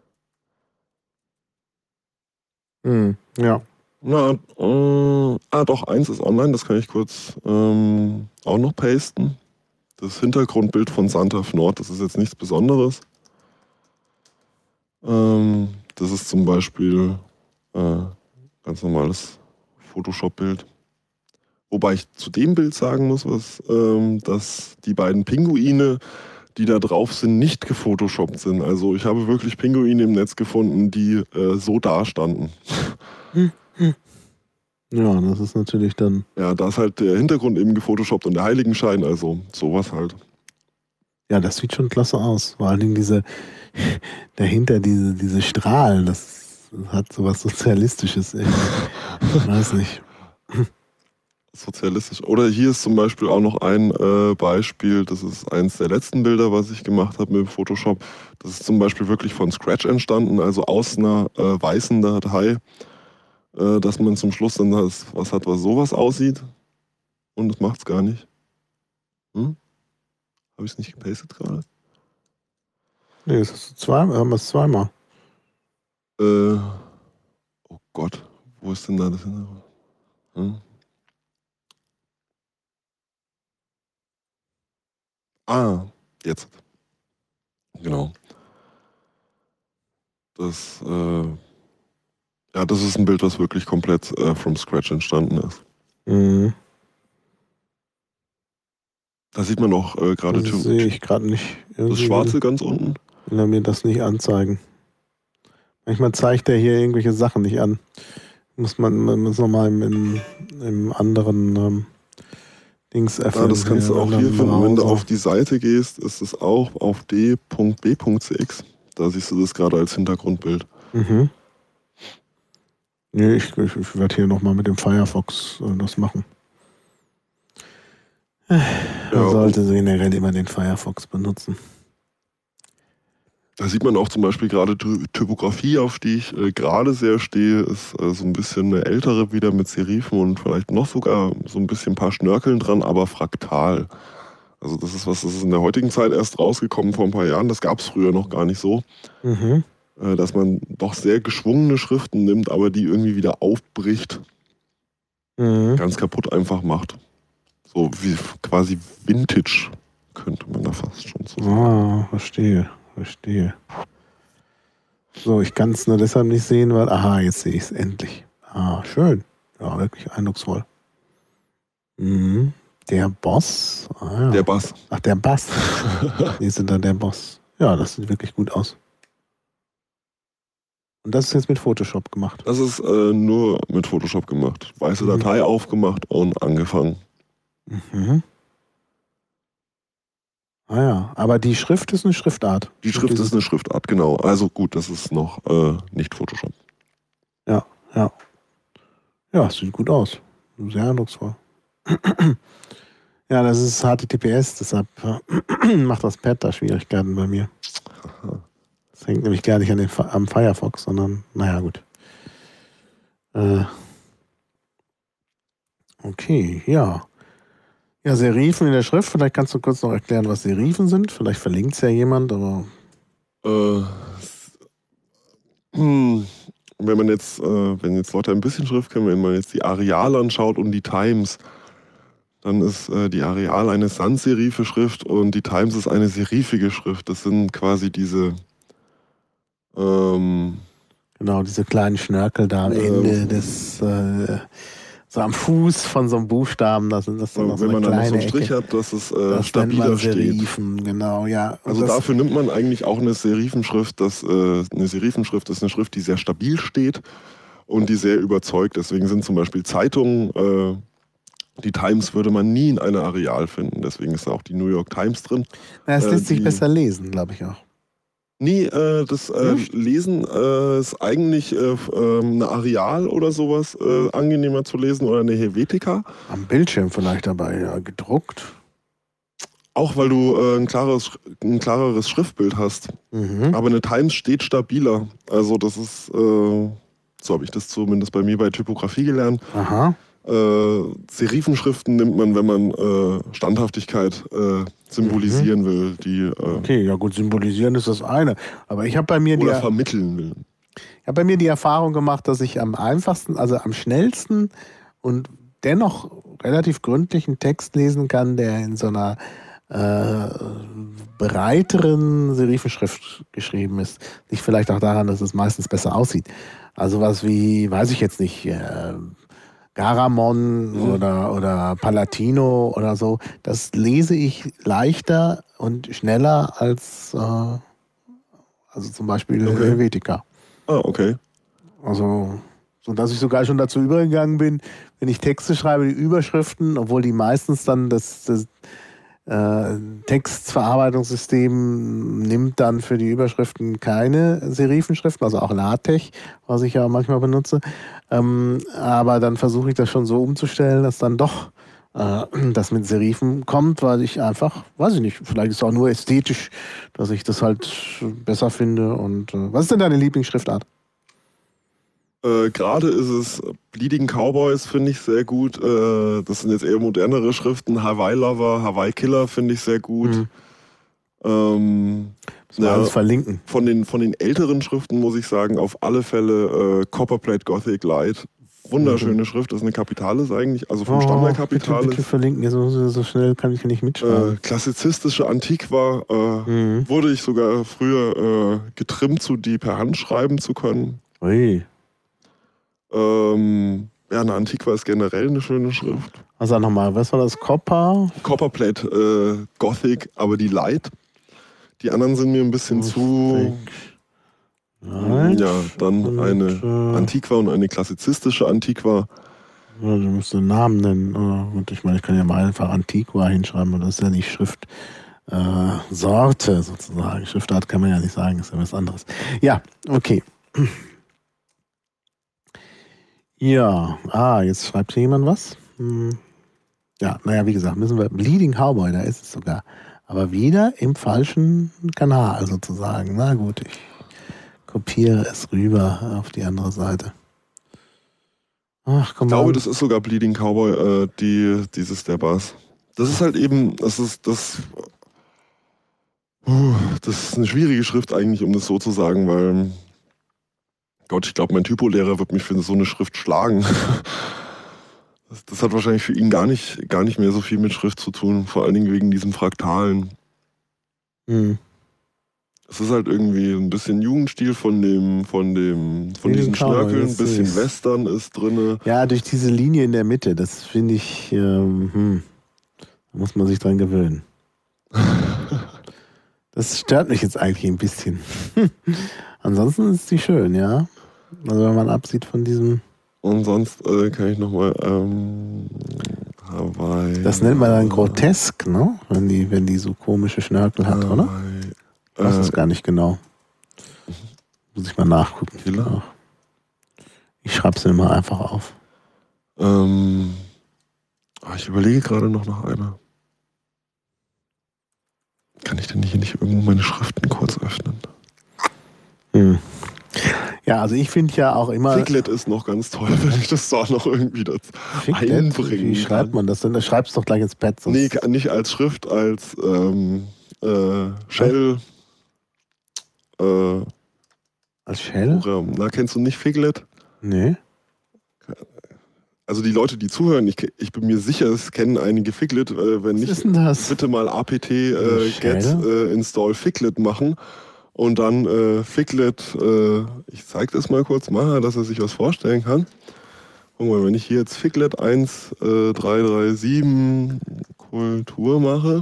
Hm, ja. Na, äh, ah doch, eins ist online, das kann ich kurz ähm, auch noch pasten. Das Hintergrundbild von Santa Nord, das ist jetzt nichts Besonderes. Ähm, das ist zum Beispiel äh, ganz normales Photoshop-Bild. Wobei ich zu dem Bild sagen muss, was, ähm, dass die beiden Pinguine, die da drauf sind, nicht gefotoshoppt sind. Also ich habe wirklich Pinguine im Netz gefunden, die äh, so dastanden. Hm, hm. Ja, das ist natürlich dann. Ja, da ist halt der Hintergrund eben gefotoshoppt und der Heiligenschein, also sowas halt. Ja, das sieht schon klasse aus. Vor allen Dingen diese, dahinter diese, diese Strahlen, das hat sowas Sozialistisches. Ich weiß nicht. Sozialistisch. Oder hier ist zum Beispiel auch noch ein äh, Beispiel, das ist eins der letzten Bilder, was ich gemacht habe mit Photoshop. Das ist zum Beispiel wirklich von Scratch entstanden, also aus einer äh, weißen Datei, äh, dass man zum Schluss dann das, was hat, was sowas aussieht. Und das macht es gar nicht. Hm? Habe ich es nicht gepastet gerade? Nee, das ist zweimal, haben wir es zweimal. Äh, oh Gott, wo ist denn da das Hintergrund? Hm? Ah, jetzt. Genau. Das, äh, ja, das ist ein Bild, was wirklich komplett äh, from scratch entstanden ist. Mhm. Da sieht man auch äh, gerade Das sehe ich gerade nicht. Irgendwie das Schwarze will, ganz unten. will er mir das nicht anzeigen. Manchmal zeigt er hier irgendwelche Sachen nicht an. Muss man, man muss nochmal im, im anderen ähm, Dings öffnen. Ja, das kannst hier, du auch anderen hier finden. Wenn du Browser. auf die Seite gehst, ist es auch auf d Punkt b Punkt c x. Da siehst du das gerade als Hintergrundbild. Mhm. Nee, ich, ich, ich werde hier nochmal mit dem Firefox äh, das machen. Man Ja, sollte generell immer den Firefox benutzen. Da sieht man auch zum Beispiel gerade Ty Typografie, auf die ich äh, gerade sehr stehe, ist äh, so ein bisschen eine ältere wieder mit Serifen und vielleicht noch sogar so ein bisschen ein paar Schnörkeln dran, aber fraktal. Also das ist was, das ist in der heutigen Zeit erst rausgekommen vor ein paar Jahren, das gab es früher noch gar nicht so. Mhm. Äh, dass man doch sehr geschwungene Schriften nimmt, aber die irgendwie wieder aufbricht, Mhm. ganz kaputt einfach macht. So wie quasi Vintage, könnte man da fast schon so sagen. Ah, verstehe, verstehe. So, ich kann es nur deshalb nicht sehen, weil, aha, jetzt sehe ich es endlich. Ah, schön. Ja, wirklich eindrucksvoll. Mhm. Der Boss? Ah, ja. Der Bass. Ach, der Bass. Hier sind dann der Boss. Ja, das sieht wirklich gut aus. Und das ist jetzt mit Photoshop gemacht. Das ist äh, nur mit Photoshop gemacht. Weiße Mhm. Datei aufgemacht und angefangen. Mhm. Ah ja, aber die Schrift ist eine Schriftart. Die Schrift Dieses- ist eine Schriftart, genau. Also gut, das ist noch äh, nicht Photoshop. Ja, ja. Ja, es sieht gut aus. Sehr eindrucksvoll. Ja, das ist H T T P S, deshalb äh, macht das Pad da Schwierigkeiten bei mir. Das hängt nämlich gar nicht an den, am Firefox, sondern, naja, gut. Äh, okay, ja. Ja, Serifen in der Schrift, vielleicht kannst du kurz noch erklären, was Serifen sind. Vielleicht verlinkt es ja jemand, aber. Äh, hm, wenn man jetzt, äh, wenn jetzt Leute ein bisschen Schrift kennen, wenn man jetzt die Arial anschaut und die Times, dann ist äh, die Arial eine sans-serife Schrift und die Times ist eine serifige Schrift. Das sind quasi diese ähm, Genau, diese kleinen Schnörkel da am Ähm. Ende des, äh, so am Fuß von so einem Buchstaben, das sind das dann noch so Wenn eine man dann noch so kleine einen Strich Ecke. hat, dass es äh, Das nennt stabiler man steht. Serifen, genau, ja. Und Also das, dafür nimmt man eigentlich auch eine Serifenschrift. Das, äh, eine Serifenschrift ist eine Schrift, die sehr stabil steht und die sehr überzeugt. Deswegen sind zum Beispiel Zeitungen, äh, die Times würde man nie in einer Areal finden. Deswegen ist da auch die New York Times drin. na, es äh, lässt sich die- besser lesen, glaube ich auch. Nee, äh, das äh, Nicht? Lesen äh, ist eigentlich äh, f- ähm, eine Areal oder sowas äh, angenehmer zu lesen oder eine Helvetica. Am Bildschirm vielleicht dabei, ja, gedruckt. Auch weil du äh, ein, klares, ein klareres Schriftbild hast. Mhm. Aber eine Times steht stabiler. Also das ist, äh, so habe ich das zumindest bei mir bei Typografie gelernt. Aha. Äh, Serifenschriften nimmt man, wenn man äh, Standhaftigkeit äh, symbolisieren will, die äh, Okay, ja gut, symbolisieren ist das eine. Aber ich habe bei mir die, oder ich vermitteln will. habe bei mir die Erfahrung gemacht, dass ich am einfachsten, also am schnellsten und dennoch relativ gründlichen Text lesen kann, der in so einer äh, breiteren Serifenschrift geschrieben ist. Liegt vielleicht auch daran, dass es meistens besser aussieht. Also was wie, weiß ich jetzt nicht, äh, Garamond Mhm. oder, oder Palatino oder so, das lese ich leichter und schneller als äh, also zum Beispiel Okay. Helvetica. Ah, okay. Also, so dass ich sogar schon dazu übergegangen bin, wenn ich Texte schreibe, die Überschriften, obwohl die meistens dann das, das äh, Textverarbeitungssystem nimmt dann für die Überschriften keine Serifenschriften, also auch LaTeX, was ich ja manchmal benutze. Ähm, aber dann versuche ich das schon so umzustellen, dass dann doch äh, das mit Serifen kommt, weil ich einfach, weiß ich nicht, vielleicht ist es auch nur ästhetisch, dass ich das halt besser finde. Und äh, was ist denn deine Lieblingsschriftart? Äh, Gerade ist es Bleeding Cowboys, finde ich sehr gut. Äh, das sind jetzt eher modernere Schriften. Hawaii Lover, Hawaii Killer finde ich sehr gut. Mhm. Ähm, Müssen wir ja, alles verlinken. von, den, von den älteren Schriften muss ich sagen, auf alle Fälle äh, Copperplate Gothic Light. Wunderschöne Schrift, das ist eine Kapitalis eigentlich, also vom Oh, bitte, Standardkapitalis. bitte verlinken. Ja, so, so schnell kann ich nicht Äh, mitschreiben. klassizistische Antiqua äh, Mhm. wurde ich sogar früher äh, getrimmt, zu die per Hand schreiben zu können. Ui. Ähm, ja, eine Antiqua ist generell eine schöne Schrift. Also nochmal, was war das? Copper? Copperplate äh, Gothic, aber die Light. Die anderen sind mir ein bisschen zu. Nein. Ja, dann Und, eine äh, Antiqua und eine klassizistische Antiqua. Ja, du musst den Namen nennen. Oder? Und ich meine, ich kann ja mal einfach Antiqua hinschreiben, aber das ist ja nicht Schrift. Äh, Sorte sozusagen. Schriftart kann man ja nicht sagen, ist ja was anderes. Ja, okay. Ja, ah, jetzt schreibt hier jemand was. Hm. Ja, naja, wie gesagt, müssen wir. Bleeding Cowboy, da ist es sogar. Aber wieder im falschen Kanal sozusagen. Na gut, ich kopiere es rüber auf die andere Seite. Ach, komm Ich glaube, mal. das ist sogar Bleeding Cowboy, äh, die, dieses der Bass. Das ist halt eben, das ist das. Uh, das ist eine schwierige Schrift eigentlich, um das so zu sagen, weil Gott, ich glaube, mein Typolehrer wird mich für so eine Schrift schlagen. Das, das hat wahrscheinlich für ihn gar nicht, gar nicht mehr so viel mit Schrift zu tun, vor allen Dingen wegen diesem Fraktalen. Hm. Es ist halt irgendwie ein bisschen Jugendstil von dem, von dem, von Bleeding diesen Cowboy, Schnörkeln, ein das bisschen ist- Western ist drin. Ja, durch diese Linie in der Mitte, das finde ich, ähm, hm, da muss man sich dran gewöhnen. Das stört mich jetzt eigentlich ein bisschen. Ansonsten ist sie schön, ja. Also wenn man absieht von diesem, Und sonst äh, kann ich nochmal ähm, Hawaii. das nennt man dann grotesk, ne? Wenn die, wenn die so komische Schnörkel hat, oder? Hawaii, Ich weiß es äh, gar nicht genau. Muss ich mal nachgucken. Killer? Ich schreibe es mir mal einfach auf. ähm, ah, ich überlege gerade noch nach einer. Kann ich denn hier nicht irgendwo meine Schriften kurz öffnen? Hm. Ja, also ich finde ja auch immer. Figlet ist noch ganz toll, wenn ich das da noch irgendwie dazu Figlet? einbringen Wie schreibt kann. man das denn? Das schreibst du doch gleich ins Pad. sonst- Nee, nicht als Schrift, als ähm, äh, Shell. Äh, Als Shell? Programm. Na, kennst du nicht Figlet? Nee. Also die Leute, die zuhören, ich, ich bin mir sicher, es kennen einige Figlet. Äh, wenn Was nicht, ist denn das? bitte mal apt äh, get Shell? äh, install Figlet machen und dann äh, Figlet, äh, ich zeige das mal kurz mal, dass er sich was vorstellen kann. Guck mal, wenn ich hier jetzt Figlet eins drei drei sieben Kultur mache.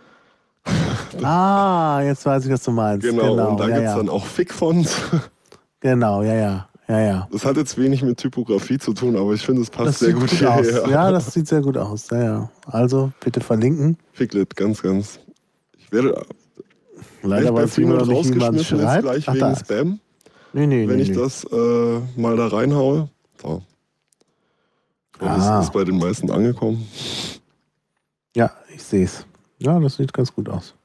Ah, jetzt weiß ich, was du meinst. Genau, genau und da ja, gibt es ja. dann auch Figfonts. Genau, ja, ja, ja, ja. Das hat jetzt wenig mit Typografie zu tun, aber ich finde, es passt Das sehr sieht gut gut hierher. aus. Ja, das sieht sehr gut aus. Ja, ja. Also bitte verlinken. Figlet, ganz, ganz. Ich werde Leider bei weiß ich immer noch nicht, wie man rausgeschmissen jetzt schreibt. gleich Ach, wegen da ist. Spam, Nee, nee, wenn nee, ich nee. das äh, mal da reinhaue. So. Und Ah. es ist bei den meisten angekommen. Ja, ich sehe es. Ja, das sieht ganz gut aus.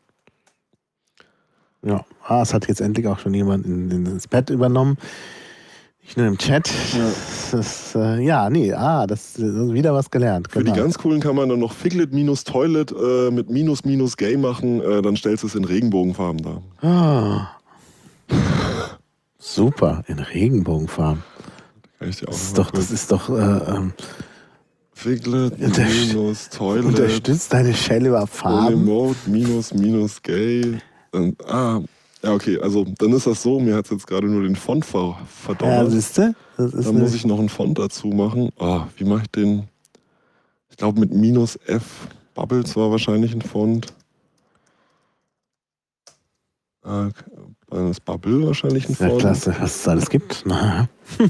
Ja, ah, es hat jetzt endlich auch schon jemand in, in, ins Pad übernommen. Nicht nur im Chat. Ja. Das, äh, ja, nee, ah, das, das ist wieder was gelernt. Für Genau. die ganz coolen kann man dann noch Figlet-Toilet äh, mit minus minus gay machen, äh, dann stellst du es in Regenbogenfarben dar. Ah. Super, in Regenbogenfarben. Kann ich dir auch Das ist noch doch, kurz- das ist doch äh, ähm, Figlet-Toilet. unterstützt deine Shell über Farben. Mode minus minus gay. Dann, ah, ja, okay, also dann ist das so, mir hat es jetzt gerade nur den Font ver Ja, verdonnert. siehst du? Das ist Dann muss ich noch einen Font dazu machen. Oh, wie mache ich den? Ich glaube mit minus F. Bubbles war wahrscheinlich ein Font. Äh, dann ist Bubble wahrscheinlich ein ja, Font. klasse, was es alles gibt. Na,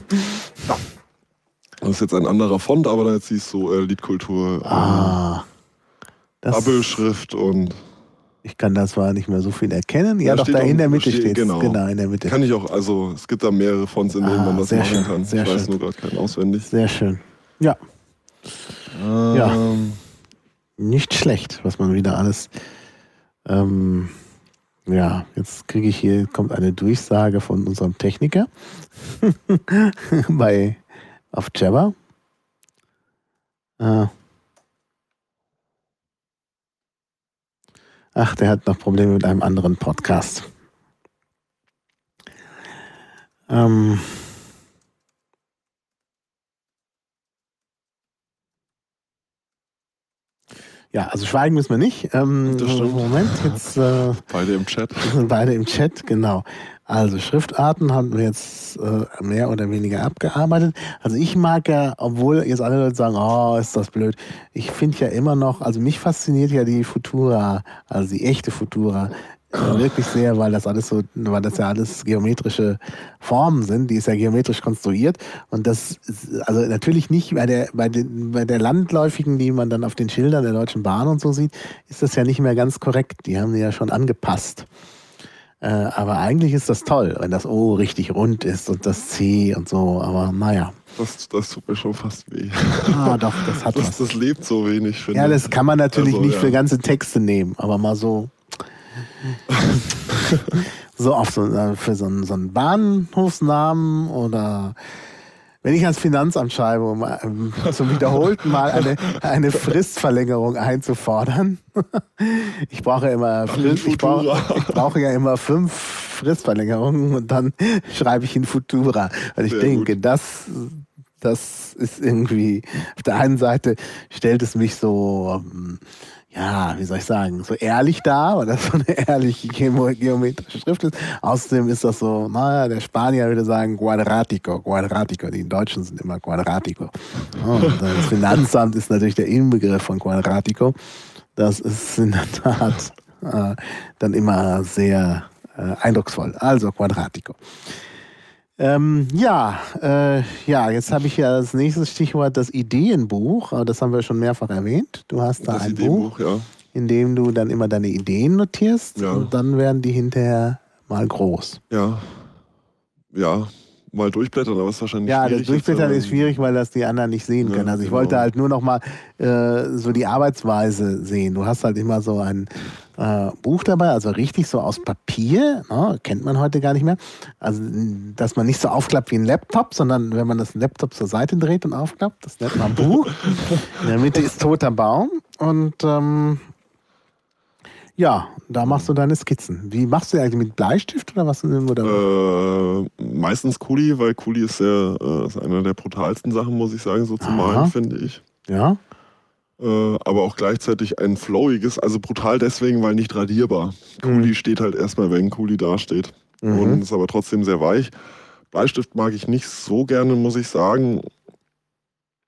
Das ist jetzt ein anderer Font, aber da jetzt siehst du äh, Liedkultur, ah, äh, das, Bubble-Schrift und ich kann da zwar nicht mehr so viel erkennen. Ja, Da doch, steht da auch- in der Mitte steht- steht genau. Genau, in der Mitte. kann ich auch, also es gibt da mehrere Fonts, in denen Ah, man das sehr machen schön, kann. sehr ich weiß schön. nur gerade keinen auswendig. Sehr schön. Ja, Ja. Ähm, nicht schlecht, was man wieder alles. Ähm, ja, jetzt kriege ich hier, kommt eine Durchsage von unserem Techniker bei auf Jabber. Äh, ach, der hat noch Probleme mit einem anderen Podcast. Ähm, ja, also schweigen müssen wir nicht. Ähm, Das stimmt. Moment, jetzt äh, Beide im Chat. sind beide im Chat, genau. Also Schriftarten haben wir jetzt äh, mehr oder weniger abgearbeitet. Also ich mag ja, obwohl jetzt alle Leute sagen, oh, ist das blöd. Ich finde ja immer noch, also mich fasziniert ja die Futura, also die echte Futura, äh, wirklich sehr, weil das alles so, weil das ja alles geometrische Formen sind. Die ist ja geometrisch konstruiert und das ist, also natürlich nicht bei der, bei den, bei der landläufigen, die man dann auf den Schildern der Deutschen Bahn und so sieht, ist das ja nicht mehr ganz korrekt. Die haben die ja schon angepasst. Äh, aber eigentlich ist das toll, wenn das O richtig rund ist und das C und so. Aber naja. Das, das tut mir schon fast weh. Ah, doch, das hat Das, was. das lebt so wenig, finde Ja, ich. das kann man natürlich Also, nicht ja. für ganze Texte nehmen, aber mal so. so auf so, äh, für so einen, so einen Bahnhofsnamen oder wenn ich ans Finanzamt schreibe, um ähm, zum wiederholten Mal eine, eine Fristverlängerung einzufordern. Ich brauche immer Frist, ich brauche, ich brauche ja immer fünf Fristverlängerungen und dann schreibe ich in Futura. Weil ich Sehr denke, das, das ist irgendwie, auf der einen Seite stellt es mich so, ähm, ja, wie soll ich sagen, so ehrlich dar, weil das so eine ehrliche geo- geometrische Schrift ist. Außerdem ist das so, naja, der Spanier würde sagen Quadratico, Quadratico, die Deutschen sind immer Quadratico. Und das Finanzamt ist natürlich der Inbegriff von Quadratico. Das ist in der Tat äh, dann immer sehr äh, eindrucksvoll. Also Quadratico. Ähm, ja, äh, ja, jetzt habe ich ja das nächste Stichwort, das Ideenbuch. Aber das haben wir schon mehrfach erwähnt. Du hast da Das ein Buch, Ideenbuch, ja. in dem du dann immer deine Ideen notierst Ja. und dann werden die hinterher mal groß. Ja. Ja. Mal durchblättern, aber ist wahrscheinlich Ja, das schwierig. Durchblättern jetzt, ist schwierig, weil das die anderen nicht sehen Ja, können. Also ich genau. wollte halt nur noch mal äh, so die Arbeitsweise sehen. Du hast halt immer so ein äh, Buch dabei, also richtig so aus Papier, ne? Kennt man heute gar nicht mehr. Also dass man nicht so aufklappt wie ein Laptop, sondern wenn man das Laptop zur Seite dreht und aufklappt, das nennt man Buch. In der Mitte ist toter Baum und ähm, ja, da machst du deine Skizzen. Wie machst du die eigentlich mit Bleistift oder was? Oder? Äh, meistens Kuli, weil Kuli ist, sehr, äh, ist einer der brutalsten Sachen, muss ich sagen, so zu Aha. malen, finde ich. Ja. Äh, aber auch gleichzeitig ein flowiges, also brutal deswegen, weil nicht radierbar. Kuli Mhm. steht halt erstmal, wenn Kuli dasteht. Mhm. Und ist aber trotzdem sehr weich. Bleistift mag ich nicht so gerne, muss ich sagen.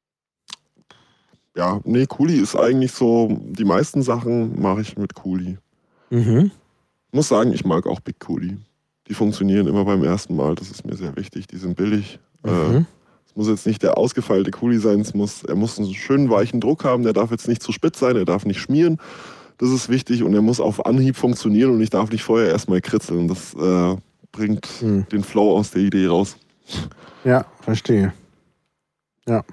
ja, nee, Kuli ist eigentlich so, die meisten Sachen mache ich mit Kuli. Mhm. Ich muss sagen, ich mag auch Big Kuli. Die funktionieren immer beim ersten Mal, das ist mir sehr wichtig. Die sind billig. Mhm. Äh, es muss jetzt nicht der ausgefeilte Kuli sein, es muss, er muss einen schönen weichen Druck haben, der darf jetzt nicht zu spitz sein, er darf nicht schmieren. Das ist wichtig und er muss auf Anhieb funktionieren und ich darf nicht vorher erstmal kritzeln. Das äh, bringt Mhm. den Flow aus der Idee raus. Ja, verstehe. Ja.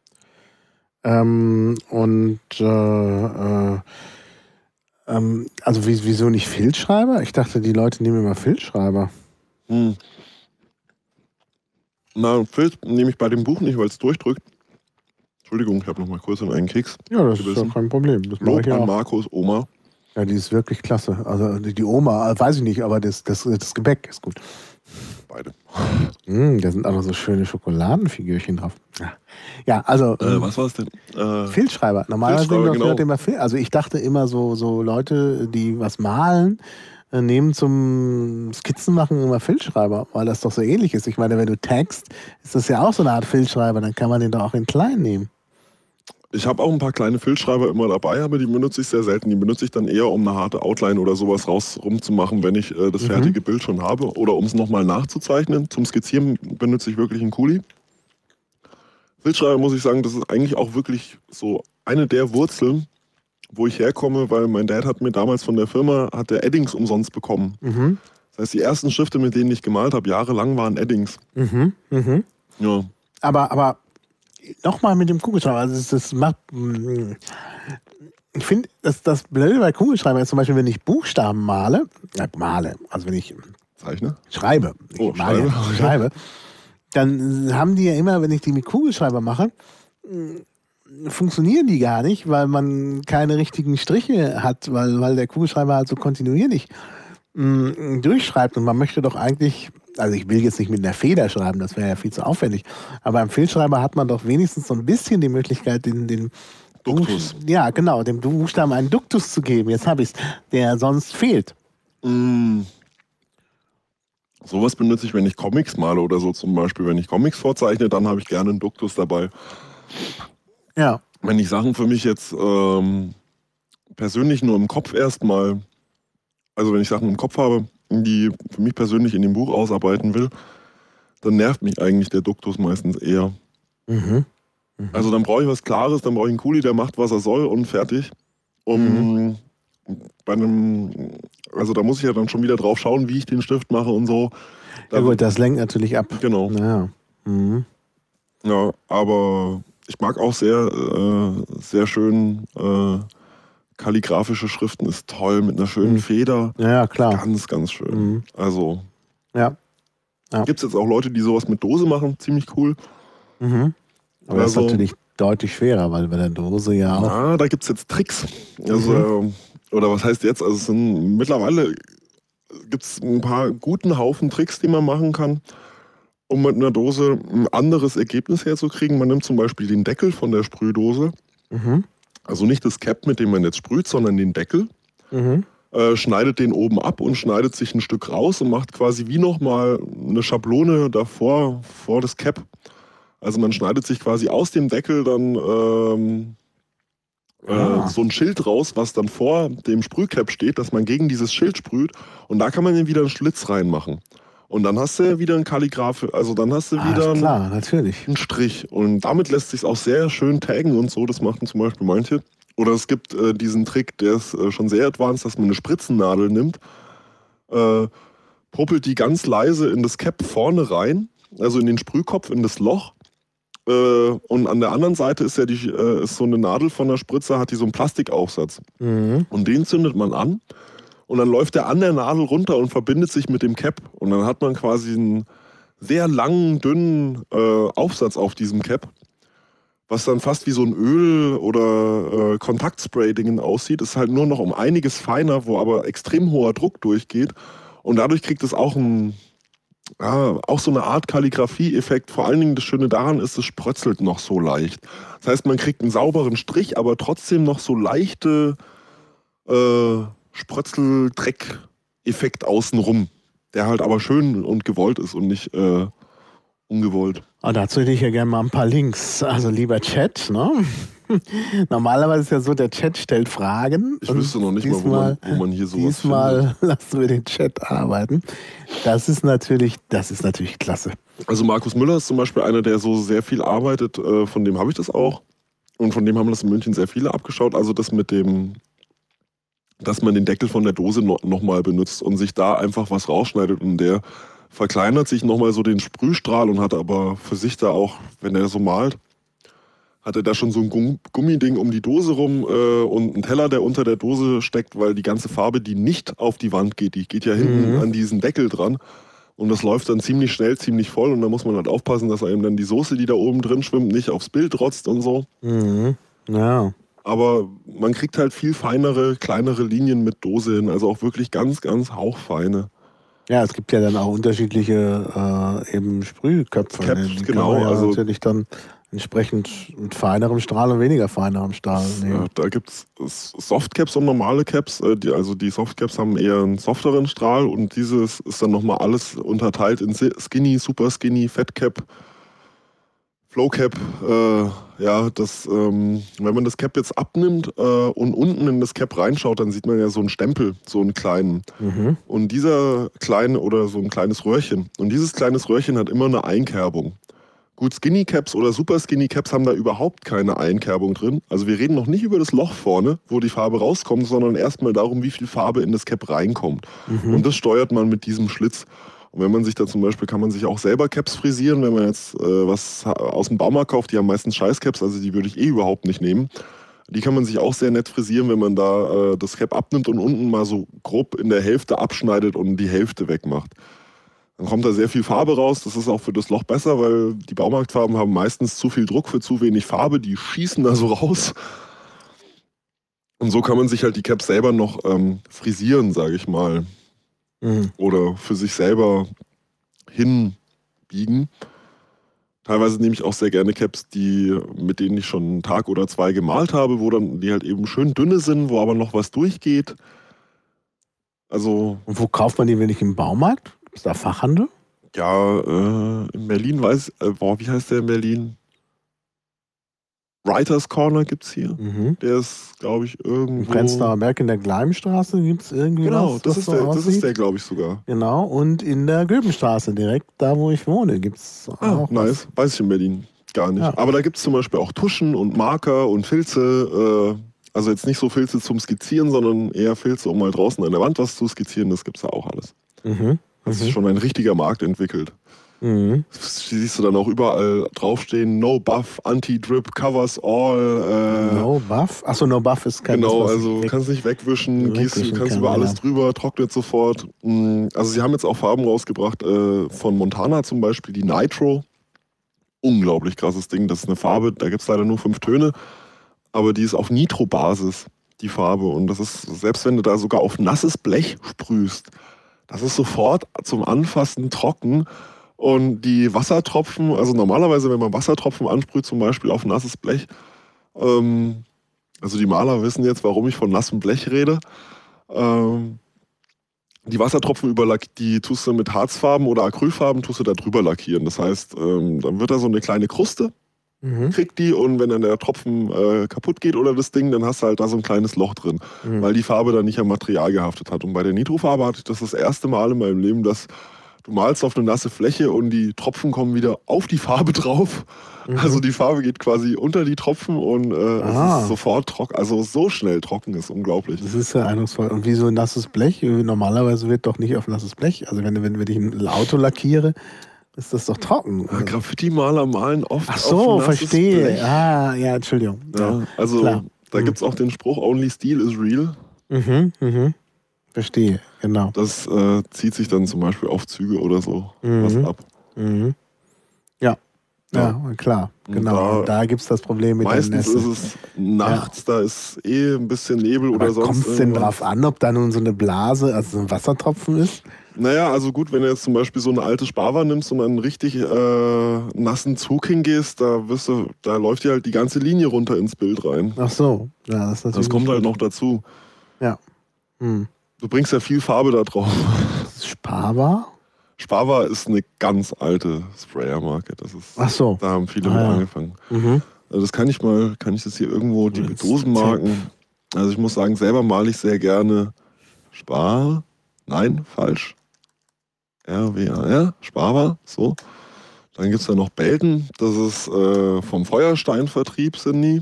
Ähm, und äh, äh, ähm, also wie, wieso nicht Filzschreiber? Ich dachte, die Leute nehmen immer Filzschreiber. Hm. Na, Filz nehme ich bei dem Buch nicht, weil es durchdrückt. Entschuldigung, ich habe noch mal kurz in einen Keks. Ja, das ist ja kein Problem. Das mache Lob ich ja an auch. Markus Oma. Ja, die ist wirklich klasse. Also die, die Oma, äh, weiß ich nicht, aber das, das, das Gebäck ist gut. Beide. Mm, da sind auch noch so schöne Schokoladenfigürchen drauf. Ja, ja also Äh, ähm, was war es denn? Äh, Filzschreiber. Normalerweise Filzschreiber, nehmen doch genau. Leute immer Fil- Also ich dachte immer so, so Leute, die was malen, äh, nehmen zum Skizzen machen immer Filzschreiber, weil das doch so ähnlich ist. Ich meine, wenn du tagst, ist das ja auch so eine Art Filzschreiber, dann kann man den doch auch in klein nehmen. Ich habe auch ein paar kleine Filzschreiber immer dabei, aber die benutze ich sehr selten. Die benutze ich dann eher, um eine harte Outline oder sowas raus rumzumachen, wenn ich äh, das Mhm. fertige Bild schon habe. Oder um es nochmal nachzuzeichnen. Zum Skizzieren benutze ich wirklich einen Kuli. Filzschreiber, muss ich sagen, das ist eigentlich auch wirklich so eine der Wurzeln, wo ich herkomme, weil mein Dad hat mir damals von der Firma, hat der Eddings umsonst bekommen. Mhm. Das heißt, die ersten Stifte, mit denen ich gemalt habe, jahrelang waren Eddings. Mhm. Mhm. Ja. Aber, aber nochmal mit dem Kugelschreiber, also das, das macht. mm, Ich finde, das, das Blöde bei Kugelschreiber ist zum Beispiel, wenn ich Buchstaben male, äh, male, also wenn ich Zeichne? schreibe, ich Oh, male, schreibe. schreibe, dann haben die ja immer, wenn ich die mit Kugelschreiber mache, mm, funktionieren die gar nicht, weil man keine richtigen Striche hat, weil, weil der Kugelschreiber halt so kontinuierlich mm, durchschreibt und man möchte doch eigentlich, also ich will jetzt nicht mit einer Feder schreiben, das wäre ja viel zu aufwendig, aber beim Filzschreiber hat man doch wenigstens so ein bisschen die Möglichkeit, den, den Duktus. Buch- ja, genau, dem Buchstaben einen Duktus zu geben, jetzt habe ich es, der sonst fehlt. Mm. Sowas benutze ich, wenn ich Comics male oder so zum Beispiel. Wenn ich Comics vorzeichne, dann habe ich gerne einen Duktus dabei. Ja. Wenn ich Sachen für mich jetzt ähm, persönlich nur im Kopf erstmal, also wenn ich Sachen im Kopf habe, die für mich persönlich in dem Buch ausarbeiten will, dann nervt mich eigentlich der Duktus meistens eher. Mhm. Mhm. Also dann brauche ich was Klares, dann brauche ich einen Kuli, der macht, was er soll und fertig. Um bei einem, also da muss ich ja dann schon wieder drauf schauen, wie ich den Stift mache und so. Ja gut, das lenkt natürlich ab. Genau. Ja. Mhm. Ja, aber ich mag auch sehr, äh, sehr schön äh, kalligraphische Schriften, ist toll mit einer schönen Mhm. Feder. Ja, ja, klar. Ganz, ganz schön. Mhm. Also Ja. Ja. gibt es jetzt auch Leute, die sowas mit Dose machen, ziemlich cool. Mhm. Aber das ist Also- natürlich deutlich schwerer, weil bei der Dose ja auch. Ja, da gibt es jetzt Tricks. Also, äh, oder was heißt jetzt? Also es sind mittlerweile gibt es ein paar guten Haufen Tricks, die man machen kann, um mit einer Dose ein anderes Ergebnis herzukriegen. Man nimmt zum Beispiel den Deckel von der Sprühdose, Mhm. also nicht das Cap, mit dem man jetzt sprüht, sondern den Deckel, Mhm. äh, schneidet den oben ab und schneidet sich ein Stück raus und macht quasi wie nochmal eine Schablone davor, vor das Cap. Also man schneidet sich quasi aus dem Deckel dann ähm, Ah. äh, so ein Schild raus, was dann vor dem Sprühcap steht, dass man gegen dieses Schild sprüht und da kann man dann wieder einen Schlitz reinmachen. Und dann hast du wieder einen Kalligraph, also dann hast du Ah, wieder ist einen, klar, natürlich. einen Strich. Und damit lässt sich auch sehr schön taggen und so, das machen zum Beispiel manche. Oder es gibt äh, diesen Trick, der ist äh, schon sehr advanced, dass man eine Spritzennadel nimmt, äh, popelt die ganz leise in das Cap vorne rein, also in den Sprühkopf, in das Loch. Äh, und an der anderen Seite ist ja die, äh, ist so eine Nadel von der Spritze, hat die so einen Plastikaufsatz. Mhm. Und den zündet man an und dann läuft der an der Nadel runter und verbindet sich mit dem Cap. Und dann hat man quasi einen sehr langen, dünnen äh, Aufsatz auf diesem Cap, was dann fast wie so ein Öl- oder äh, Kontaktspray-Dingen aussieht. Ist halt nur noch um einiges feiner, wo aber extrem hoher Druck durchgeht. Und dadurch kriegt es auch ein, ja, auch so eine Art Kalligrafie-Effekt. Vor allen Dingen das Schöne daran ist, es spretzelt noch so leicht. Das heißt, man kriegt einen sauberen Strich, aber trotzdem noch so leichte äh, Sprötzel-Dreck-Effekt außenrum, der halt aber schön und gewollt ist und nicht äh, ungewollt. Und dazu hätte ich ja gerne mal ein paar Links. Also lieber Chat, ne? Normalerweise ist ja so, der Chat stellt Fragen. Ich wüsste noch nicht mal, wo man, wo man hier sowas Diesmal findet. lassen wir den Chat arbeiten. Das ist natürlich, das ist natürlich klasse. Also Markus Müller ist zum Beispiel einer, der so sehr viel arbeitet. Von dem habe ich das auch. Und von dem haben das in München sehr viele abgeschaut. Also das mit dem, dass man den Deckel von der Dose no, nochmal benutzt und sich da einfach was rausschneidet. Und der verkleinert sich nochmal so den Sprühstrahl und hat aber für sich da auch, wenn er so malt, hat er da schon so ein Gummiding um die Dose rum äh, und einen Teller, der unter der Dose steckt, weil die ganze Farbe, die nicht auf die Wand geht, die geht ja hinten mhm. an diesen Deckel dran. Und das läuft dann ziemlich schnell, ziemlich voll. Und da muss man halt aufpassen, dass einem dann die Soße, die da oben drin schwimmt, nicht aufs Bild rotzt und so. Mhm. Ja. Aber man kriegt halt viel feinere, kleinere Linien mit Dose hin. Also auch wirklich ganz, ganz hauchfeine. Ja, es gibt ja dann auch unterschiedliche äh, eben Sprühköpfe. Caps, die genau. Kann man ja also natürlich dann entsprechend mit feinerem Strahl und weniger feinerem Strahl nehmen. Ja, da gibt es Softcaps und normale Caps. Äh, die, also die Softcaps haben eher einen softeren Strahl und dieses ist dann nochmal alles unterteilt in Skinny, Super Skinny, Fat Cap, Flow Cap. Äh, ja, das, ähm, wenn man das Cap jetzt abnimmt äh, und unten in das Cap reinschaut, dann sieht man ja so einen Stempel, so einen kleinen. Mhm. Und dieser kleine oder so ein kleines Röhrchen. Und dieses kleines Röhrchen hat immer eine Einkerbung. Gut, Skinny Caps oder Super Skinny Caps haben da überhaupt keine Einkerbung drin. Also wir reden noch nicht über das Loch vorne, wo die Farbe rauskommt, sondern erstmal darum, wie viel Farbe in das Cap reinkommt. Mhm. Und das steuert man mit diesem Schlitz. Und wenn man sich da zum Beispiel, kann man sich auch selber Caps frisieren, wenn man jetzt äh, was aus dem Baumarkt kauft, die haben meistens Scheiß-Caps, also die würde ich eh überhaupt nicht nehmen. Die kann man sich auch sehr nett frisieren, wenn man da äh, das Cap abnimmt und unten mal so grob in der Hälfte abschneidet und die Hälfte wegmacht. Dann kommt da sehr viel Farbe raus. Das ist auch für das Loch besser, weil die Baumarktfarben haben meistens zu viel Druck für zu wenig Farbe. Die schießen da so raus. Und so kann man sich halt die Caps selber noch ähm, frisieren, sage ich mal. Mhm. Oder für sich selber hinbiegen. Teilweise nehme ich auch sehr gerne Caps, die, mit denen ich schon einen Tag oder zwei gemalt habe, wo dann die halt eben schön dünne sind, wo aber noch was durchgeht. Also. Und wo kauft man die, wenn ich im Baumarkt? Ist da Fachhandel? Ja, äh, in Berlin weiß, äh, boah, wie heißt der in Berlin? Writers Corner gibt's hier. Mhm. Der ist, glaube ich, irgendwo. Im Prenzlauer Berg in der Gleimstraße gibt es irgendwie genau, was. Genau, das, ist so der, das ist der, glaube ich, sogar. Genau, und in der Göbenstraße direkt, da wo ich wohne, gibt es ah, auch nice. Was. Weiß ich in Berlin gar nicht. Ja. Aber da gibt es zum Beispiel auch Tuschen und Marker und Filze. Äh, also jetzt nicht so Filze zum Skizzieren, sondern eher Filze, um mal draußen an der Wand was zu skizzieren. Das gibt es da auch alles. Mhm. Das ist schon ein richtiger Markt entwickelt. Mhm. Das siehst du dann auch überall draufstehen, No Buff, Anti-Drip, Covers All. Äh, no Buff? Achso, No Buff ist kein Genau, das, also weg, kannst nicht wegwischen, gehst, du kannst über alles ja. drüber, trocknet sofort. Also sie haben jetzt auch Farben rausgebracht, äh, von Montana zum Beispiel, die Nitro. Unglaublich krasses Ding, das ist eine Farbe, da gibt es leider nur fünf Töne, aber die ist auf Nitro-Basis, die Farbe. Und das ist, selbst wenn du da sogar auf nasses Blech sprühst, das ist sofort zum Anfassen trocken und die Wassertropfen, also normalerweise, wenn man Wassertropfen ansprüht, zum Beispiel auf nasses Blech, ähm, also die Maler wissen jetzt, warum ich von nassem Blech rede, ähm, die Wassertropfen überlack, die tust du mit Harzfarben oder Acrylfarben, tust du da drüber lackieren. Das heißt, ähm, dann wird da so eine kleine Kruste, mhm. kriegt die und wenn dann der Tropfen äh, kaputt geht oder das Ding, dann hast du halt da so ein kleines Loch drin, mhm. weil die Farbe dann nicht am Material gehaftet hat. Und bei der Nitrofarbe hatte ich das das erste Mal in meinem Leben, dass du malst auf eine nasse Fläche und die Tropfen kommen wieder auf die Farbe drauf. Mhm. Also die Farbe geht quasi unter die Tropfen und äh, es ist sofort trocken. Also so schnell trocken ist unglaublich. Das ist ja eindrucksvoll. Und wie so ein nasses Blech? Normalerweise wird doch nicht auf nasses Blech. Also wenn, wenn, wenn ich ein Auto lackiere, ist das doch trocken. Ja, Graffiti-Maler malen oft Ach so, auf nasses verstehe. Blech. Ah, ja, Entschuldigung. Ja, also klar. Da mhm. gibt es auch den Spruch, only steel is real. Mhm, mhm. Verstehe, genau. Das äh, zieht sich dann zum Beispiel auf Züge oder so mhm. was ab. Mhm. Ja. ja, ja, klar, genau. Da, da gibt es das Problem mit der Nässe. Meistens ist es nachts, ja. da ist eh ein bisschen Nebel aber oder sonst kommt es denn drauf an, ob da nun so eine Blase, also so ein Wassertropfen ist? Naja, also gut, wenn du jetzt zum Beispiel so eine alte Sparwa nimmst und einen richtig äh, nassen Zug hingehst, da wirst du, da läuft dir halt die ganze Linie runter ins Bild rein. Ach so, ja, das ist natürlich. Das kommt halt noch dazu. Ja. Hm. Du bringst ja viel Farbe da drauf. Das ist Sparwa? Sparwa ist eine ganz alte Sprayermarke. Das ist, Ach so. Da haben viele ah, mit ja. angefangen. Mhm. Also das kann ich mal, kann ich das hier irgendwo, die Jetzt Dosenmarken. Also ich muss sagen, selber male ich sehr gerne Spar. Nein, falsch. R W A R, Sparwa, so. Dann gibt es da noch Belten, das ist äh, vom Feuersteinvertrieb sind die.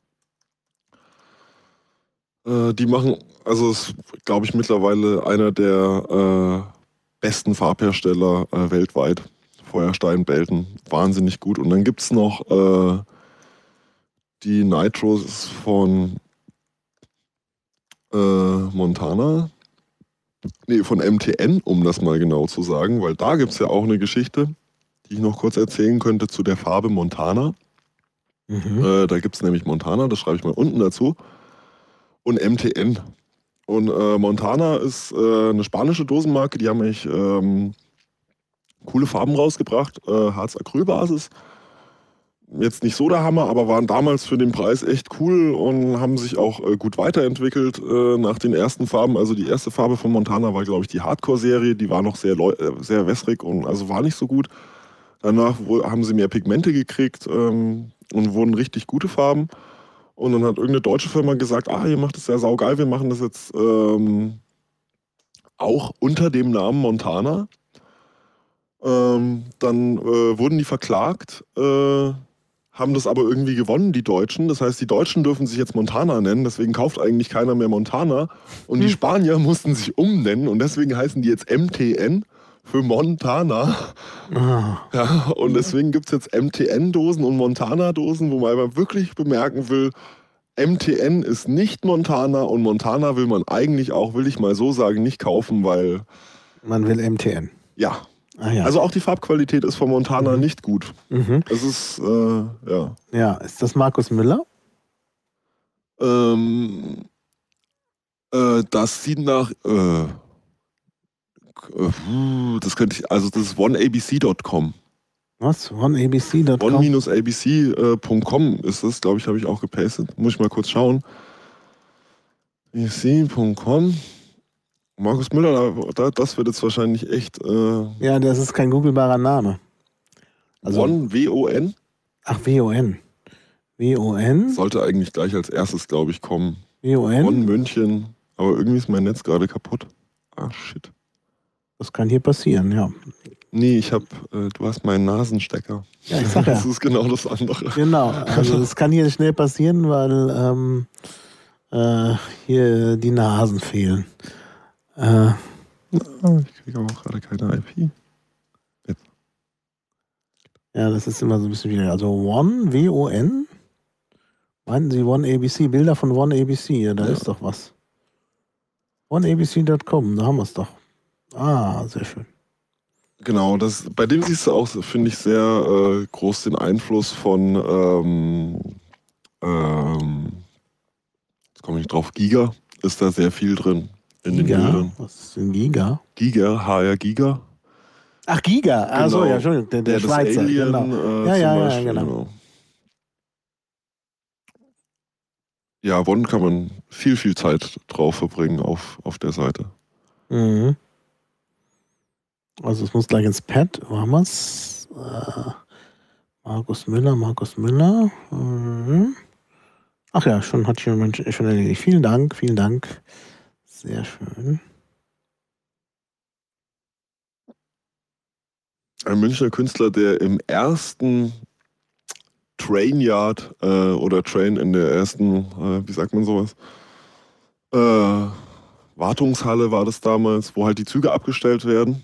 Äh, die machen, also ist, glaube ich, mittlerweile einer der äh, besten Farbhersteller äh, weltweit. Feuerstein, Belten, wahnsinnig gut. Und dann gibt es noch äh, die Nitros von äh, Montana. Nee, von M T N, um das mal genau zu sagen, weil da gibt es ja auch eine Geschichte, die ich noch kurz erzählen könnte zu der Farbe Montana. Mhm. Äh, da gibt es nämlich Montana, das schreibe ich mal unten dazu, und M T N. Und äh, Montana ist äh, eine spanische Dosenmarke, die haben echt ähm, coole Farben rausgebracht, äh, Harz-Acrylbasis. Jetzt nicht so der Hammer, aber waren damals für den Preis echt cool und haben sich auch äh, gut weiterentwickelt äh, nach den ersten Farben. Also die erste Farbe von Montana war, glaube ich, die Hardcore-Serie. Die war noch sehr, äh, sehr wässrig und also war nicht so gut. Danach haben sie mehr Pigmente gekriegt ähm, und wurden richtig gute Farben. Und dann hat irgendeine deutsche Firma gesagt, ah, ihr macht das ja saugeil, wir machen das jetzt ähm, auch unter dem Namen Montana. Ähm, dann äh, wurden die verklagt, äh, haben das aber irgendwie gewonnen, die Deutschen. Das heißt, die Deutschen dürfen sich jetzt Montana nennen, deswegen kauft eigentlich keiner mehr Montana. Und hm. die Spanier mussten sich umnennen und deswegen heißen die jetzt M T N für Montana. Ah. Ja, und deswegen gibt es jetzt M T N-Dosen und Montana-Dosen, wo man wirklich bemerken will, M T N ist nicht Montana und Montana will man eigentlich auch, will ich mal so sagen, nicht kaufen, weil... Man will M T N. Ja. Ah, ja. Also auch die Farbqualität ist von Montana mhm. nicht gut. Mhm. Es ist, äh, ja. Ja, ist das Markus Müller? Ähm, äh, das sieht nach, äh, das könnte ich, also das ist one a b c dot com. Was? one a b c dot com? one a b c dot com ist das, glaube ich, habe ich auch gepastet. Muss ich mal kurz schauen. a b c dot com. Markus Müller, da, das wird jetzt wahrscheinlich echt... Äh, ja, das ist kein googlebarer Name. Also, One, W O N? Ach, W O N. W O N? Sollte eigentlich gleich als erstes, glaube ich, kommen. W O N? One, München. Aber irgendwie ist mein Netz gerade kaputt. Ah, shit. Das kann hier passieren, ja. Nee, ich hab, äh, du hast meinen Nasenstecker. Ja, ich sag ja. Das ist genau das andere. Genau, also das kann hier schnell passieren, weil ähm, äh, hier die Nasen fehlen. Äh, ich kriege auch gerade keine I P. Jetzt. Ja, das ist immer so ein bisschen wieder. Also One, W O N? Meinten Sie One A B C? Bilder von One A B C, ja, da ja. ist doch was. one a b c dot com, da haben wir es doch. Ah, sehr schön. Genau, das, bei dem siehst du auch, finde ich, sehr äh, groß den Einfluss von, ähm, ähm, jetzt komme ich drauf, Giga, ist da sehr viel drin in Giga? den Bildern. Was ist denn Giga? Giga, H R Giga. Ach, Giga, genau. Achso, ja, Entschuldigung, der, der ja, Schweizer. Alien, genau. Äh, ja, ja, Beispiel, ja, genau. genau. Ja, One kann man viel, viel Zeit drauf verbringen auf, auf der Seite. Mhm. Also es muss gleich ins Pad. Wo haben wir es? Äh, Markus Müller, Markus Müller. Mhm. Ach ja, schon hat schon, schon erledigt. Vielen Dank, vielen Dank. Sehr schön. Ein Münchner Künstler, der im ersten Train Yard äh, oder Train in der ersten, äh, wie sagt man sowas? Äh, Wartungshalle war das damals, wo halt die Züge abgestellt werden.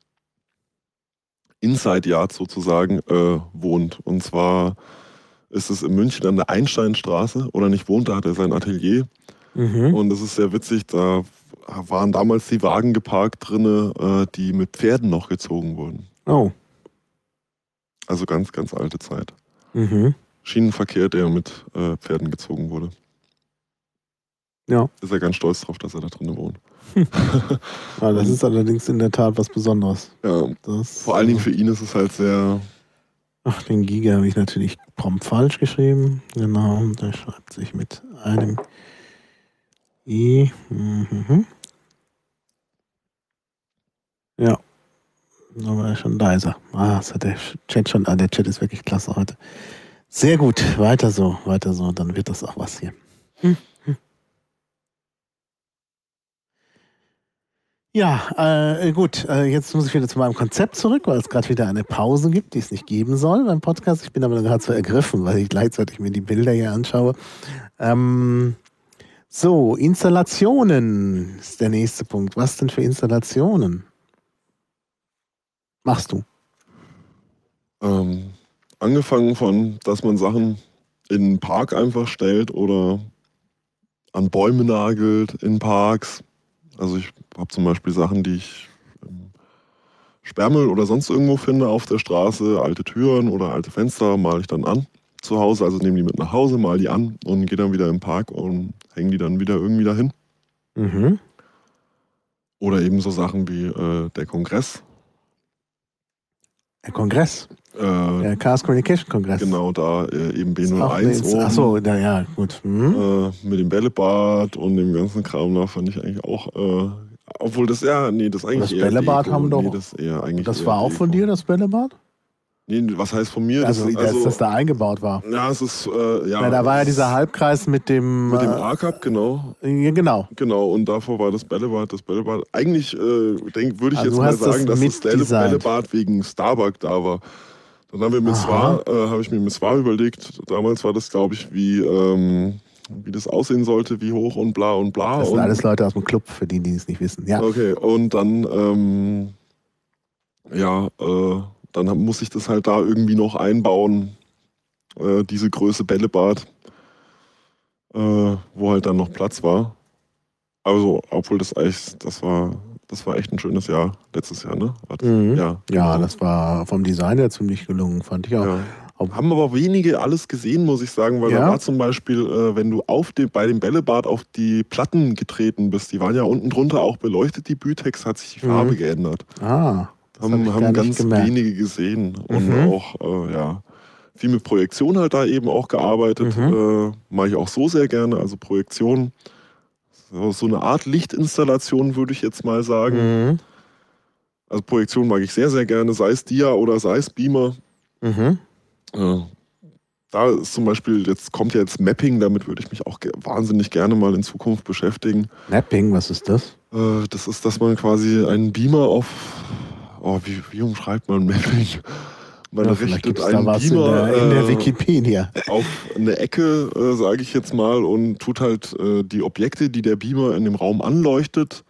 Inside Yard sozusagen äh, wohnt. Und zwar ist es in München an der Einsteinstraße, oder nicht wohnt, da hat er sein Atelier. Mhm. Und das ist sehr witzig, da waren damals die Wagen geparkt drin, äh, die mit Pferden noch gezogen wurden. Oh. Also ganz, ganz alte Zeit. Mhm. Schienenverkehr, der mit äh, Pferden gezogen wurde. Ja. Ist er ganz stolz drauf, dass er da drin wohnt. Ja, das ist allerdings in der Tat was Besonderes. Ja, das, vor allen Dingen für ihn ist es halt sehr... Ach, den Giga habe ich natürlich prompt falsch geschrieben. Genau, der schreibt sich mit einem I. Mhm. Ja, aber schon leiser. Ah, das hat der Chat schon, ah, der Chat ist wirklich klasse heute. Sehr gut, weiter so, weiter so, dann wird das auch was hier. Hm. Hm. Ja, äh, gut, äh, jetzt muss ich wieder zu meinem Konzept zurück, weil es gerade wieder eine Pause gibt, die es nicht geben soll beim Podcast. Ich bin aber gerade so ergriffen, weil ich gleichzeitig mir die Bilder hier anschaue. Ähm, so, Installationen ist der nächste Punkt. Was denn für Installationen machst du? Ähm, angefangen von, dass man Sachen in einen Park einfach stellt oder an Bäume nagelt in Parks. Also ich habe zum Beispiel Sachen, die ich im Sperrmüll oder sonst irgendwo finde auf der Straße, alte Türen oder alte Fenster, male ich dann an zu Hause. Also nehme die mit nach Hause, male die an und gehe dann wieder im Park und hänge die dann wieder irgendwie dahin. Mhm. Oder eben so Sachen wie äh, der Kongress. Der Kongress, Äh, der Chaos Communication Kongress. genau, da äh, eben B Ist null auch eine eins Inst- oben. Achso, da, ja, gut. Mhm. Äh, mit dem Bällebad und dem ganzen Kram da fand ich eigentlich auch, äh, obwohl das ja, nee, das eigentlich Das eher Bällebad Deko. haben doch- Nee, das eher eigentlich Das eher war auch Deko. von dir, das Bällebad? Nee, was heißt von mir? Also, das, dass also das da eingebaut war. ja, es ist, äh, ja. Na, da war ja es dieser ist Halbkreis mit dem... mit dem äh, A-Cup, genau. Ja, genau. Genau, und davor war das Bällebad. Das Bällebad, eigentlich äh, denk, würde ich Also jetzt du mal hast das sagen, dass das Bälle- mitdesignt. Bällebad wegen Starbuck da war. Dann haben wir mit Aha. Swar, äh, habe ich mir mit Swar überlegt, damals war das, glaube ich, wie, ähm, wie das aussehen sollte, wie hoch und bla und bla. Das sind und, alles Leute aus dem Club, für die, die es nicht wissen. Ja. Okay, und dann, ähm, ja, äh, dann hab- muss ich das halt da irgendwie noch einbauen, äh, diese Größe Bällebad, äh, wo halt dann noch Platz war. Also, obwohl das eigentlich, das war, das war echt ein schönes Jahr, letztes Jahr, ne? War das? Mhm. Ja, Ja, genau. das war vom Design her ziemlich gelungen, fand ich auch. Ja. Ob- Haben aber wenige alles gesehen, muss ich sagen, weil Ja. da war zum Beispiel, äh, wenn du auf dem, bei dem Bällebad auf die Platten getreten bist, die waren ja unten drunter auch beleuchtet, die Bütex, hat sich die Mhm. Farbe geändert. Ah, das hab Haben, ich gar haben nicht ganz gemerkt. wenige gesehen und Mhm. auch, äh, ja, viel mit Projektion halt da eben auch gearbeitet. Mhm. Äh, mache ich auch so sehr gerne, also Projektion. So, so eine Art Lichtinstallation würde ich jetzt mal sagen. Mhm. Also Projektion mag ich sehr, sehr gerne, sei es Dia oder sei es Beamer. Mhm. Äh, da ist zum Beispiel, jetzt kommt ja jetzt Mapping, damit würde ich mich auch ge wahnsinnig gerne mal in Zukunft beschäftigen. Mapping, was ist das? Äh, das ist, dass man quasi einen Beamer auf, oh, wie, wie umschreibt man Mapping? Man Ja, vielleicht richtet gibt es da einen was in Beamer der, in der äh, Wikipedia. auf eine Ecke, äh, sage ich jetzt mal, und tut halt äh, die Objekte, die der Beamer in dem Raum anleuchtet,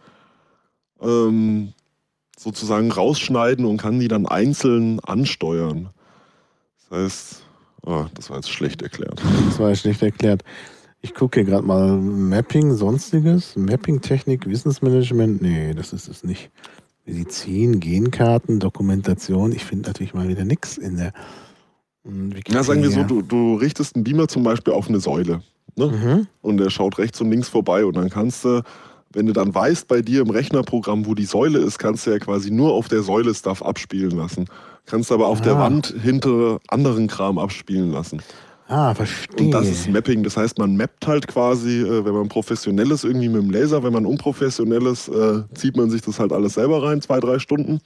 ähm, sozusagen rausschneiden und kann die dann einzeln ansteuern. Das heißt, oh, das war jetzt schlecht erklärt. Das war schlecht erklärt. Ich gucke hier gerade mal Mapping, sonstiges. Mapping-Technik, Wissensmanagement. Nee, das ist es nicht. Medizin, Genkarten, Dokumentation. Ich finde natürlich mal wieder nichts in der hm, Wikipedia. Ja, sagen wir so, du, du richtest einen Beamer zum Beispiel auf eine Säule, ne? Mhm. Und der schaut rechts und links vorbei und dann kannst du, wenn du dann weißt bei dir im Rechnerprogramm, wo die Säule ist, kannst du ja quasi nur auf der Säule Stuff abspielen lassen. Kannst aber auf Ah. der Wand hinter anderen Kram abspielen lassen. Ah, verstehe. Und das ist Mapping. Das heißt, man mappt halt quasi, äh, wenn man professionelles irgendwie mit dem Laser, wenn man unprofessionelles, äh, zieht man sich das halt alles selber rein, zwei, drei Stunden.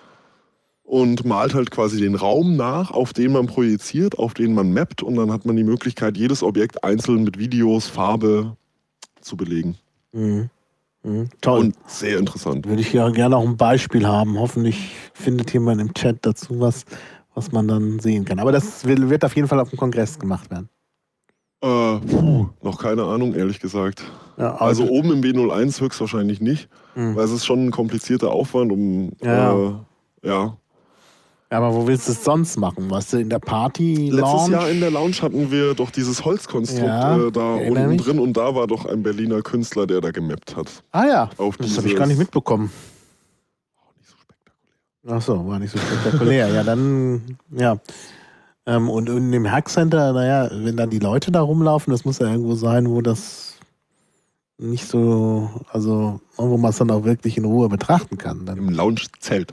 Und malt halt quasi den Raum nach, auf den man projiziert, auf den man mappt. Und dann hat man die Möglichkeit, jedes Objekt einzeln mit Videos, Farbe zu belegen. Mhm. Mhm. Toll. Und sehr interessant. Würde ich ja gerne auch ein Beispiel haben. Hoffentlich findet jemand im Chat dazu was, was man dann sehen kann. Aber das will- wird auf jeden Fall auf dem Kongress gemacht werden. Äh, puh, noch keine Ahnung, ehrlich gesagt. Ja, Also oben im B null eins höchstwahrscheinlich nicht, Mhm. weil es ist schon ein komplizierter Aufwand, um Ja. äh, ja. Aber wo willst du es sonst machen? Was du in der Party Letztes Lounge? Jahr in der Lounge hatten wir doch dieses Holzkonstrukt Ja, äh, da erinnere unten mich. drin und da war doch ein Berliner Künstler, der da gemappt hat. Ah ja, Auf das habe ich dieses- gar nicht mitbekommen. Nicht so spektakulär. Ach so, war nicht so spektakulär. Ja, dann, ja. Ähm, und in dem Hackcenter, naja, wenn dann die Leute da rumlaufen, das muss ja irgendwo sein, wo das nicht so, also wo man es dann auch wirklich in Ruhe betrachten kann. Dann Im Lounge-Zelt.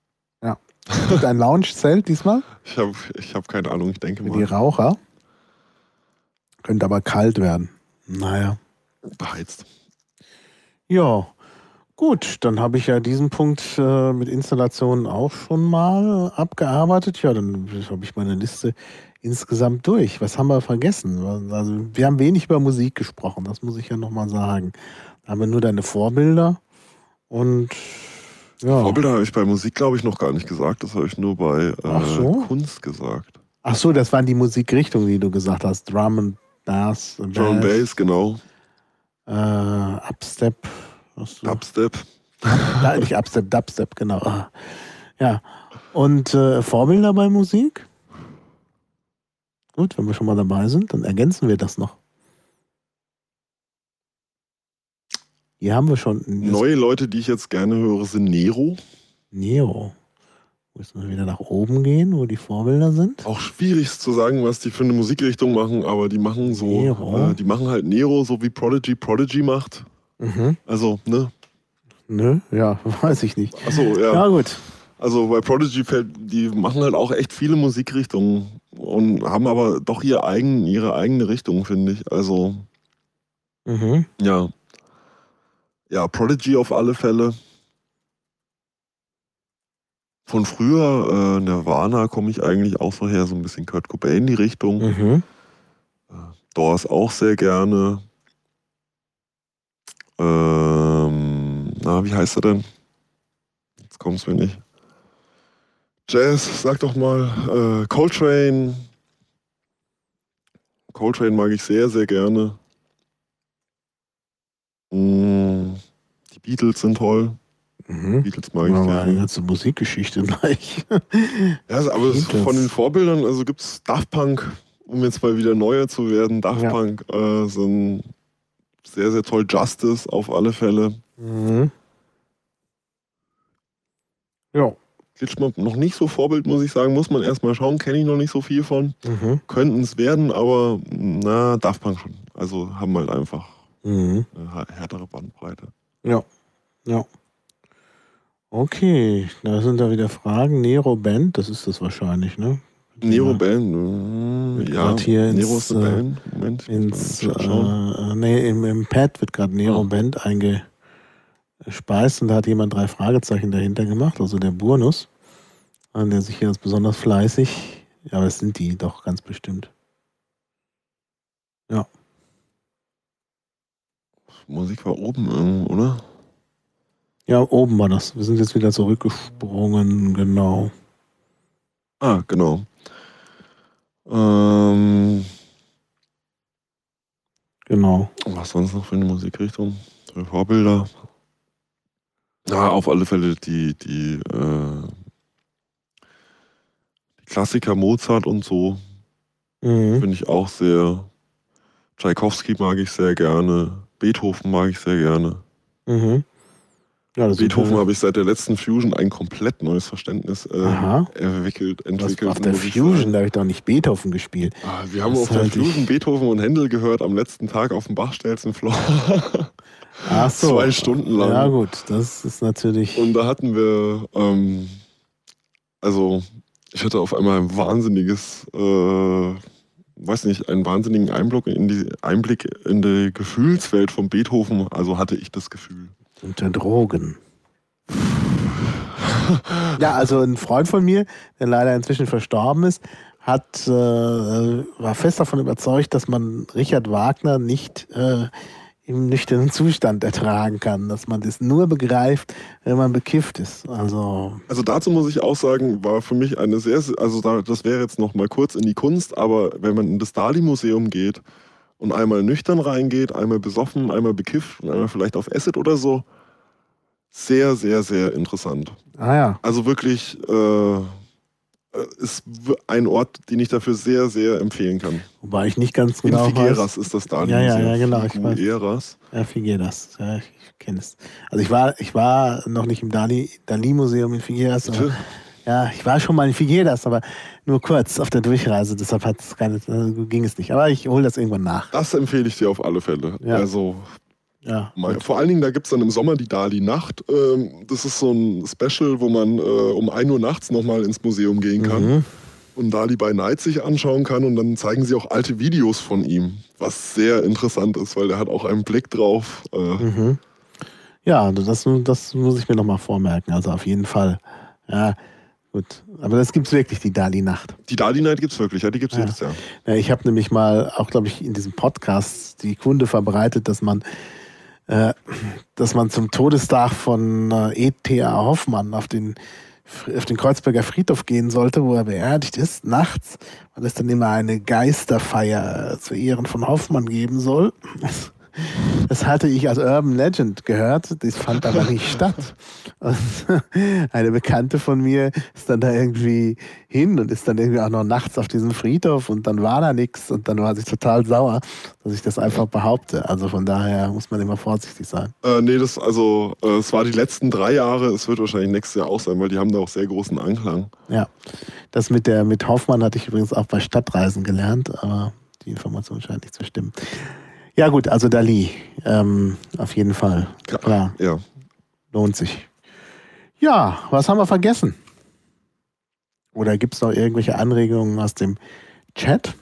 gibt ein Lounge-Zelt diesmal Ich habe ich hab keine Ahnung, ich denke für die mal Raucher. Könnte aber kalt werden. Naja. beheizt. Ja, Gut, dann habe ich ja diesen Punkt äh, mit Installationen auch schon mal abgearbeitet. Ja, dann habe ich meine Liste insgesamt durch. Was haben wir vergessen? Also wir haben wenig über Musik gesprochen, das muss ich ja nochmal sagen. Da haben wir nur deine Vorbilder und ja. Vorbilder habe ich bei Musik, glaube ich, noch gar nicht gesagt. Das habe ich nur bei Ach äh, so? Kunst gesagt. Ach so, das waren die Musikrichtungen, die du gesagt hast. Drum and Bass, Drum and Bass, genau. Äh, Upstep. Hast du? Dubstep. Da, nicht Upstep, Dubstep, genau. Ja. Und äh, Vorbilder bei Musik? Gut, wenn wir schon mal dabei sind, dann ergänzen wir das noch. Hier haben wir schon. Neue Leute, die ich jetzt gerne höre, sind Nero. Nero. Müssen wir wieder nach oben gehen, wo die Vorbilder sind? Auch schwierig zu sagen, was die für eine Musikrichtung machen, aber die machen so, Nero. Äh, die machen halt Nero, so wie Prodigy Prodigy macht. Mhm. Also, ne? Nö, ja, weiß ich nicht. Achso, ja. Ja, gut. Also bei Prodigy, die machen halt auch echt viele Musikrichtungen und haben aber doch ihr eigen, ihre eigene Richtung, finde ich. Also, Mhm. ja. Ja, Prodigy auf alle Fälle. Von früher, äh, Nirvana, komme ich eigentlich auch so her, so ein bisschen Kurt Cobain die Richtung. Mhm. Äh, Doors auch sehr gerne. Ähm, na, wie heißt er denn? Jetzt kommt es mir nicht. Jazz, sag doch mal. Äh, Coltrane. Coltrane mag ich sehr, sehr gerne. Mm, die Beatles sind toll. Mhm. Beatles mag ich Aber gerne. eine ganze Musikgeschichte gleich. Ja, aber es, von den Vorbildern, also gibt es Daft Punk, um jetzt mal wieder neuer zu werden. Daft Ja. Punk äh, sind sehr, sehr toll. Justice auf alle Fälle. Mhm. Ja. Glitchmob noch nicht so Vorbild, muss ich sagen. Muss man erstmal schauen. Kenne ich noch nicht so viel von. Mhm. Könnten es werden, aber na, Daft Punk schon. Also haben halt einfach Mhm. eine härtere Bandbreite. Ja. Ja. Okay, da sind da wieder Fragen. Nero Band, das ist das wahrscheinlich, ne? Nero Band, äh, ja. Hier ins, Nero ist eine Band. Moment, ins, äh, nee, im, im Pad wird gerade Nero oh. Band eingespeist und da hat jemand drei Fragezeichen dahinter gemacht, also der Burnus, der sich hier als besonders fleißig, ja, aber es sind die doch ganz bestimmt. Ja. Musik war oben, oder? Ja, oben war das. Wir sind jetzt wieder zurückgesprungen, genau. Ah, genau. Ähm, genau. Was sonst noch für eine Musikrichtung? Für Vorbilder? Ja, auf alle Fälle die, die, äh, die Klassiker Mozart und so. Mhm. Finde ich auch sehr. Tchaikovsky mag ich sehr gerne. Beethoven mag ich sehr gerne. Mhm. Ja, Beethoven habe ich seit der letzten Fusion ein komplett neues Verständnis äh, entwickelt. entwickelt Was, auf der Fusion, da habe ich doch nicht Beethoven gespielt. Ah, wir haben auf der halt Fusion Beethoven und Händel gehört am letzten Tag auf dem Bachstelzenfloor. Ach so. Zwei Stunden lang. Ja gut, das ist natürlich... Und da hatten wir, ähm, also ich hatte auf einmal ein wahnsinniges, äh, weiß nicht, einen wahnsinnigen Einblick in die, Einblick in die Gefühlswelt von Beethoven. Also hatte ich das Gefühl. Unter Drogen. Ja, also ein Freund von mir, der leider inzwischen verstorben ist, hat, äh, war fest davon überzeugt, dass man Richard Wagner nicht äh, im nüchternen Zustand ertragen kann, dass man das nur begreift, wenn man bekifft ist. Also, also dazu muss ich auch sagen, war für mich eine sehr, also da, das wäre jetzt noch mal kurz in die Kunst, aber wenn man in das Dali-Museum geht und einmal nüchtern reingeht, einmal besoffen, einmal bekifft und einmal vielleicht auf Acid oder so, sehr, sehr, sehr interessant. Ah ja. Also wirklich äh, ist ein Ort, den ich dafür sehr, sehr empfehlen kann. Wobei ich nicht ganz genau In Figueras weiß. ist das da. Ja, ja, ja, genau. Figueras. Ja, Figueras. Ja, ich kenne es. Also ich war, ich war noch nicht im Dali, Dali-Museum in Figueras. Aber, ja, ich war schon mal in Figueras, aber nur kurz auf der Durchreise. Deshalb hat's keine, ging es nicht. Aber ich hole das irgendwann nach. Das empfehle ich dir auf alle Fälle. Ja. Also ja, mal, vor allen Dingen, da gibt es dann im Sommer die Dali-Nacht. Ähm, das ist so ein Special, wo man äh, um ein Uhr nachts nochmal ins Museum gehen kann. Mhm. Und Dali by Night sich anschauen kann und dann zeigen sie auch alte Videos von ihm, was sehr interessant ist, weil der hat auch einen Blick drauf. Äh mhm. Ja, das, das muss ich mir nochmal vormerken. Also auf jeden Fall. Ja, gut. Aber das gibt es wirklich, die Dali-Nacht. Die Dali-Night gibt es wirklich, ja, die gibt es Ja. jedes Jahr. Ja, ich habe nämlich mal auch, glaube ich, in diesem Podcast die Kunde verbreitet, dass man, äh, dass man zum Todestag von äh, E T A Hoffmann auf den, auf den Kreuzberger Friedhof gehen sollte, wo er beerdigt ist, nachts, weil es dann immer eine Geisterfeier zu Ehren von Hoffmann geben soll. Das hatte ich als Urban Legend gehört, das fand aber nicht statt. Und eine Bekannte von mir ist dann da irgendwie hin und ist dann irgendwie auch noch nachts auf diesem Friedhof und dann war da nichts und dann war sie total sauer, dass ich das einfach behaupte. Also von daher muss man immer vorsichtig sein. Äh, nee, das, also, äh, es war die letzten drei Jahre, es wird wahrscheinlich nächstes Jahr auch sein, weil die haben da auch sehr großen Anklang. Ja, das mit der mit Hoffmann hatte ich übrigens auch bei Stadtreisen gelernt, aber die Information scheint nicht zu stimmen. Ja gut, also Dali, ähm, auf jeden Fall, klar, Ja. lohnt sich. Ja, was haben wir vergessen? Oder gibt es noch irgendwelche Anregungen aus dem Chat?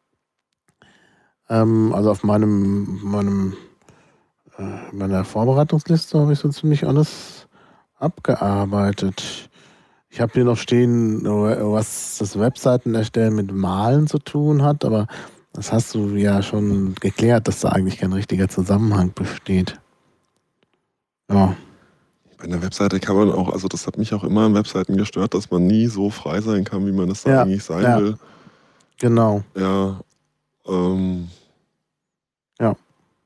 Ähm, also auf meinem, meinem äh, meiner Vorbereitungsliste habe ich so ziemlich alles abgearbeitet. Ich habe hier noch stehen, was das Webseiten erstellen mit Malen zu tun hat, aber das hast du ja schon geklärt, dass da eigentlich kein richtiger Zusammenhang besteht. Ja. Bei einer Webseite kann man auch, also das hat mich auch immer an Webseiten gestört, dass man nie so frei sein kann, wie man es da Ja, eigentlich sein ja. will. Genau. Ja. Ähm, Ja.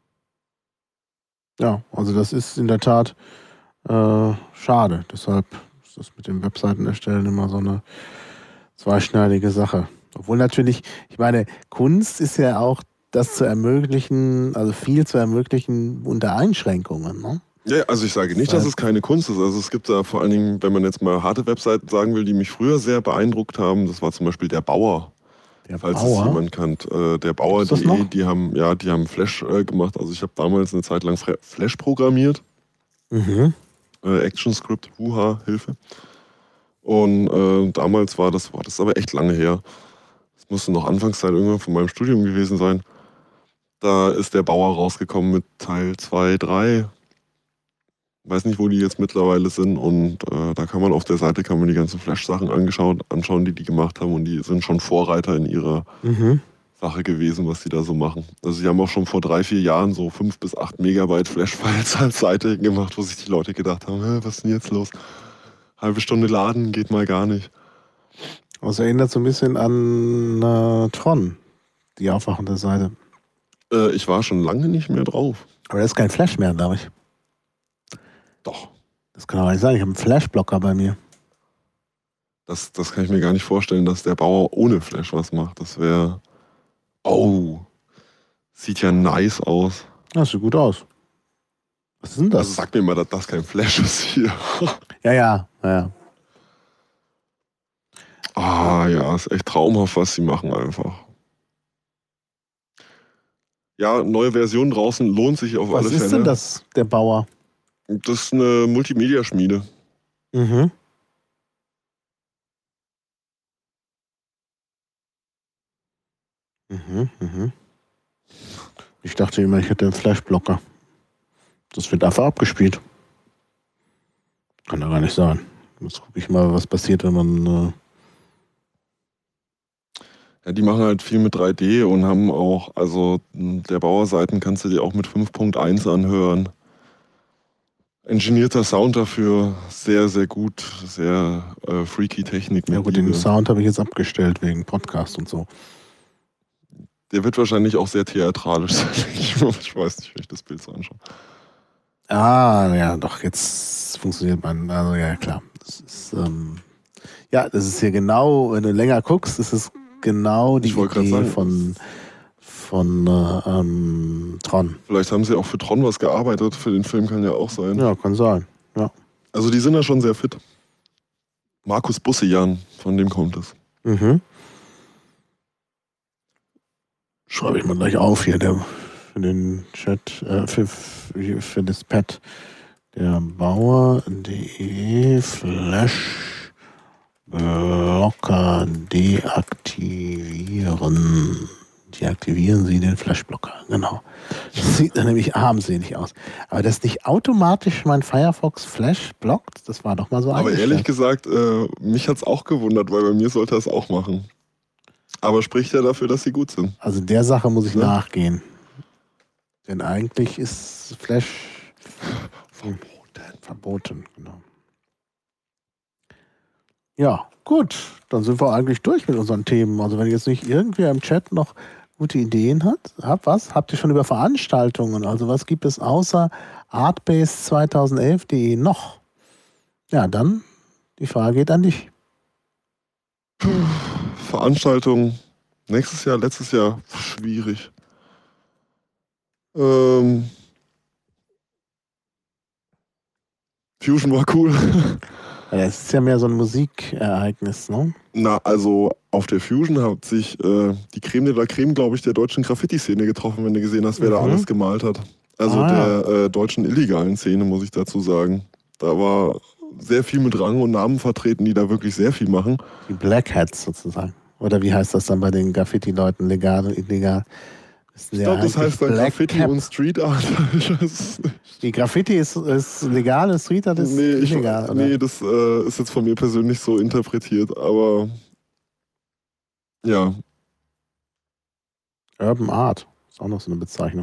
Ja, also das ist in der Tat äh, schade. Deshalb ist das mit dem Webseiten erstellen immer so eine zweischneidige Sache. Obwohl natürlich, ich meine, Kunst ist ja auch das zu ermöglichen, also viel zu ermöglichen unter Einschränkungen, ne? ja, also ich sage nicht, dass es keine Kunst ist. Also es gibt da vor allen Dingen, wenn man jetzt mal harte Webseiten sagen will, die mich früher sehr beeindruckt haben, das war zum Beispiel der Bauer. Der Falls Bauer. es jemand kennt. Äh, der Bauer, Gibt's das die, noch? die haben, ja, die haben Flash äh, gemacht. Also ich habe damals eine Zeit lang Fre- Flash programmiert. Mhm. Äh, ActionScript, Wuha, Hilfe. Und äh, damals war das, war das ist aber echt lange her. Das musste noch Anfangszeit irgendwann von meinem Studium gewesen sein. Da ist der Bauer rausgekommen mit Teil zwei, drei. Weiß nicht, wo die jetzt mittlerweile sind. Und äh, da kann man auf der Seite kann man die ganzen Flash-Sachen angeschaut, anschauen, die die gemacht haben. Und die sind schon Vorreiter in ihrer Mhm. Sache gewesen, was die da so machen. Also sie haben auch schon vor drei, vier Jahren so fünf bis acht Megabyte Flash-Files als Seite gemacht, wo sich die Leute gedacht haben, Hä, was ist denn jetzt los? Halbe Stunde laden, geht mal gar nicht. Das erinnert so ein bisschen an äh, Tron, die aufwachende Seite. Äh, ich war schon lange nicht mehr drauf. Aber da ist kein Flash mehr, glaube ich. Doch. Das kann aber nicht sein. Ich habe einen Flashblocker bei mir. Das, das kann ich mir gar nicht vorstellen, dass der Bauer ohne Flash was macht. Das wäre... Oh. Sieht ja nice aus. Das sieht gut aus. Was ist denn das? Also sag mir mal, dass das kein Flash ist hier. Ja, ja, ja, ja. Ah ja, ist echt traumhaft, was sie machen einfach. Ja, neue Version draußen lohnt sich auf Was alle ist Fälle. denn das, der Bauer? Das ist eine Multimedia-Schmiede. Mhm. Mhm, mhm. Ich dachte immer, ich hätte einen Flashblocker. Das wird einfach abgespielt. Kann ja gar nicht sein. Jetzt gucke ich mal, was passiert, wenn man... Äh Ja, die machen halt viel mit drei D und haben auch, also der Bauerseiten kannst du dir auch mit fünf Punkt eins anhören. Engineerter Sound dafür, sehr, sehr gut, sehr äh, freaky Technik. ja Mit gut, Liebe. den Sound habe ich jetzt abgestellt wegen Podcast und so. Der wird wahrscheinlich auch sehr theatralisch sein. Ich weiß nicht, wenn ich das Bild so anschaue. Ah, ja, doch, jetzt funktioniert man. Also ja, klar. Das ist, ähm, ja, das ist hier genau, wenn du länger guckst, ist es genau die Ich wollte gerade Idee sagen, von, von äh, ähm, Tron. Vielleicht haben sie auch für Tron was gearbeitet, für den Film kann ja auch sein. Ja, kann sein. Ja. Also die sind ja schon sehr fit. Markus Bussian, von dem kommt es. Mhm. Schreibe ich mal gleich auf hier, der, für den Chat, äh, für, für das Pad. Der Bauer.de Flash Blocker deaktivieren. Deaktivieren Sie den Flashblocker, genau. Das sieht dann nämlich armselig aus. Aber dass nicht automatisch mein Firefox Flash blockt, das war doch mal so Aber ehrlich eingestellt. gesagt, äh, mich hat es auch gewundert, weil bei mir sollte er es auch machen. Aber spricht ja dafür, dass sie gut sind. Also der Sache muss ich Ne? nachgehen. Denn eigentlich ist Flash Verboten. verboten, genau. Ja, gut. Dann sind wir eigentlich durch mit unseren Themen. Also wenn jetzt nicht irgendwer im Chat noch gute Ideen hat, habt was? Habt ihr schon über Veranstaltungen? Also was gibt es außer Artbase zweitausendelf punkt de noch? Ja, dann die Frage geht an dich. Veranstaltung nächstes Jahr, letztes Jahr, schwierig. Ähm, Fusion war cool. Ja, es ist ja mehr so ein Musikereignis, ne? Na, also auf der Fusion hat sich äh, die Creme de la Creme, glaube ich, der deutschen Graffiti-Szene getroffen, wenn du gesehen hast, wer Mhm. da alles gemalt hat. Also Ah, der äh, deutschen illegalen Szene, muss ich dazu sagen. Da war sehr viel mit Rang und Namen vertreten, die da wirklich sehr viel machen. Die Black Hats sozusagen. Oder wie heißt das dann bei den Graffiti-Leuten? Legal und illegal? Ich glaube, das heißt dann Graffiti und Street Art. Ich weiß es nicht. Die Graffiti ist, ist legal, und Street Art ist Nee, ich, illegal, oder? nee, das äh, ist jetzt von mir persönlich so interpretiert, aber ja. Urban Art ist auch noch so eine Bezeichnung.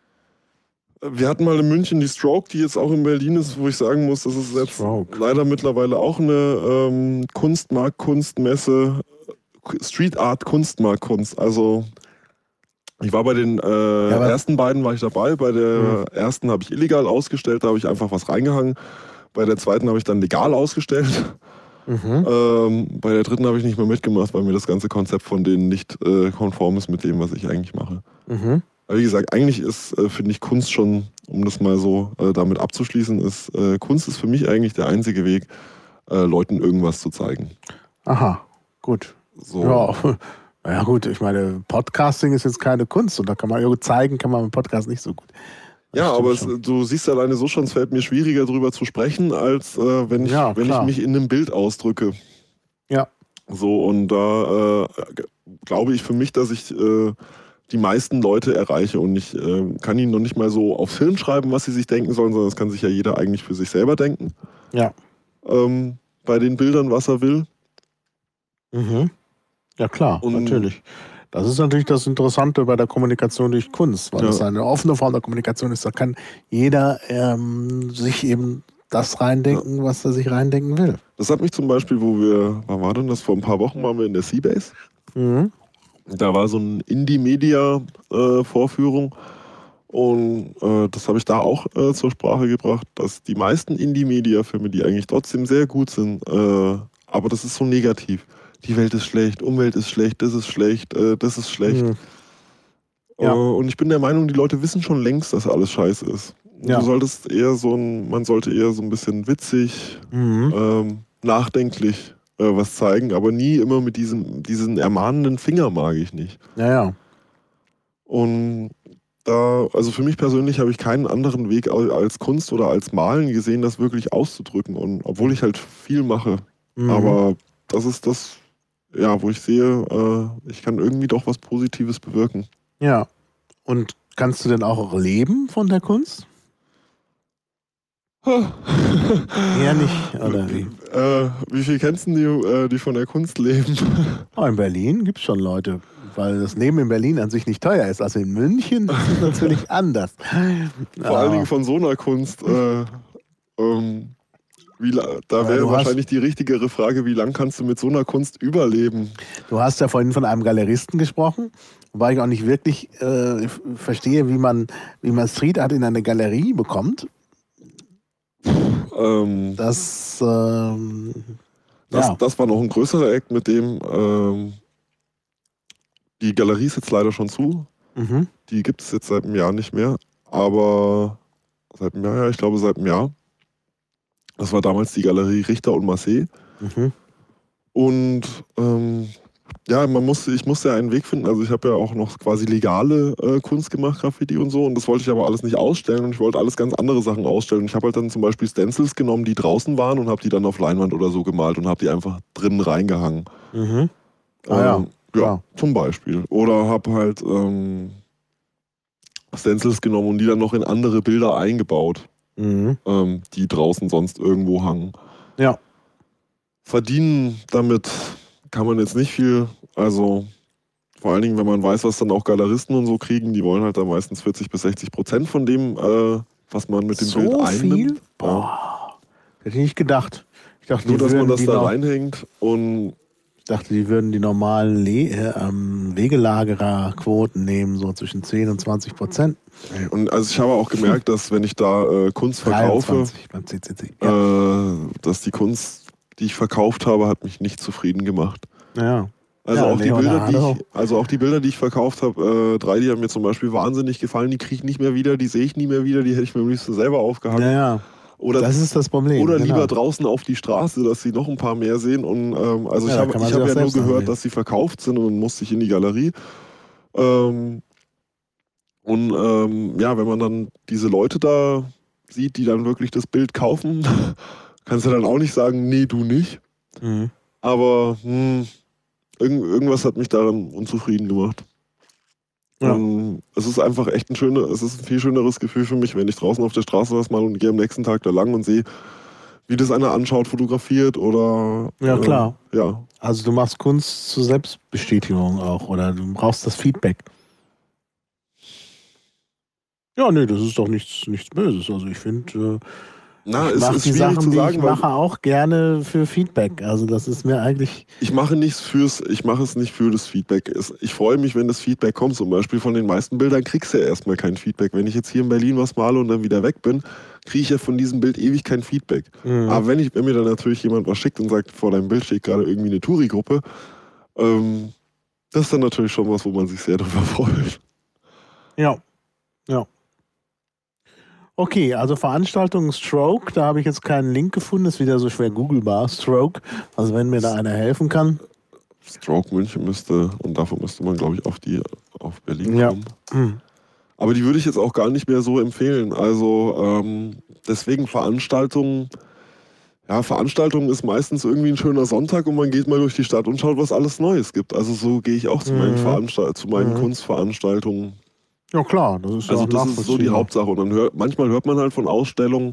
Wir hatten mal in München die Stroke, die jetzt auch in Berlin ist, wo ich sagen muss, das ist jetzt Stroke. leider mittlerweile auch eine ähm, Kunstmarkt, Kunstmesse, Street Art, Kunstmarkt-Kunst. Also ich war bei den äh, Ja, ersten beiden war ich dabei. Bei der Mhm. ersten habe ich illegal ausgestellt, da habe ich einfach was reingehangen. Bei der zweiten habe ich dann legal ausgestellt. Mhm. Ähm, bei der dritten habe ich nicht mehr mitgemacht, weil mir das ganze Konzept von denen nicht äh, konform ist mit dem, was ich eigentlich mache. Mhm. Aber wie gesagt, eigentlich ist, äh, finde ich, Kunst schon, um das mal so äh, damit abzuschließen, ist, äh, Kunst ist für mich eigentlich der einzige Weg, äh, Leuten irgendwas zu zeigen. Aha, gut. So. Ja. Naja gut, ich meine, Podcasting ist jetzt keine Kunst und da kann man ja zeigen, kann man im Podcast nicht so gut. Das Ja, stimmt aber es, schon. du siehst alleine so schon, es fällt mir schwieriger drüber zu sprechen, als äh, wenn, ich, Ja, wenn ich klar. mich in einem Bild ausdrücke. Ja. So, und da äh, glaube ich für mich, dass ich äh, die meisten Leute erreiche und ich äh, kann ihnen noch nicht mal so aufs Hirn schreiben, was sie sich denken sollen, sondern das kann sich ja jeder eigentlich für sich selber denken. Ja. Ähm, bei den Bildern, was er will. Mhm. Ja klar, Und- natürlich. Das ist natürlich das Interessante bei der Kommunikation durch Kunst, weil Ja. es eine offene Form der Kommunikation ist. Da kann jeder ähm, sich eben das reindenken, was er sich reindenken will. Das hat mich zum Beispiel, wo wir, wann war denn das? Vor ein paar Wochen waren wir in der Seabase. Mhm. Da war so eine Indie-Media-Vorführung und äh, das habe ich da auch äh, zur Sprache gebracht, dass die meisten Indie-Media-Filme, die eigentlich trotzdem sehr gut sind, äh, aber das ist so negativ. Die Welt ist schlecht, Umwelt ist schlecht, das ist schlecht, äh, das ist schlecht. Mhm. Ja. Äh, und ich bin der Meinung, die Leute wissen schon längst, dass alles scheiße ist. Ja. Du solltest eher so ein, man sollte eher so ein bisschen witzig, Mhm. ähm, nachdenklich äh, was zeigen, aber nie immer mit diesem, diesen ermahnenden Finger mag ich nicht. Ja, ja. Und da, also für mich persönlich habe ich keinen anderen Weg al- als Kunst oder als Malen gesehen, das wirklich auszudrücken. Und obwohl ich halt viel mache, Mhm. aber das ist das, ja, wo ich sehe, äh, ich kann irgendwie doch was Positives bewirken. Ja. Und kannst du denn auch leben von der Kunst? Eher nicht, oder wie? Äh, wie viel kennst du die, äh, die von der Kunst leben? Oh, in Berlin gibt es schon Leute, weil das Leben in Berlin an sich nicht teuer ist. Also in München ist es natürlich anders. Vor allen Dingen von so einer Kunst. Äh, ähm, wie, la- da Aber wäre du hast- wahrscheinlich die richtigere Frage, wie lange kannst du mit so einer Kunst überleben? Du hast ja vorhin von einem Galeristen gesprochen, wobei ich auch nicht wirklich äh, f- verstehe, wie man, wie man Street Art in eine Galerie bekommt. Ähm, Das, ähm, das, ja. das war noch ein größerer Act, mit dem ähm, die Galerie ist jetzt leider schon zu. Mhm. Die gibt es jetzt seit einem Jahr nicht mehr. Aber seit einem Jahr, ja, ich glaube seit einem Jahr. Das war damals die Galerie Richter und Marseille. Mhm. Und ähm, ja, man musste, ich musste ja einen Weg finden. Also ich habe ja auch noch quasi legale äh, Kunst gemacht, Graffiti und so. Und das wollte ich aber alles nicht ausstellen. Und ich wollte alles ganz andere Sachen ausstellen. Und ich habe halt dann zum Beispiel Stencils genommen, die draußen waren und habe die dann auf Leinwand oder so gemalt und habe die einfach drinnen reingehangen. Mhm. Ah, ja. Ähm, Ja, Ja. zum Beispiel. Oder habe halt ähm, Stencils genommen und die dann noch in andere Bilder eingebaut, Mhm. ähm, die draußen sonst irgendwo hangen. Ja. Verdienen damit kann man jetzt nicht viel, also vor allen Dingen, wenn man weiß, was dann auch Galeristen und so kriegen, die wollen halt da meistens vierzig bis sechzig Prozent von dem, äh, was man mit dem So Bild viel? einnimmt. Ja. Boah. Hätte ich nicht gedacht. Ich dachte, Nur, die dass man würden das die da noch, reinhängt und ich dachte, die würden die normalen Le äh, ähm, Wegelagererquoten nehmen, so zwischen zehn und zwanzig Prozent. Und also ich habe auch gemerkt, dass wenn ich da äh, Kunst verkaufe, dreiundzwanzig beim C C C. Ja. äh, dass die Kunst, die ich verkauft habe, hat mich nicht zufrieden gemacht. ja. Also, Ja, auch die Bilder, die Leonardo. ich, also auch die Bilder, die ich verkauft habe, äh, drei, die haben mir zum Beispiel wahnsinnig gefallen, die kriege ich nicht mehr wieder, die sehe ich nie mehr wieder, die hätte ich mir am liebsten selber aufgehangen. Ja, ja. Oder, Das ist das Problem. oder genau. lieber draußen auf die Straße, dass sie noch ein paar mehr sehen. Und ähm, also Ja, ich da habe kann man ich sie hab auch ja nur selbst gehört, ansehen. dass sie verkauft sind und dann musste ich in die Galerie. Ähm, und ähm, ja, wenn man dann diese Leute da sieht, die dann wirklich das Bild kaufen, kannst du dann auch nicht sagen, nee, du nicht. Mhm. Aber hm, irgend, irgendwas hat mich daran unzufrieden gemacht. Ja. Und es ist einfach echt ein schöner, es ist ein viel schöneres Gefühl für mich, wenn ich draußen auf der Straße was mal und gehe am nächsten Tag da lang und sehe, wie das einer anschaut, fotografiert oder Ja, klar. Äh, ja. Also du machst Kunst zur Selbstbestätigung auch oder du brauchst das Feedback. Ja, nee, das ist doch nichts, nichts Böses. Also ich finde, äh, Na, ich es mache ist die schwierig Sachen, zu die sagen, ich weil mache, auch gerne für Feedback. Also das ist mir eigentlich, ich mache nichts fürs, ich mache es nicht für das Feedback. Es, ich freue mich, wenn das Feedback kommt. Zum Beispiel von den meisten Bildern kriegst du ja erstmal kein Feedback. Wenn ich jetzt hier in Berlin was male und dann wieder weg bin, kriege ich ja von diesem Bild ewig kein Feedback. Mhm. Aber wenn, ich, wenn mir dann natürlich jemand was schickt und sagt, vor deinem Bild steht gerade irgendwie eine Touri-Gruppe, ähm, das ist dann natürlich schon was, wo man sich sehr darüber freut. ja, ja. Okay, also Veranstaltung Stroke, da habe ich jetzt keinen Link gefunden, ist wieder so schwer googlebar, Stroke. Also wenn mir da einer helfen kann. Stroke München müsste, und dafür müsste man, glaube ich, auf die auf Berlin Ja. kommen. Mhm. Aber die würde ich jetzt auch gar nicht mehr so empfehlen. Also ähm, deswegen Veranstaltungen, ja, Veranstaltungen ist meistens irgendwie ein schöner Sonntag und man geht mal durch die Stadt und schaut, was alles Neues gibt. Also so gehe ich auch zu meinen, Mhm. Veranstalt zu meinen Mhm. Kunstveranstaltungen. Ja klar, das ist ja Also auch das ist so die nachvollziehbar. Hauptsache. Und dann hört, manchmal hört man halt von Ausstellungen,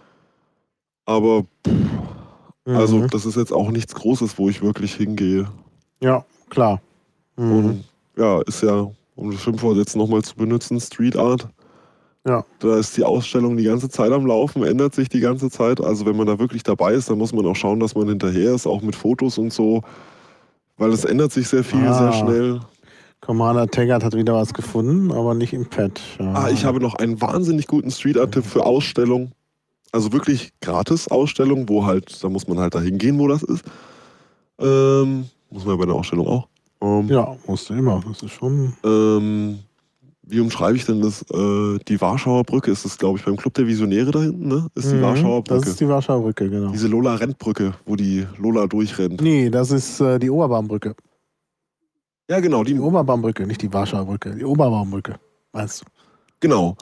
aber pff, also Mhm. das ist jetzt auch nichts Großes, wo ich wirklich hingehe. Ja, klar. Mhm. Und ja, ist ja, um das Schimpfwort jetzt nochmal zu benutzen, Street Art. Ja. Da ist die Ausstellung die ganze Zeit am Laufen, ändert sich die ganze Zeit. Also wenn man da wirklich dabei ist, dann muss man auch schauen, dass man hinterher ist, auch mit Fotos und so. Weil es ändert sich sehr viel, Ah. sehr schnell. Commander Taggart hat wieder was gefunden, aber nicht im Pad. Ja. Ah, ich habe noch einen wahnsinnig guten Street Art-Tipp für Ausstellungen. Also wirklich gratis Ausstellung, wo halt, da muss man halt da hingehen, wo das ist. Ähm, muss man ja bei der Ausstellung auch. Ähm, Ja, musst du immer. Das ist schon. ähm, wie umschreibe ich denn das? Äh, die Warschauer Brücke ist das, glaube ich, beim Club der Visionäre da hinten, ne? Ist die Mhm, Warschauer Brücke. Das ist die Warschauer Brücke, genau. Diese Lola-Rennbrücke, wo die Lola durchrennt. Nee, das ist äh, die Oberbaumbrücke. Ja, genau, die, Die Oberbaumbrücke, nicht die Warschauer Brücke. Die Oberbaumbrücke, meinst du? genau.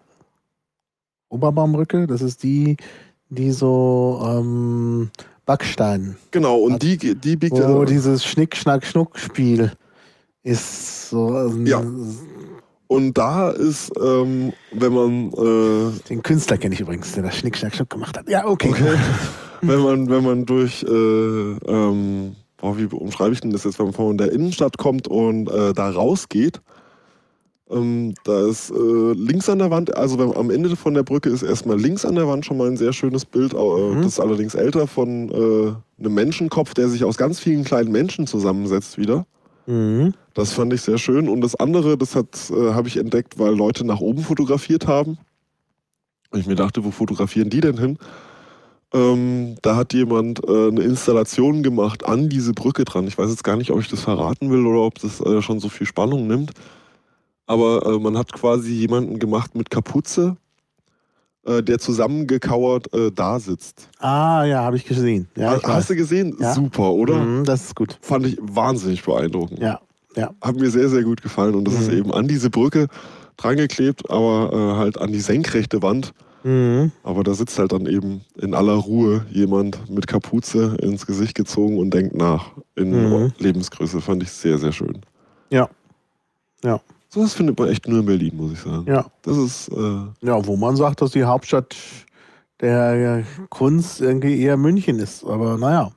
Oberbaumbrücke, das ist die, die so ähm, Backstein, Genau, und die, die biegt wo ja. dieses Schnick-Schnack-Schnuck-Spiel ist. So, ähm, Ja. Und da ist, ähm, wenn man, äh, Den Künstler kenne ich übrigens, der das Schnick-Schnack-Schnuck gemacht hat. Ja, okay. okay, wenn man, wenn man durch, äh, ähm, boah, wie umschreibe ich denn das jetzt, wenn man von der Innenstadt kommt und äh, da rausgeht, ähm, da ist äh, links an der Wand, also wenn, am Ende von der Brücke ist erstmal links an der Wand schon mal ein sehr schönes Bild, äh, Mhm. das ist allerdings älter, von äh, einem Menschenkopf, der sich aus ganz vielen kleinen Menschen zusammensetzt wieder. Mhm. Das fand ich sehr schön. Und das andere, das hat, äh, habe ich entdeckt, weil Leute nach oben fotografiert haben. Und ich mir dachte, wo fotografieren die denn hin? Ähm, da hat jemand äh, eine Installation gemacht an diese Brücke dran. Ich weiß jetzt gar nicht, ob ich das verraten will oder ob das äh, schon so viel Spannung nimmt. Aber äh, man hat quasi jemanden gemacht mit Kapuze, äh, der zusammengekauert äh, da sitzt. Ah, ja, habe ich gesehen. Ja, ich Hast weiß. du gesehen? Ja. Super, oder? Mhm, das ist gut. Fand ich wahnsinnig beeindruckend. Ja, ja. Hat mir sehr, sehr gut gefallen. Und das Mhm. ist eben an diese Brücke drangeklebt, aber äh, halt an die senkrechte Wand. Mhm. Aber da sitzt halt dann eben in aller Ruhe jemand mit Kapuze ins Gesicht gezogen und denkt nach. in Mhm. Lebensgröße. Fand ich sehr, sehr schön. Ja. Ja. Sowas findet man echt nur in Berlin, muss ich sagen. Ja. Das ist. Äh, Ja, wo man sagt, dass die Hauptstadt der Kunst irgendwie eher München ist. Aber naja.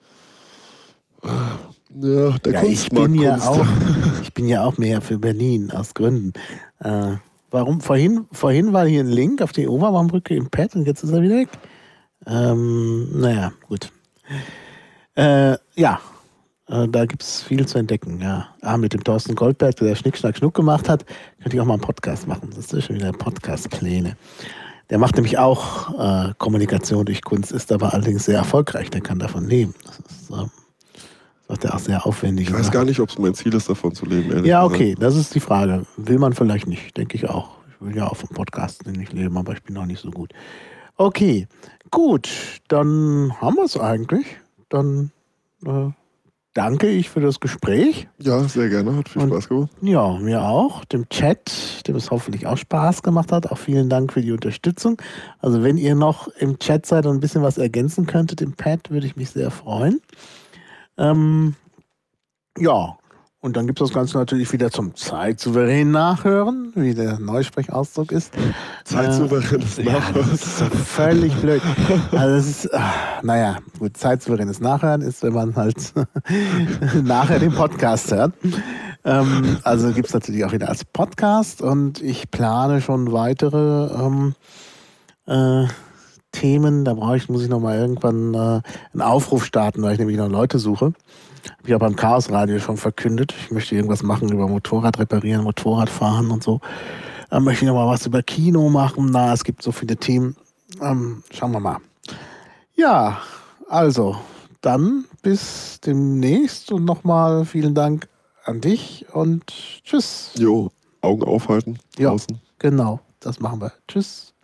ja, der Ja, Kunst ich mag bin ja Kunst. auch, ich bin ja auch mehr für Berlin aus Gründen. Äh, warum? Vorhin, vorhin war hier ein Link auf die Oberbaumbrücke im Pad und jetzt ist er wieder weg. Ähm, naja, gut. Äh, ja, äh, da gibt es viel zu entdecken. Ja. Ah, mit dem Thorsten Goldberg, der Schnick, Schnack, Schnuck gemacht hat, könnte ich auch mal einen Podcast machen. Das ist schon wieder Podcast-Pläne. Der macht nämlich auch äh, Kommunikation durch Kunst, ist aber allerdings sehr erfolgreich. Der kann davon leben. Das ist, äh, macht er auch sehr aufwendig. Ich weiß gar nicht, ob es mein Ziel ist, davon zu leben, ehrlich Ja, gesagt. okay, das ist die Frage. Will man vielleicht nicht, denke ich auch. Ich will ja auch vom Podcast nicht leben, aber ich bin auch nicht so gut. Okay, gut, dann haben wir es eigentlich. Dann äh, danke ich für das Gespräch. Ja, sehr gerne. Hat viel Und- Spaß gemacht. Ja, mir auch. Dem Chat, dem es hoffentlich auch Spaß gemacht hat. Auch vielen Dank für die Unterstützung. Also wenn ihr noch im Chat seid und ein bisschen was ergänzen könntet im Pad, würde ich mich sehr freuen. Ähm, ja, und dann gibt es das Ganze natürlich wieder zum zeitsouveränen Nachhören, wie der Neusprechausdruck ist. Zeitsouveränes Äh, Ja, das ist so völlig blöd. Also das ist, ah, naja, gut, zeitsouveränes Nachhören ist, wenn man halt nachher den Podcast hört. Ähm, also gibt es natürlich auch wieder als Podcast und ich plane schon weitere ähm, äh, Themen. Da brauche ich, muss ich noch mal irgendwann äh, einen Aufruf starten, weil ich nämlich noch Leute suche. Habe ich auch beim Chaosradio schon verkündet. Ich möchte irgendwas machen über Motorrad reparieren, Motorradfahren und so. Dann möchte ich noch mal was über Kino machen. Na, es gibt so viele Themen. Ähm, schauen wir mal. Ja, also, dann bis demnächst und nochmal vielen Dank an dich und tschüss. Jo, Augen aufhalten. Ja. Draußen. Genau, das machen wir. Tschüss.